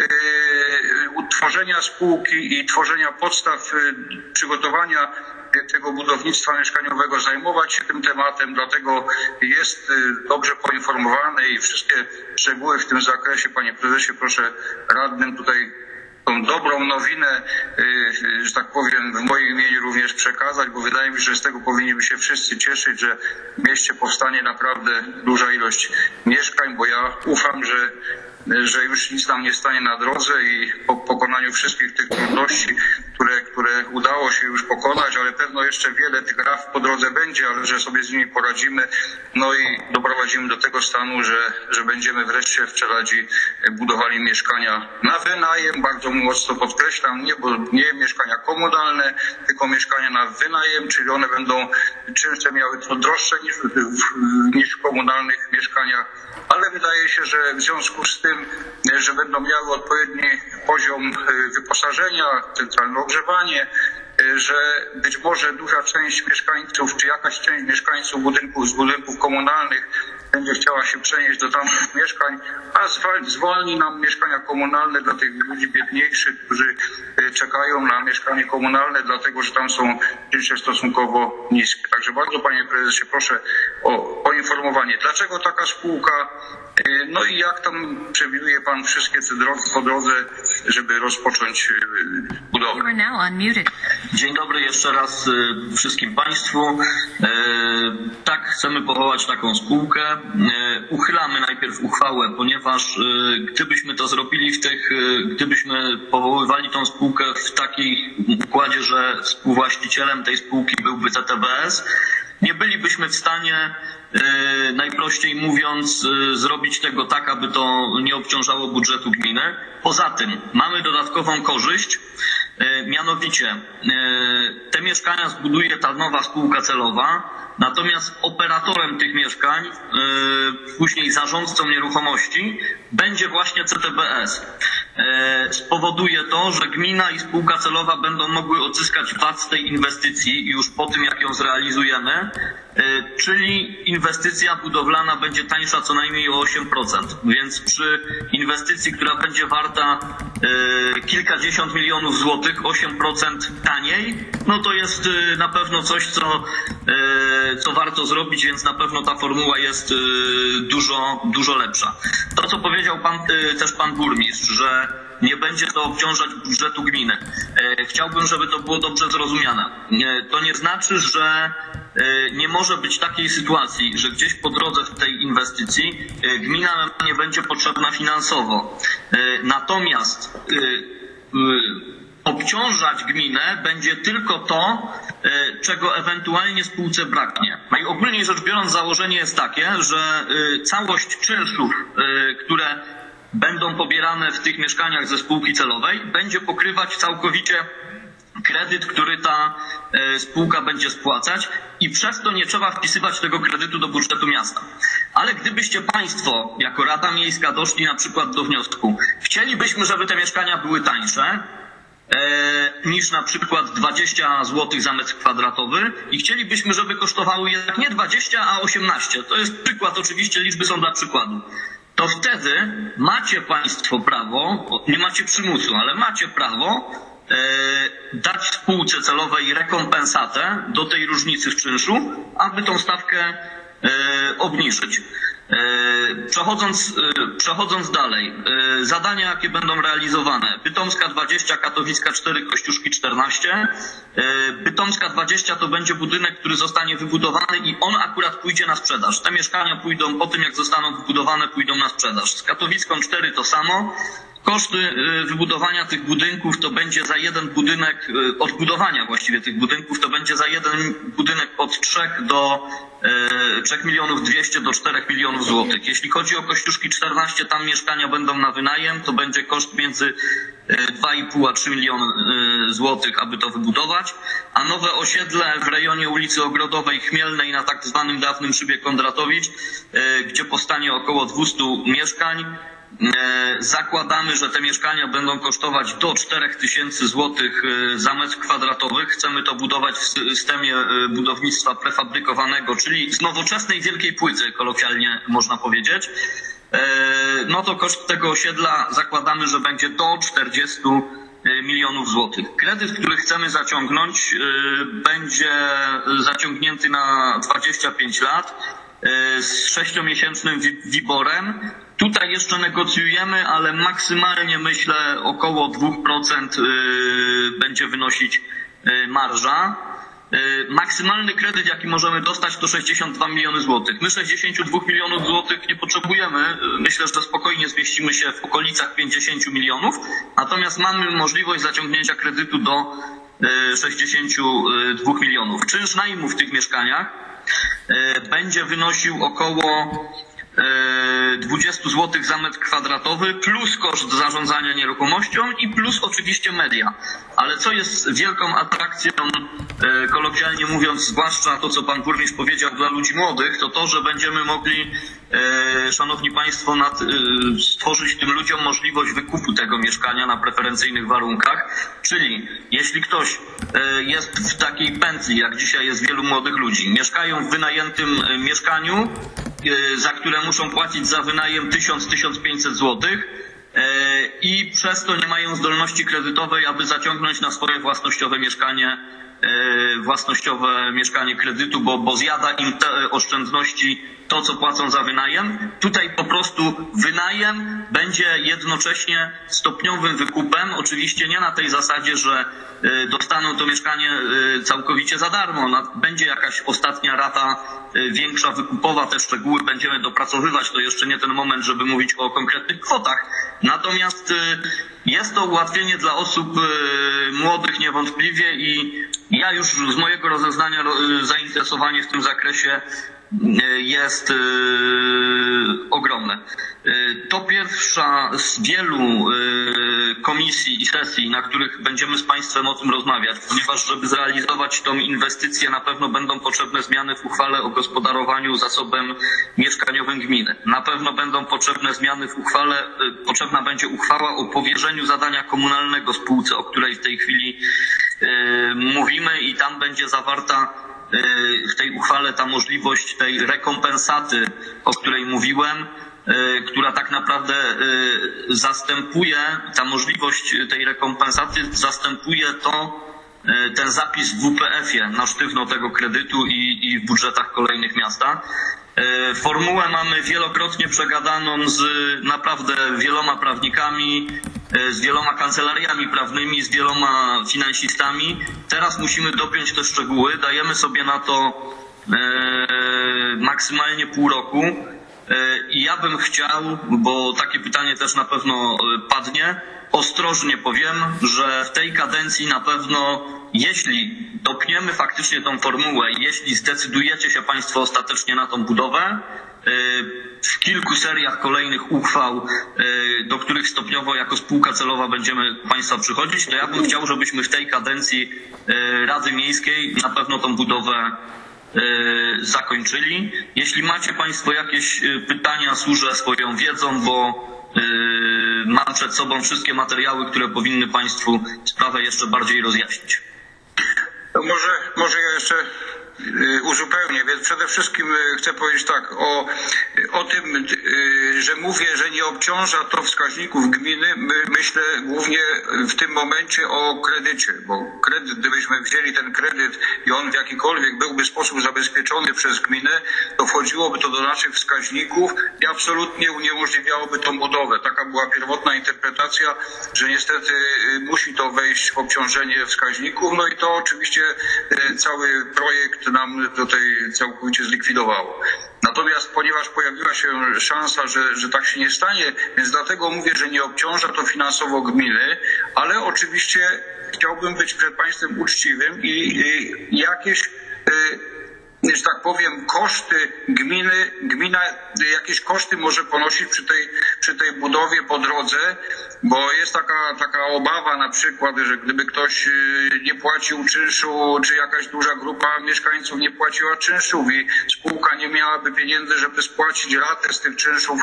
utworzenia spółki i tworzenia podstaw przygotowania tego budownictwa mieszkaniowego zajmować się tym tematem, dlatego jest dobrze poinformowany i wszystkie szczegóły w tym zakresie, panie prezesie, proszę radnym tutaj tą dobrą nowinę, że tak powiem, w moim imieniu również przekazać, bo wydaje mi się, że z tego powinniśmy się wszyscy cieszyć, że w mieście powstanie naprawdę duża ilość mieszkań, bo ja ufam, że już nic nam nie stanie na drodze i po pokonaniu wszystkich tych trudności, które udało się już pokonać, ale pewno jeszcze wiele tych raf po drodze będzie, ale że sobie z nimi poradzimy, no i doprowadzimy do tego stanu, że będziemy wreszcie w Czeladzi budowali mieszkania na wynajem, bardzo mocno podkreślam, nie mieszkania komunalne, tylko mieszkania na wynajem, czyli one będą czynsze miały to droższe niż w komunalnych mieszkaniach, ale wydaje się, że w związku z tym, że będą miały odpowiedni poziom wyposażenia, centralne ogrzewanie, że być może duża część mieszkańców, czy jakaś część mieszkańców z budynków komunalnych będzie chciała się przenieść do tamtych mieszkań, a zwolni nam mieszkania komunalne dla tych ludzi biedniejszych, którzy czekają na mieszkanie komunalne, dlatego że tam są czynsze stosunkowo niskie. Także bardzo, panie prezesie, proszę o poinformowanie, dlaczego taka spółka, no i jak tam przewiduje pan wszystkie te drogi po drodze, żeby rozpocząć budowę. Dzień dobry jeszcze raz wszystkim państwu. Tak, chcemy powołać taką spółkę. Uchylamy najpierw uchwałę, ponieważ gdybyśmy to zrobili gdybyśmy powoływali tą spółkę w takiej układzie, że współwłaścicielem tej spółki byłby CTBS, nie bylibyśmy w stanie, najprościej mówiąc, zrobić tego tak, aby to nie obciążało budżetu gminy. Poza tym mamy dodatkową korzyść, mianowicie te mieszkania zbuduje ta nowa spółka celowa, natomiast operatorem tych mieszkań, później zarządcą nieruchomości będzie właśnie CTBS. Spowoduje to, że gmina i spółka celowa będą mogły odzyskać VAT z tej inwestycji już po tym, jak ją zrealizujemy, czyli inwestycja budowlana będzie tańsza co najmniej o 8%. Więc przy inwestycji, która będzie warta kilkadziesiąt milionów złotych, 8% taniej, no to jest na pewno coś, co warto zrobić, więc na pewno ta formuła jest dużo lepsza. To, co powiedział też pan burmistrz, że nie będzie to obciążać budżetu gminy. Chciałbym, żeby to było dobrze zrozumiane. To nie znaczy, że nie może być takiej sytuacji, że gdzieś po drodze w tej inwestycji gmina nie będzie potrzebna finansowo. Natomiast obciążać gminę będzie tylko to, czego ewentualnie spółce braknie. Najogólniej rzecz biorąc, założenie jest takie, że całość czynszów, które będą pobierane w tych mieszkaniach ze spółki celowej, będzie pokrywać całkowicie kredyt, który ta spółka będzie spłacać i przez to nie trzeba wpisywać tego kredytu do budżetu miasta. Ale gdybyście Państwo, jako Rada Miejska, doszli na przykład do wniosku, chcielibyśmy, żeby te mieszkania były tańsze, niż na przykład 20 zł za metr kwadratowy i chcielibyśmy, żeby kosztowały jednak nie 20, a 18. To jest przykład, oczywiście liczby są dla przykładu. To wtedy macie Państwo prawo, nie macie przymusu, ale macie prawo dać spółce celowej rekompensatę do tej różnicy w czynszu, aby tą stawkę obniżyć. Przechodząc dalej, zadania jakie będą realizowane. Bytomska 20, Katowicka 4, Kościuszki 14. Bytomska 20 to będzie budynek, który zostanie wybudowany i on akurat pójdzie na sprzedaż. Te mieszkania pójdą po tym, jak zostaną wybudowane, pójdą na sprzedaż. Z Katowicką 4 to samo. Koszty wybudowania tych budynków to będzie za jeden budynek, odbudowania właściwie tych budynków, to będzie za jeden budynek od 3 milionów 200 do 4 milionów złotych. Jeśli chodzi o Kościuszki 14, tam mieszkania będą na wynajem, to będzie koszt między 2,5 a 3 miliony złotych, aby to wybudować. A nowe osiedle w rejonie ulicy Ogrodowej Chmielnej na tak zwanym dawnym szybie Kondratowicz, gdzie powstanie około 200 mieszkań, zakładamy, że te mieszkania będą kosztować do 4000 złotych za metr kwadratowy. Chcemy to budować w systemie budownictwa prefabrykowanego, czyli z nowoczesnej wielkiej płyty, kolokwialnie można powiedzieć. No to koszt tego osiedla zakładamy, że będzie do 40 milionów złotych. Kredyt, który chcemy zaciągnąć, będzie zaciągnięty na 25 lat z 6-miesięcznym WIBOR-em. Tutaj jeszcze negocjujemy, ale maksymalnie myślę około 2% będzie wynosić marża. Maksymalny kredyt, jaki możemy dostać, to 62 miliony złotych. My 62 milionów złotych nie potrzebujemy. Myślę, że spokojnie zmieścimy się w okolicach 50 milionów. Natomiast mamy możliwość zaciągnięcia kredytu do 62 milionów. Czynsz najmu w tych mieszkaniach będzie wynosił około 20 zł za metr kwadratowy plus koszt zarządzania nieruchomością i plus oczywiście media. Ale co jest wielką atrakcją, kolokwialnie mówiąc, zwłaszcza to, co pan burmistrz powiedział, dla ludzi młodych, to to, że będziemy mogli, szanowni państwo, stworzyć tym ludziom możliwość wykupu tego mieszkania na preferencyjnych warunkach. Czyli jeśli ktoś jest w takiej pętli, jak dzisiaj jest wielu młodych ludzi, mieszkają w wynajętym mieszkaniu, za które muszą płacić za wynajem 1000-1500 złotych i przez to nie mają zdolności kredytowej, aby zaciągnąć na swoje własnościowe mieszkanie kredytu, bo zjada im te oszczędności to, co płacą za wynajem. Tutaj po prostu wynajem będzie jednocześnie stopniowym wykupem. Oczywiście nie na tej zasadzie, że dostaną to mieszkanie całkowicie za darmo. Będzie jakaś ostatnia rata większa wykupowa, te szczegóły będziemy dopracowywać. To jeszcze nie ten moment, żeby mówić o konkretnych kwotach. Natomiast jest to ułatwienie dla osób młodych niewątpliwie i ja już z mojego rozeznania zainteresowanie w tym zakresie jest ogromne. To pierwsza z wielu komisji i sesji, na których będziemy z państwem o tym rozmawiać, ponieważ żeby zrealizować tą inwestycję na pewno będą potrzebne zmiany w uchwale o gospodarowaniu zasobem mieszkaniowym gminy. Na pewno będą potrzebne zmiany w uchwale, potrzebna będzie uchwała o powierzeniu zadania komunalnego spółce, o której w tej chwili mówimy i tam będzie zawarta w tej uchwale ta możliwość tej rekompensaty, o której mówiłem, która tak naprawdę zastępuje, ta możliwość tej rekompensaty zastępuje to, ten zapis w WPF-ie na sztywno tego kredytu i w budżetach kolejnych miasta. Formułę mamy wielokrotnie przegadaną z naprawdę wieloma prawnikami, z wieloma kancelariami prawnymi, z wieloma finansistami. Teraz musimy dopiąć te szczegóły. Dajemy sobie na to maksymalnie pół roku. I ja bym chciał, bo takie pytanie też na pewno padnie, ostrożnie powiem, że w tej kadencji na pewno, jeśli dopniemy faktycznie tą formułę, jeśli zdecydujecie się Państwo ostatecznie na tą budowę, w kilku seriach kolejnych uchwał, do których stopniowo jako spółka celowa będziemy Państwa przychodzić, to ja bym chciał, żebyśmy w tej kadencji Rady Miejskiej na pewno tą budowę zakończyli. Jeśli macie Państwo jakieś pytania, służę swoją wiedzą, bo mam przed sobą wszystkie materiały, które powinny Państwu sprawę jeszcze bardziej rozjaśnić. To może ja jeszcze uzupełnię, więc przede wszystkim chcę powiedzieć tak o tym, że mówię, że nie obciąża to wskaźników gminy. Myślę głównie w tym momencie o kredycie, bo kredyt, gdybyśmy wzięli ten kredyt i on w jakikolwiek byłby sposób zabezpieczony przez gminę, to wchodziłoby to do naszych wskaźników i absolutnie uniemożliwiałoby tą budowę. Taka była pierwotna interpretacja, że niestety musi to wejść w obciążenie wskaźników, no i to oczywiście cały projekt nam tutaj całkowicie zlikwidowało. Natomiast ponieważ pojawiła się szansa, że tak się nie stanie, więc dlatego mówię, że nie obciąża to finansowo gminy, ale oczywiście chciałbym być przed Państwem uczciwym i jakieś, że tak powiem, koszty gmina jakieś koszty może ponosić przy tej budowie po drodze, bo jest taka obawa na przykład, że gdyby ktoś nie płacił czynszu, czy jakaś duża grupa mieszkańców nie płaciła czynszów i spółka nie miałaby pieniędzy, żeby spłacić ratę z tych czynszów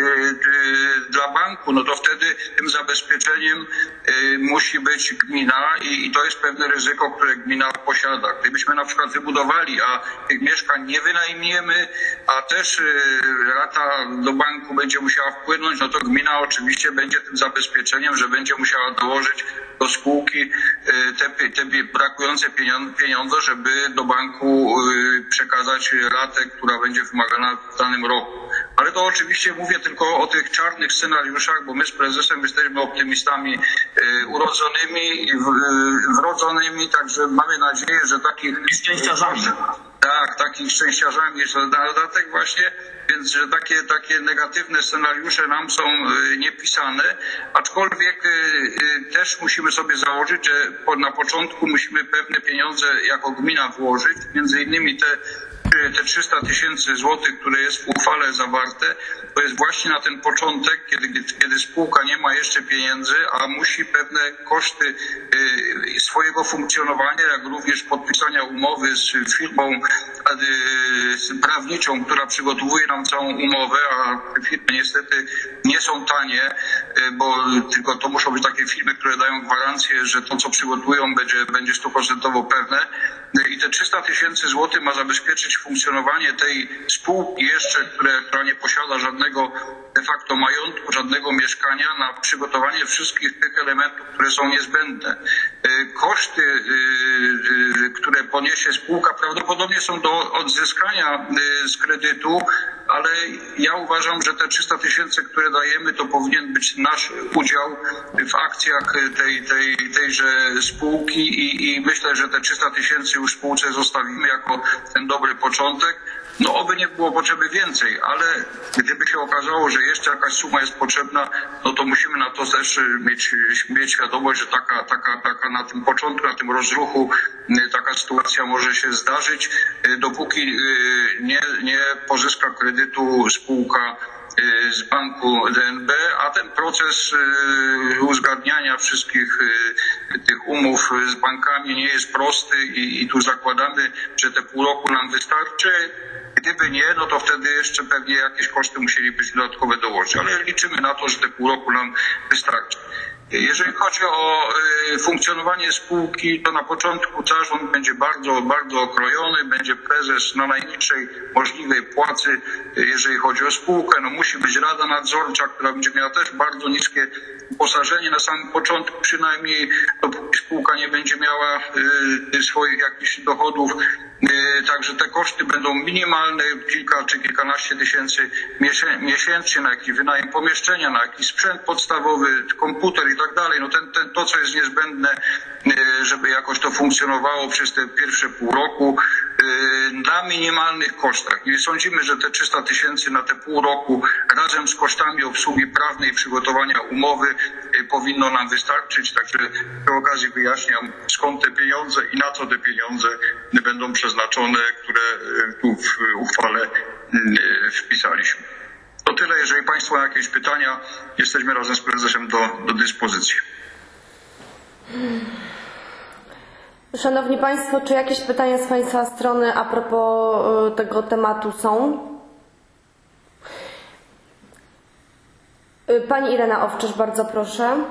dla banku, no to wtedy tym zabezpieczeniem musi być gmina i to jest pewne ryzyko, które gmina posiada. Gdybyśmy na przykład wybudowali, a tych mieszkań nie wynajmiemy, a też rata do banku będzie musiała wpłynąć, no to gmina oczywiście będzie tym zabezpieczeniem, że będzie musiała dołożyć do spółki te brakujące pieniądze, żeby do banku przekazać ratę, która będzie wymagana w danym roku. Ale to oczywiście mówię tylko o tych czarnych scenariuszach, bo my z prezesem jesteśmy optymistami urodzonymi i wrodzonymi, także mamy nadzieję, że takich szczęściarzami. Tak, takich szczęściarzami jest dodatek właśnie, więc że takie negatywne scenariusze nam są niepisane, aczkolwiek też musimy sobie założyć, że na początku musimy pewne pieniądze jako gmina włożyć, między innymi te 300 000 złotych, które jest w uchwale zawarte, to jest właśnie na ten początek, kiedy spółka nie ma jeszcze pieniędzy, a musi pewne koszty swojego funkcjonowania, jak również podpisania umowy z firmą prawniczą, która przygotowuje nam całą umowę, a te firmy niestety nie są tanie, bo tylko to muszą być takie firmy, które dają gwarancję, że to, co przygotują, będzie 100% pewne. I te 300 000 złotych ma zabezpieczyć funkcjonowanie tej spółki jeszcze, która nie posiada żadnego de facto majątku, żadnego mieszkania, na przygotowanie wszystkich tych elementów, które są niezbędne. Koszty, które poniesie spółka, prawdopodobnie są do odzyskania z kredytu, ale ja uważam, że te 300 000, które dajemy, to powinien być nasz udział w akcjach tejże spółki i myślę, że te 300 000 już spółce zostawimy jako ten dobry początek. No oby nie było potrzeby więcej, ale gdyby się okazało, że jeszcze jakaś suma jest potrzebna, no to musimy na to też mieć świadomość, że taka na tym początku, na tym rozruchu taka sytuacja może się zdarzyć, dopóki nie pozyska kredytu spółka z banku DNB, a ten proces uzgadniania wszystkich tych umów z bankami nie jest prosty i tu zakładamy, że te pół roku nam wystarczy. Gdyby nie, no to wtedy jeszcze pewnie jakieś koszty musieli być dodatkowe dołożyć, ale liczymy na to, że te pół roku nam wystarczy. Jeżeli chodzi o funkcjonowanie spółki, to na początku zarząd będzie bardzo, bardzo okrojony, będzie prezes na najniższej możliwej płacy, jeżeli chodzi o spółkę. No musi być rada nadzorcza, która będzie miała też bardzo niskie uposażenie na samym początku, przynajmniej dopóki spółka nie będzie miała swoich jakichś dochodów. Także te koszty będą minimalne, kilka czy kilkanaście tysięcy miesięcznie na jakiś wynajem pomieszczenia, na jakiś sprzęt podstawowy, komputer i tak dalej. No to, co jest niezbędne, żeby jakoś to funkcjonowało przez te pierwsze pół roku, na minimalnych kosztach. I sądzimy, że te 300 tysięcy na te pół roku razem z kosztami obsługi prawnej i przygotowania umowy powinno nam wystarczyć. Także przy okazji wyjaśniam, skąd te pieniądze i na co te pieniądze będą przeznaczone, które tu w uchwale wpisaliśmy. To tyle. Jeżeli Państwo mają jakieś pytania, jesteśmy razem z prezesem do dyspozycji. Szanowni Państwo, czy jakieś pytania z Państwa strony a propos tego tematu są? Pani Irena Owczysz, bardzo proszę.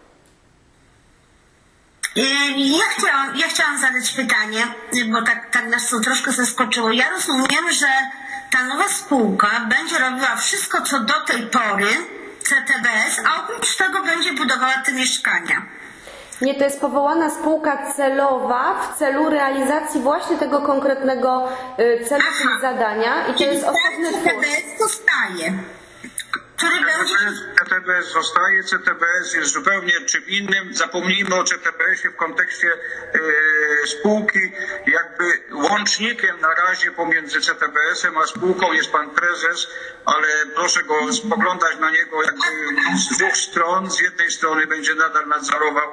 Ja chciałam zadać pytanie, bo tak nas to troszkę zaskoczyło. Ja rozumiem, że ta nowa spółka będzie robiła wszystko, co do tej pory CTBS, a oprócz tego będzie budowała te mieszkania. Nie, to jest powołana spółka celowa w celu realizacji właśnie tego konkretnego celu i zadania. I to jest osobny CTBS zostaje. CTBS zostaje, CTBS jest zupełnie czym innym. Zapomnijmy o CTBS-ie w kontekście spółki. Jakby łącznikiem na razie pomiędzy CTBS-em a spółką jest pan prezes, ale proszę go spoglądać na niego jakby z dwóch stron. Z jednej strony będzie nadal nadzorował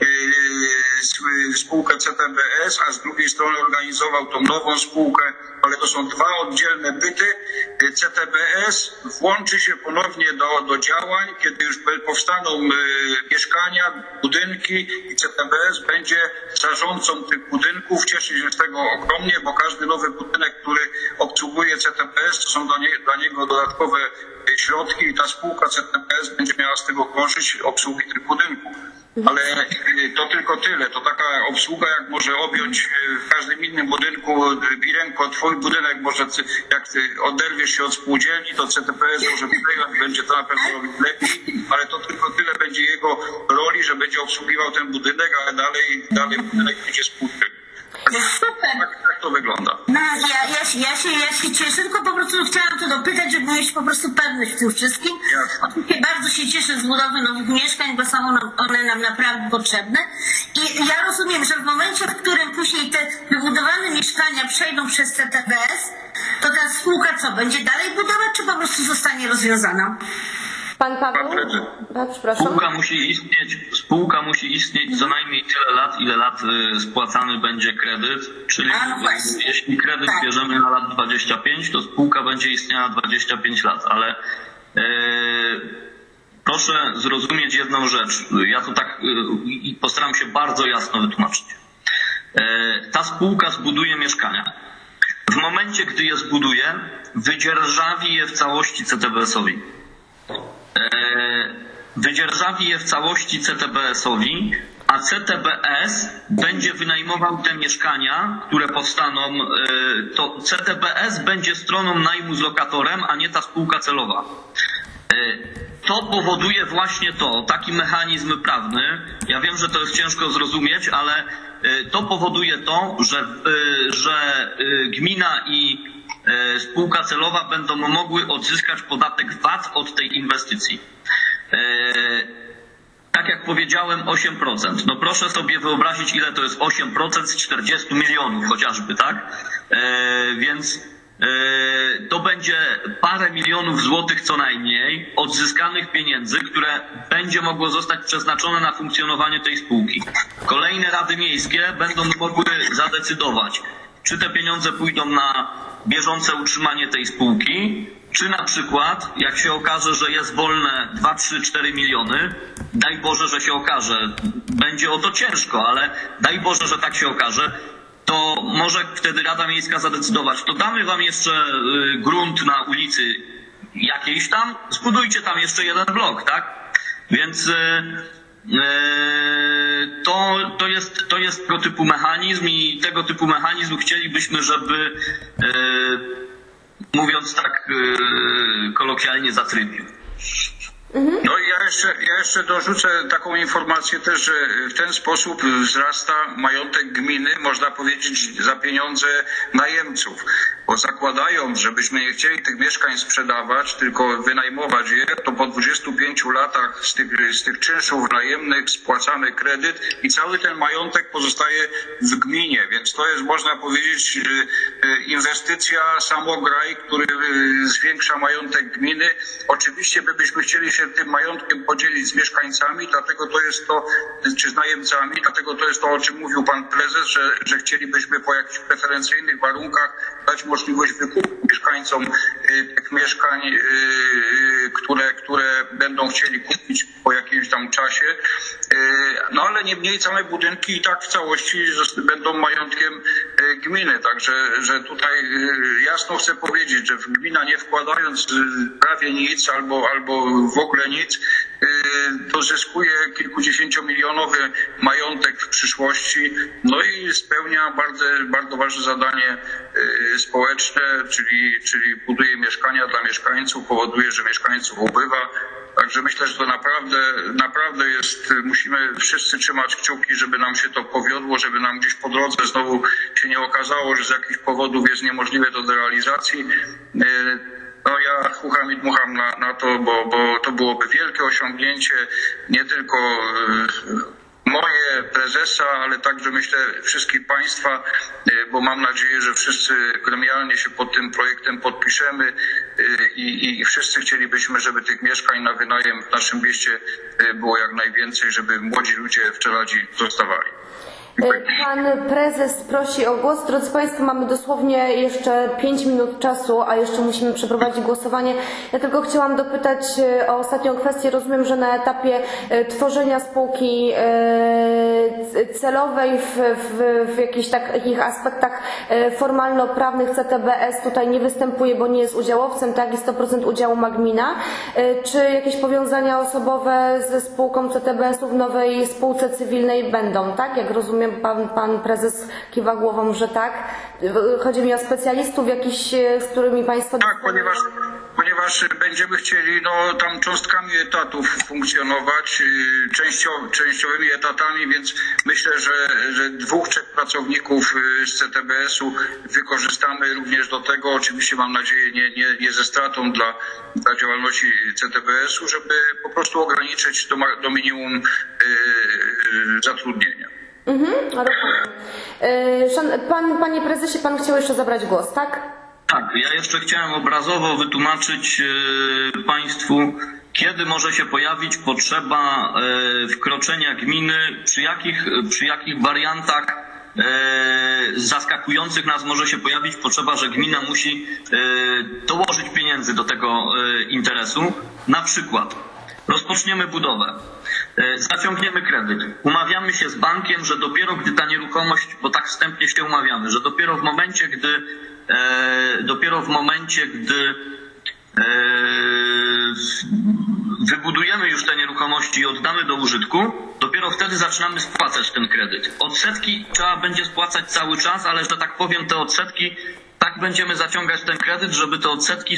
spółkę CTBS, a z drugiej strony organizował tą nową spółkę, ale to są dwa oddzielne byty. CTBS włączy się ponownie do działań, kiedy już powstaną mieszkania, budynki i CTBS będzie zarządcą tych budynków. Cieszę się z tego ogromnie, bo każdy nowy budynek, który obsługuje CTBS, to są dla niego dodatkowe środki i ta spółka CTBS będzie miała z tego korzyść obsługi tych budynków. Ale to tylko tyle. To taka obsługa, jak może objąć w każdym innym budynku. Irenko, twój budynek może, jak oderwiesz się od spółdzielni, to CTPS może przejąć, będzie to na pewno robić lepiej, ale to tylko tyle będzie jego roli, że będzie obsługiwał ten budynek, ale dalej budynek będzie spółdzielny. Tak to wygląda. No, ja się cieszę, tylko po prostu chciałam to dopytać, żeby mieć po prostu pewność w tym wszystkim. Oczywiście bardzo się cieszę z budowy nowych mieszkań, bo są one nam naprawdę potrzebne. I ja rozumiem, że w momencie, w którym później te wybudowane mieszkania przejdą przez CTBS, to ta spółka co, będzie dalej budować, czy po prostu zostanie rozwiązana? Pan Paweł? Przepraszam. Spółka musi istnieć co najmniej tyle lat, ile lat spłacany będzie kredyt. Czyli jeśli kredyt bierzemy na lat 25, to spółka będzie istniała 25 lat. Ale proszę zrozumieć jedną rzecz. Ja to tak postaram się bardzo jasno wytłumaczyć. Ta spółka zbuduje mieszkania. W momencie, gdy je zbuduje, wydzierżawi je w całości CTBS-owi. Wydzierżawi je w całości CTBS-owi, a CTBS będzie wynajmował te mieszkania, które powstaną. To CTBS będzie stroną najmu z lokatorem, a nie ta spółka celowa. To powoduje właśnie taki mechanizm prawny. Ja wiem, że to jest ciężko zrozumieć, ale to powoduje to, że gmina i spółka celowa będą mogły odzyskać podatek VAT od tej inwestycji. Tak jak powiedziałem, 8%. No proszę sobie wyobrazić, ile to jest 8% z 40 milionów chociażby, tak? Więc to będzie parę milionów złotych co najmniej odzyskanych pieniędzy, które będzie mogło zostać przeznaczone na funkcjonowanie tej spółki. Kolejne rady miejskie będą mogły zadecydować, czy te pieniądze pójdą na bieżące utrzymanie tej spółki, czy na przykład, jak się okaże, że jest wolne 2, 3, 4 miliony, daj Boże, że się okaże, będzie o to ciężko, ale daj Boże, że tak się okaże, to może wtedy Rada Miejska zadecydować, to damy wam jeszcze grunt na ulicy jakiejś tam, zbudujcie tam jeszcze jeden blok, tak? Więc to jest tego typu mechanizm i tego typu mechanizm chcielibyśmy, żeby mówiąc tak kolokwialnie zatrybił. No i ja jeszcze dorzucę taką informację też, że w ten sposób wzrasta majątek gminy, można powiedzieć, za pieniądze najemców. Bo zakładają, żebyśmy nie chcieli tych mieszkań sprzedawać, tylko wynajmować je, to po 25 latach z tych czynszów najemnych spłacamy kredyt i cały ten majątek pozostaje w gminie. Więc to jest, można powiedzieć, inwestycja, samograj, który zwiększa majątek gminy. Oczywiście byśmy chcieli się tym majątkiem podzielić z mieszkańcami, dlatego to jest to, czy z najemcami, dlatego to jest to, o czym mówił pan prezes, że chcielibyśmy po jakichś preferencyjnych warunkach dać możliwość wykupu mieszkańcom tych mieszkań, które będą chcieli kupić po jakimś tam czasie. No ale niemniej same budynki i tak w całości będą majątkiem gminy. Także że tutaj jasno chcę powiedzieć, że gmina nie wkładając prawie nic albo w ogóle nic, to zyskuje kilkudziesięciomilionowy majątek w przyszłości, no i spełnia bardzo ważne zadanie społeczne, czyli buduje mieszkania dla mieszkańców, powoduje, że mieszkańców ubywa. Także myślę, że to naprawdę jest, musimy wszyscy trzymać kciuki, żeby nam się to powiodło, żeby nam gdzieś po drodze znowu się nie okazało, że z jakichś powodów jest niemożliwe do realizacji. No ja chucham i dmucham na to, bo to byłoby wielkie osiągnięcie, nie tylko moje, prezesa, ale także myślę wszystkich państwa, bo mam nadzieję, że wszyscy gremialnie się pod tym projektem podpiszemy i wszyscy chcielibyśmy, żeby tych mieszkań na wynajem w naszym mieście było jak najwięcej, żeby młodzi ludzie w Czeladzi zostawali. Pan prezes prosi o głos. Drodzy Państwo, mamy dosłownie jeszcze 5 minut czasu, a jeszcze musimy przeprowadzić głosowanie. Ja tylko chciałam dopytać o ostatnią kwestię. Rozumiem, że na etapie tworzenia spółki celowej w jakichś takich aspektach formalno-prawnych CTBS tutaj nie występuje, bo nie jest udziałowcem, tak? I 100% udziału ma gmina. Czy jakieś powiązania osobowe ze spółką CTBS-u w nowej spółce cywilnej będą, tak? Jak rozumiem, pan prezes kiwa głową, że tak. Chodzi mi o specjalistów jakichś, z którymi Państwo... Tak, ponieważ będziemy chcieli tam cząstkami etatów funkcjonować, częściowymi etatami, więc myślę, że 2-3 pracowników z CTBS-u wykorzystamy również do tego. Oczywiście mam nadzieję nie ze stratą dla działalności CTBS-u, żeby po prostu ograniczyć do minimum zatrudnienia. Panie prezesie, pan chciał jeszcze zabrać głos, tak? Tak, ja jeszcze chciałem obrazowo wytłumaczyć Państwu, kiedy może się pojawić potrzeba wkroczenia gminy, przy jakich wariantach zaskakujących nas może się pojawić potrzeba, że gmina musi dołożyć pieniędzy do tego interesu. Na przykład rozpoczniemy budowę. Zaciągniemy kredyt. Umawiamy się z bankiem, że dopiero gdy ta nieruchomość, bo tak wstępnie się umawiamy, że dopiero w momencie, gdy wybudujemy już te nieruchomości i oddamy do użytku, dopiero wtedy zaczynamy spłacać ten kredyt. Odsetki trzeba będzie spłacać cały czas, ale że tak powiem, te odsetki, tak będziemy zaciągać ten kredyt, żeby te odsetki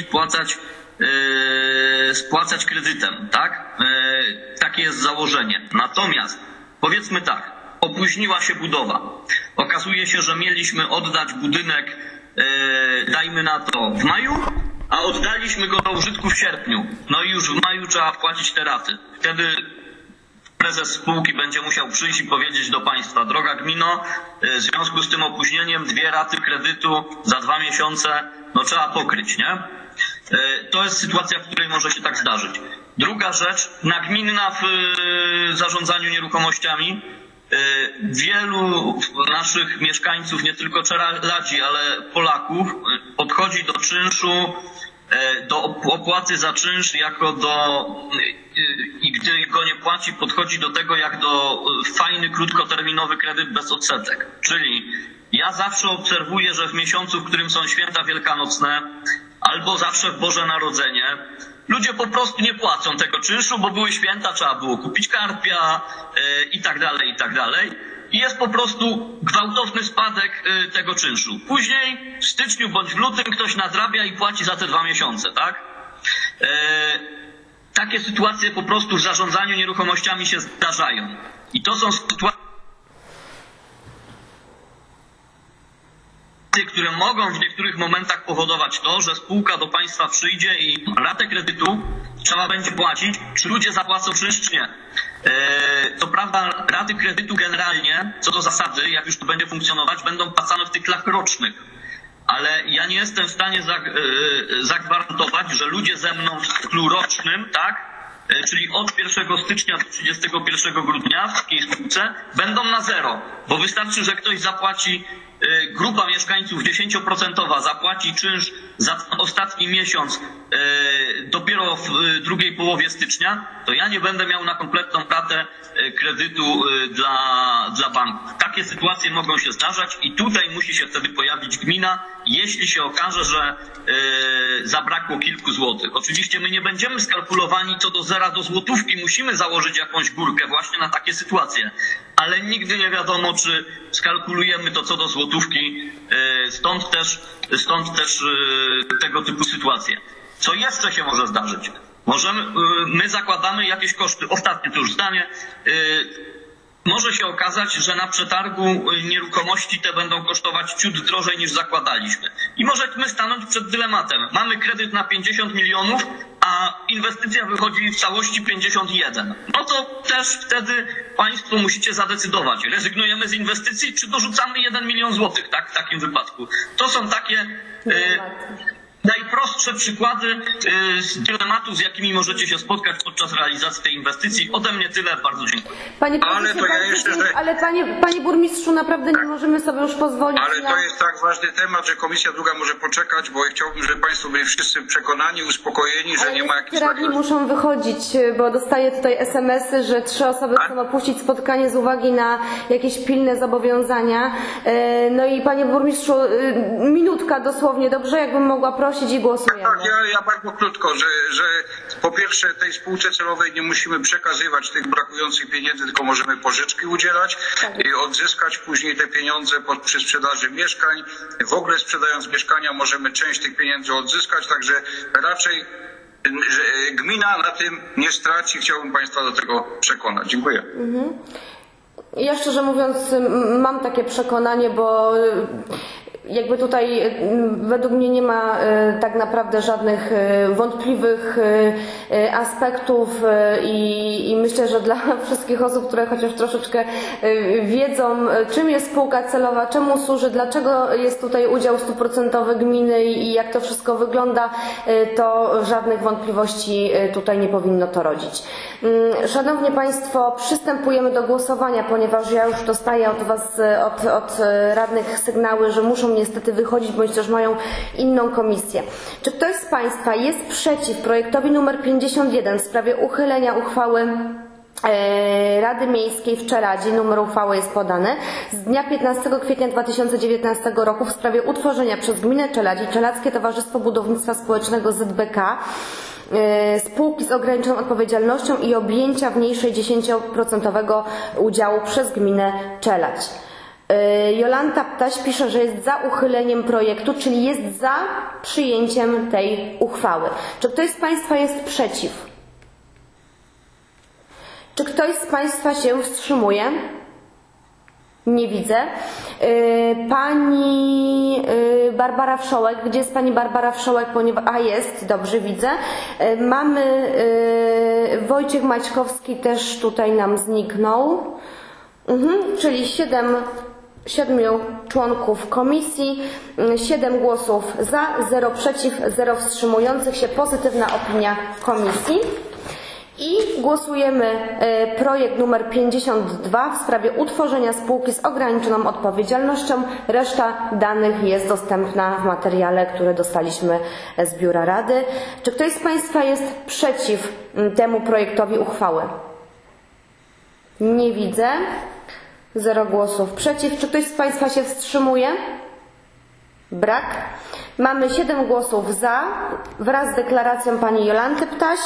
spłacać kredytem, tak? Takie jest założenie. Natomiast powiedzmy tak, opóźniła się budowa. Okazuje się, że mieliśmy oddać budynek, dajmy na to, w maju, a oddaliśmy go do użytku w sierpniu. No i już w maju trzeba płacić te raty. Wtedy prezes spółki będzie musiał przyjść i powiedzieć do Państwa: droga gmino, w związku z tym opóźnieniem 2 raty kredytu za 2 miesiące, no trzeba pokryć, nie? To jest sytuacja, w której może się tak zdarzyć. Druga rzecz, nagminna w zarządzaniu nieruchomościami. Wielu naszych mieszkańców, nie tylko Czeladzi, ale Polaków, podchodzi do czynszu, do opłaty za czynsz i gdy go nie płaci, podchodzi do tego jak do fajny, krótkoterminowy kredyt bez odsetek. Czyli ja zawsze obserwuję, że w miesiącu, w którym są święta wielkanocne, albo zawsze w Boże Narodzenie. Ludzie po prostu nie płacą tego czynszu, bo były święta, trzeba było kupić karpia i tak dalej, i tak dalej. I jest po prostu gwałtowny spadek tego czynszu. Później w styczniu bądź w lutym ktoś nadrabia i płaci za te 2 miesiące, tak? Takie sytuacje po prostu w zarządzaniu nieruchomościami się zdarzają. I to są sytuacje, które mogą w niektórych momentach powodować to, że spółka do państwa przyjdzie i ratę kredytu trzeba będzie płacić, czy ludzie zapłacą czynsz, czy nie. Co prawda raty kredytu generalnie, co do zasady, jak już to będzie funkcjonować, będą płacane w cyklach rocznych. Ale ja nie jestem w stanie zagwarantować, że ludzie ze mną w cyklu rocznym, tak, czyli od 1 stycznia do 31 grudnia w takiej spółce będą na zero, bo wystarczy, że ktoś zapłaci, grupa mieszkańców 10% zapłaci czynsz za ostatni miesiąc dopiero w drugiej połowie stycznia, to ja nie będę miał na kompletną ratę kredytu dla banków. Takie sytuacje mogą się zdarzać i tutaj musi się wtedy pojawić gmina, jeśli się okaże, że zabrakło kilku złotych. Oczywiście my nie będziemy skalkulowani co do zera do złotówki, musimy założyć jakąś górkę właśnie na takie sytuacje, ale nigdy nie wiadomo, czy skalkulujemy to co do złotówki, stąd też tego typu sytuacje. Co jeszcze się może zdarzyć? My zakładamy jakieś koszty. Ostatnie to już zdanie. Może się okazać, że na przetargu nieruchomości te będą kosztować ciut drożej niż zakładaliśmy. I możemy stanąć przed dylematem. Mamy kredyt na 50 milionów, a inwestycja wychodzi w całości 51. No to też wtedy państwo musicie zadecydować. Rezygnujemy z inwestycji, czy dorzucamy 1 milion złotych, tak, w takim wypadku. To są takie najprostsze przykłady z dylematu, z jakimi możecie się spotkać podczas realizacji tej inwestycji. Ode mnie tyle, bardzo dziękuję. Panie burmistrzu, naprawdę nie możemy sobie już pozwolić. Ale to jest tak ważny temat, że komisja druga może poczekać, bo chciałbym, żeby państwo byli wszyscy przekonani, uspokojeni, że nie ma jakichś... Radni muszą wychodzić, bo dostaję tutaj SMS-y, że 3 osoby chcą opuścić spotkanie z uwagi na jakieś pilne zobowiązania. No i panie burmistrzu, minutka dosłownie, dobrze, jakbym mogła prosić i głosujemy. Tak, ja bardzo krótko, że po pierwsze tej spółce celowej nie musimy przekazywać tych brakujących pieniędzy, tylko możemy pożyczki udzielać i odzyskać później te pieniądze przy sprzedaży mieszkań. W ogóle sprzedając mieszkania możemy część tych pieniędzy odzyskać, także raczej gmina na tym nie straci. Chciałbym państwa do tego przekonać. Dziękuję. Ja szczerze mówiąc mam takie przekonanie, bo jakby tutaj według mnie nie ma tak naprawdę żadnych wątpliwych aspektów i myślę, że dla wszystkich osób, które chociaż troszeczkę wiedzą, czym jest spółka celowa, czemu służy, dlaczego jest tutaj udział 100% gminy i jak to wszystko wygląda, to żadnych wątpliwości tutaj nie powinno to rodzić. Szanowni Państwo, przystępujemy do głosowania, ponieważ ja już dostaję od Was, od radnych sygnały, że muszą niestety wychodzić, bądź też mają inną komisję. Czy ktoś z Państwa jest przeciw projektowi numer 51 w sprawie uchylenia uchwały Rady Miejskiej w Czeladzie, numer uchwały jest podany, z dnia 15 kwietnia 2019 roku w sprawie utworzenia przez gminę Czeladź i Czeladźskie Towarzystwo Budownictwa Społecznego ZBK spółki z ograniczoną odpowiedzialnością i objęcia w niej 60% udziału przez gminę Czeladź. Jolanta Ptaś pisze, że jest za uchyleniem projektu, czyli jest za przyjęciem tej uchwały. Czy ktoś z Państwa jest przeciw? Czy ktoś z Państwa się wstrzymuje? Nie widzę. Pani Barbara Wszołek. Gdzie jest Pani Barbara Wszołek? A jest, dobrze, widzę. Mamy Wojciech Maćkowski, też tutaj nam zniknął. Czyli 7 członków komisji, 7 głosów za, 0 przeciw, 0 wstrzymujących się. Pozytywna opinia komisji. I głosujemy projekt numer 52 w sprawie utworzenia spółki z ograniczoną odpowiedzialnością. Reszta danych jest dostępna w materiale, który dostaliśmy z Biura Rady. Czy ktoś z Państwa jest przeciw temu projektowi uchwały? Nie widzę. 0 głosów przeciw. Czy ktoś z Państwa się wstrzymuje? Brak. Mamy 7 głosów za, wraz z deklaracją pani Jolanty Ptaś.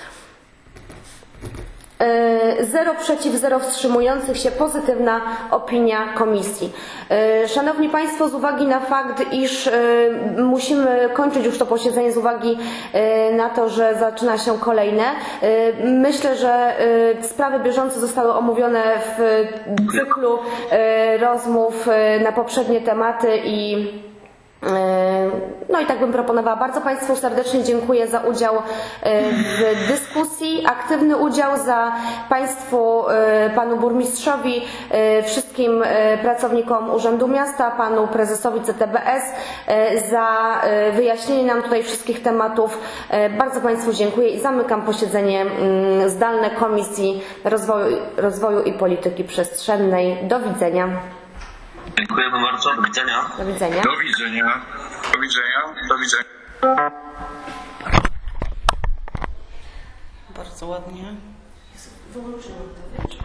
0 przeciw, 0 wstrzymujących się, pozytywna opinia komisji. Szanowni Państwo, z uwagi na fakt, iż musimy kończyć już to posiedzenie z uwagi na to, że zaczyna się kolejne, myślę, że sprawy bieżące zostały omówione w cyklu rozmów na poprzednie tematy no i tak bym proponowała. Bardzo Państwu serdecznie dziękuję za udział w dyskusji, aktywny udział, za Państwu, Panu Burmistrzowi, wszystkim pracownikom Urzędu Miasta, Panu Prezesowi CTBS za wyjaśnienie nam tutaj wszystkich tematów. Bardzo Państwu dziękuję i zamykam posiedzenie zdalne Komisji Rozwoju i Polityki Przestrzennej. Do widzenia. Dziękujemy bardzo. Do widzenia. Do widzenia. Do widzenia. Do widzenia. Do widzenia. Bardzo ładnie. Wyłączyłam to, wiesz?